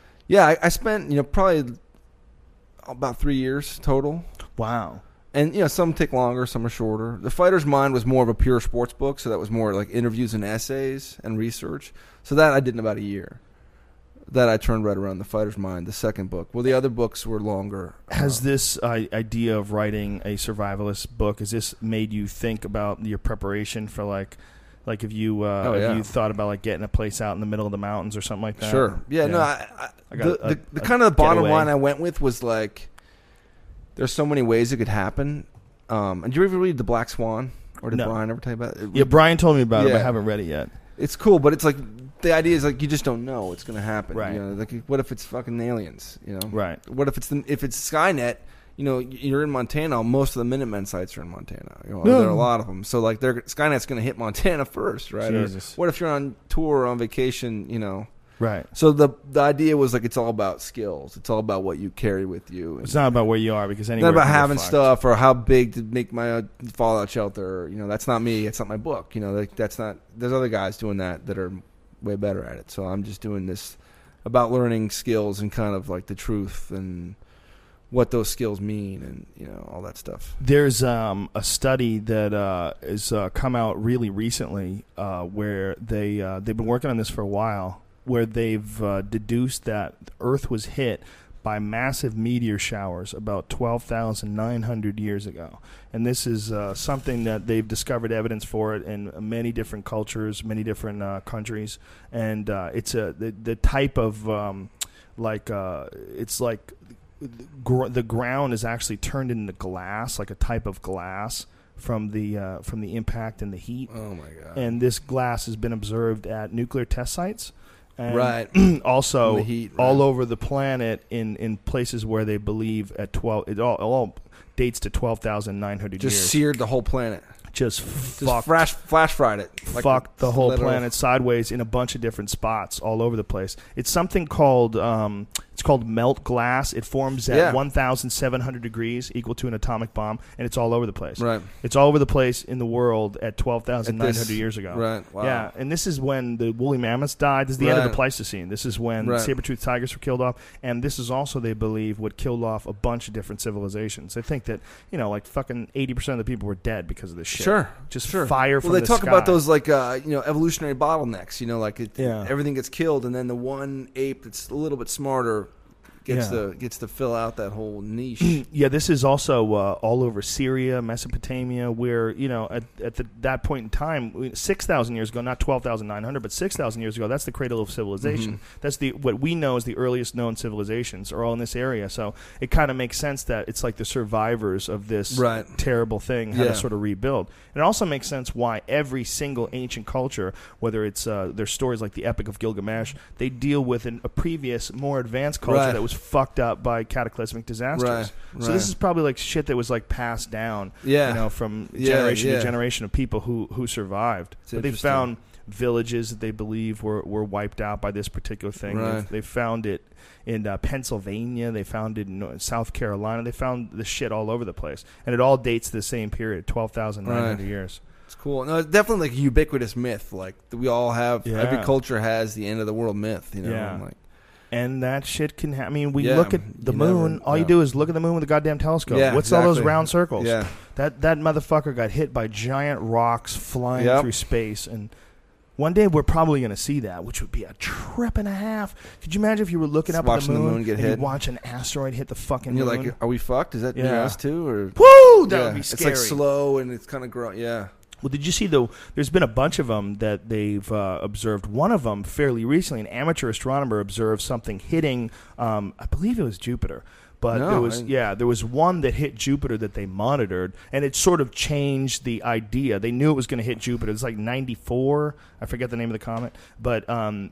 I spent probably about 3 years total. Wow. And some take longer, some are shorter. The Fighter's Mind was more of a pure sports book, so that was more like interviews and essays and research. So that I did in about a year. That I turned right around The Fighter's Mind, the second book. Well, the other books were longer. Has this idea of writing a survivalist book, has this made you think about your preparation for like if you you thought about like getting a place out in the middle of the mountains or something like that? Sure. Yeah. No. The kind of the bottom line I went with was like, there's so many ways it could happen. And did you ever read The Black Swan? Or did Brian ever tell you about it? Yeah, Brian told me about it, but I haven't read it yet. It's cool, but it's like the idea is like you just don't know what's going to happen. Right. Like what if it's fucking aliens? Right. What if it's Skynet? You're in Montana. Most of the Minutemen sites are in Montana. There are a lot of them. So like, Skynet's going to hit Montana first, right? Jesus. Or what if you're on tour or on vacation? Right. So the idea was like it's all about skills. It's all about what you carry with you. It's not about where you are because anywhere. Not about having stuff or how big to make my fallout shelter. That's not me. It's not my book. That's not. There's other guys doing that are way better at it. So I'm just doing this about learning skills and kind of like the truth and what those skills mean and all that stuff. There's a study that has come out really recently where they've been working on this for a while, where they've deduced that the Earth was hit by massive meteor showers about 12,900 years ago. And this is something that they've discovered evidence for it in many different cultures, many different countries. And it's the type of, it's like the ground is actually turned into glass, like a type of glass from the impact and the heat. Oh, my God. And this glass has been observed at nuclear test sites. And right. Also, heat, right. all over the planet in places where they believe at 12, it all dates to 12,900 years. Just seared the whole planet. Just flash fried it. Fucked the whole planet sideways in a bunch of different spots all over the place. It's something called it's called melt glass. It forms at 1,700 degrees, equal to an atomic bomb, and it's all over the place. Right. It's all over the place in the world at 12,900 years ago. Right. Wow. Yeah, and this is when the woolly mammoths died. This is the end of the Pleistocene. This is when saber-toothed tigers were killed off, and this is also, they believe, what killed off a bunch of different civilizations. They think that like fucking 80% of the people were dead because of this shit. Sure. Just fire from the sky. Well, they talk about those like evolutionary bottlenecks. Everything gets killed, and then the one ape that's a little bit smarter gets to fill out that whole niche. Yeah, this is also all over Syria, Mesopotamia, where at that point in time, 6,000 years ago, not 12,900, but 6,000 years ago, that's the cradle of civilization. Mm-hmm. That's what we know as the earliest known civilizations are all in this area. So it kind of makes sense that it's like the survivors of this terrible thing had to sort of rebuild. And it also makes sense why every single ancient culture, whether it's their stories like the Epic of Gilgamesh, they deal with a previous, more advanced culture that was fucked up by cataclysmic disasters. So this is probably like shit that was like passed down, from generation to generation of people who survived. But they found villages that they believe were wiped out by this particular thing. They found it in Pennsylvania. They found it in South Carolina. They found the shit all over the place, and it all dates to the same period, 12,900 years. It's cool. No, it's definitely like a ubiquitous myth. Like we all have. Yeah. Every culture has the end of the world myth. Yeah. And that shit can happen. I mean, we look at the moon. All you do is look at the moon with a goddamn telescope. Yeah, What's all those round circles? Yeah. That motherfucker got hit by giant rocks flying through space. And one day we're probably going to see that, which would be a trip and a half. Could you imagine if you were looking up at the moon get hit, and you watch an asteroid hit the fucking moon? You're like, are we fucked? Is that near us too? Or woo, that would be scary. It's like slow and it's kind of growing. Yeah. Well, did you see, though, there's been a bunch of them that they've observed. One of them, fairly recently, an amateur astronomer observed something hitting, I believe it was Jupiter, But there was one that hit Jupiter that they monitored, and it sort of changed the idea. They knew it was going to hit Jupiter. It was like 94. I forget the name of the comet. But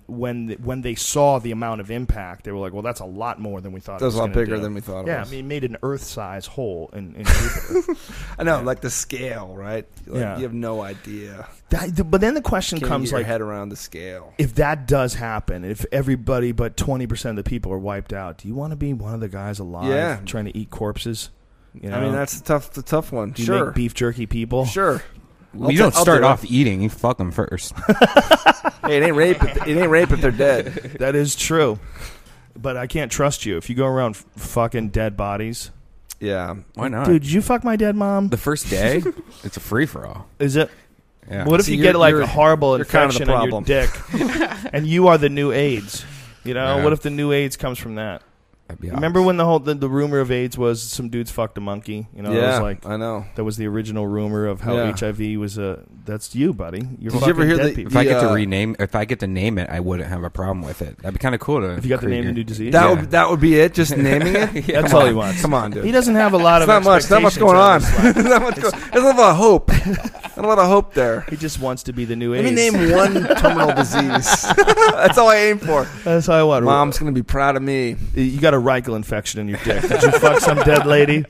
when they saw the amount of impact, they were like, well, that's a lot more than we thought it was going to do. That was a lot bigger than we thought it was. Yeah, I mean, it made an Earth-size hole in Jupiter. I know, like the scale, right? Like, you have no idea. But then the question comes, get your head around the scale. If that does happen, if everybody but 20% of the people are wiped out, do you want to be one of the guys alive trying to eat corpses? You know? I mean, that's the tough one. Do you make beef jerky people? Sure. Well, you don't start off eating. You fuck them first. Hey, it ain't rape. It ain't rape if they're dead. That is true. But I can't trust you if you go around fucking dead bodies. Yeah. Why not? Dude, did you fuck my dead mom? The first day, it's a free-for-all. Is it? Yeah. What if you get like a horrible infection on your dick and you are the new AIDS? You know, what if the new AIDS comes from that? Remember when the rumor of AIDS was some dudes fucked a monkey? You know, it was like, I know. That was the original rumor of how HIV was that's you, buddy. You're Did you ever hear dead people. If I get to name it, I wouldn't have a problem with it. That'd be kind of cool to. If you got to name the new disease, that would be it. Just naming it. That's all he wants. Come on, dude. He doesn't have a lot of. Not much going on. There's a lot of hope. Not a lot of hope there. He just wants to be the new AIDS. Let me name one terminal disease. That's all I aim for. That's all I want. Mom's gonna be proud of me. You got a Reichel infection in your dick. Did you fuck some dead lady?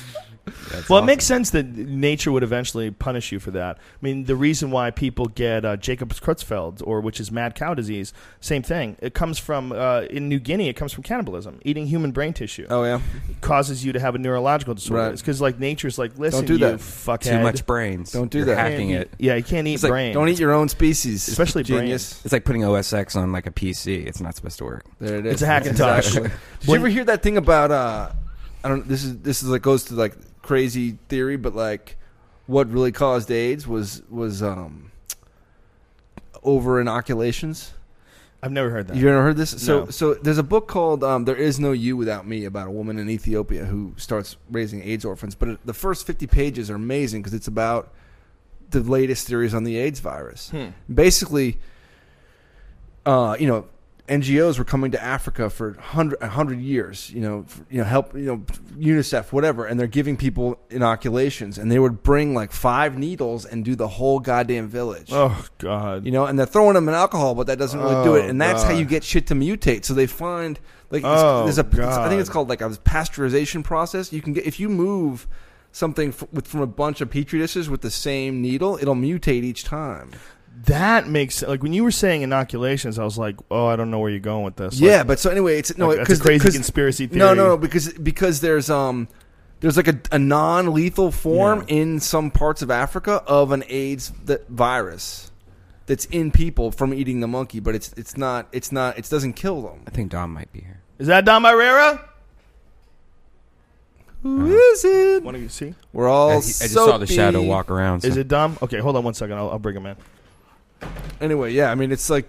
Well, it makes sense that nature would eventually punish you for that. I mean, the reason why people get Jacobs-Creutzfeldt, which is mad cow disease, same thing. It comes from, in New Guinea, it comes from cannibalism. Eating human brain tissue. Oh, yeah? It causes you to have a neurological disorder. Right. It's because, like, nature's like, listen, don't do that. You fuckhead. Too much brains. Don't do You're that. hacking it. Yeah, you can't eat brains. Don't eat your own species. Especially genius. brains. It's like putting OS X on, like, a PC. It's not supposed to work. There it is. It's a Hackintosh. Exactly. Did you ever hear that thing about, this is like, goes to, like, crazy theory, but like what really caused AIDS was over inoculations. I've never heard that. You've never heard this? No. So there's a book called There Is No You Without Me about a woman in Ethiopia who starts raising AIDS orphans. But the first 50 pages are amazing because it's about the latest theories on the AIDS virus. Basically, NGOs were coming to Africa for 100 years, help, UNICEF, whatever, and they're giving people inoculations, and they would bring like 5 needles and do the whole goddamn village. Oh God! And they're throwing them in alcohol, but that doesn't really do it, and that's how you get shit to mutate. So they find like I think it's called like a pasteurization process. You can get if you move something from a bunch of petri dishes with the same needle, it'll mutate each time. That makes like when you were saying inoculations, I was like, oh, I don't know where you're going with this. Yeah, but so anyway, it's that's a crazy conspiracy theory. No, because there's like a non-lethal form in some parts of Africa of an AIDS virus that's in people from eating the monkey, but it doesn't kill them. I think Dom might be here. Is that Dom Herrera? Who is it? Want to see? We're all. I just saw the shadow walk around. So. Is it Dom? Okay, hold on 1 second. I'll bring him in. Anyway, yeah, I mean, it's like.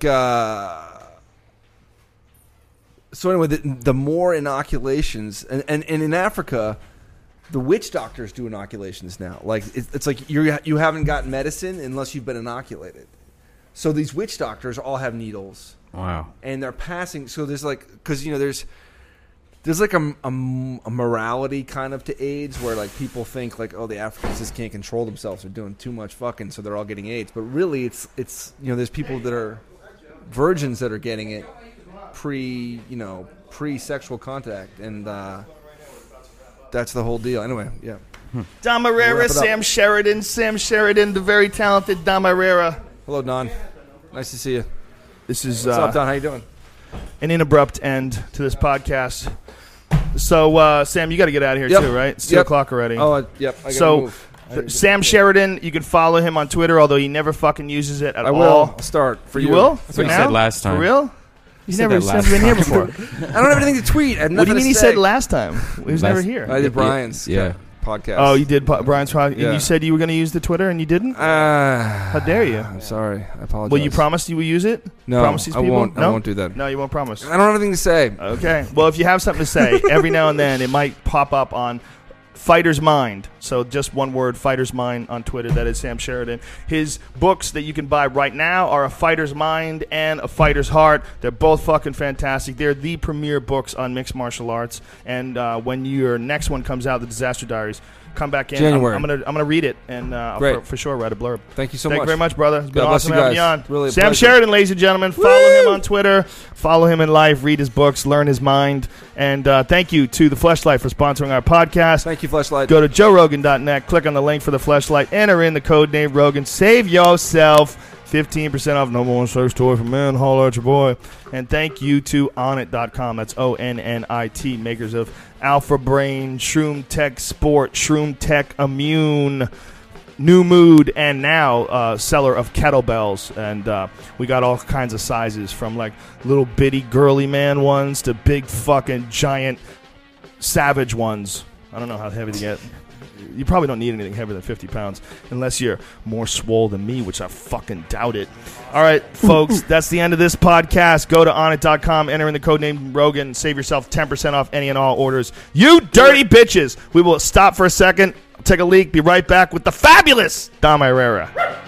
So anyway, the more inoculations, and in Africa, the witch doctors do inoculations now. Like it's like you haven't gotten medicine unless you've been inoculated. So these witch doctors all have needles. Wow. And they're passing. So there's like because there's like a morality kind of to AIDS where like people think like, oh, the Africans just can't control themselves, they're doing too much fucking, so they're all getting AIDS. But really it's there's people that are virgins that are getting it pre-sexual contact, and that's the whole deal. Anyway, yeah. Dom Herrera, Sam Sheridan, the very talented Dom Herrera. Hello, Don. Nice to see you. This is what's up, Don? How you doing? An abrupt end to this podcast. So, Sam, you got to get out of here too, right? It's 2 o'clock already. Oh, yep. I gotta move. Sam Sheridan, you can follow him on Twitter, although he never fucking uses it at all. I will. I'll start for you. You will? That's what you said last time. For real? He's never been here before. I don't have anything to tweet. What do you mean he said last time? He was never here. I did Brian's podcast. Oh, you did Brian's podcast? And you said you were going to use the Twitter and you didn't? How dare you? I'm sorry. I apologize. Well, you promised you will use it? No, promise these people? I won't. No? I won't do that. No, you won't promise. I don't have anything to say. Okay. Well, if you have something to say, every now and then it might pop up on Fighter's Mind. So just one word, Fighter's Mind on Twitter. That is Sam Sheridan. His books that you can buy right now are A Fighter's Mind and A Fighter's Heart. They're both fucking fantastic. They're the premier books on mixed martial arts. And when your next one comes out, The Disaster Diaries, come back in. January. I'm gonna read it and for sure write a blurb. Thank you so much. Thank you very much, brother. It's been God awesome having you on. Really Sam Sheridan, ladies and gentlemen. Follow him on Twitter. Follow him in life. Read his books. Learn his mind. And thank you to the Fleshlight for sponsoring our podcast. Thank you, Fleshlight. Go to joerogan.net. Click on the link for the Fleshlight. Enter in the code name Rogan. Save yourself 15% off. Number one search toy for men. Holler at your boy. And thank you to Onnit.com. That's ONNIT, makers of Alpha Brain, Shroom Tech Sport, Shroom Tech Immune, New Mood, and now seller of kettlebells. And we got all kinds of sizes, from like little bitty girly man ones to big fucking giant savage ones. I don't know how heavy they get. You probably don't need anything heavier than 50 pounds unless you're more swole than me, which I fucking doubt it. All right, folks, that's the end of this podcast. Go to Onnit.com, enter in the code name Rogan, save yourself 10% off any and all orders. You dirty bitches! We will stop for a second, take a leak, be right back with the fabulous Dom Irrera.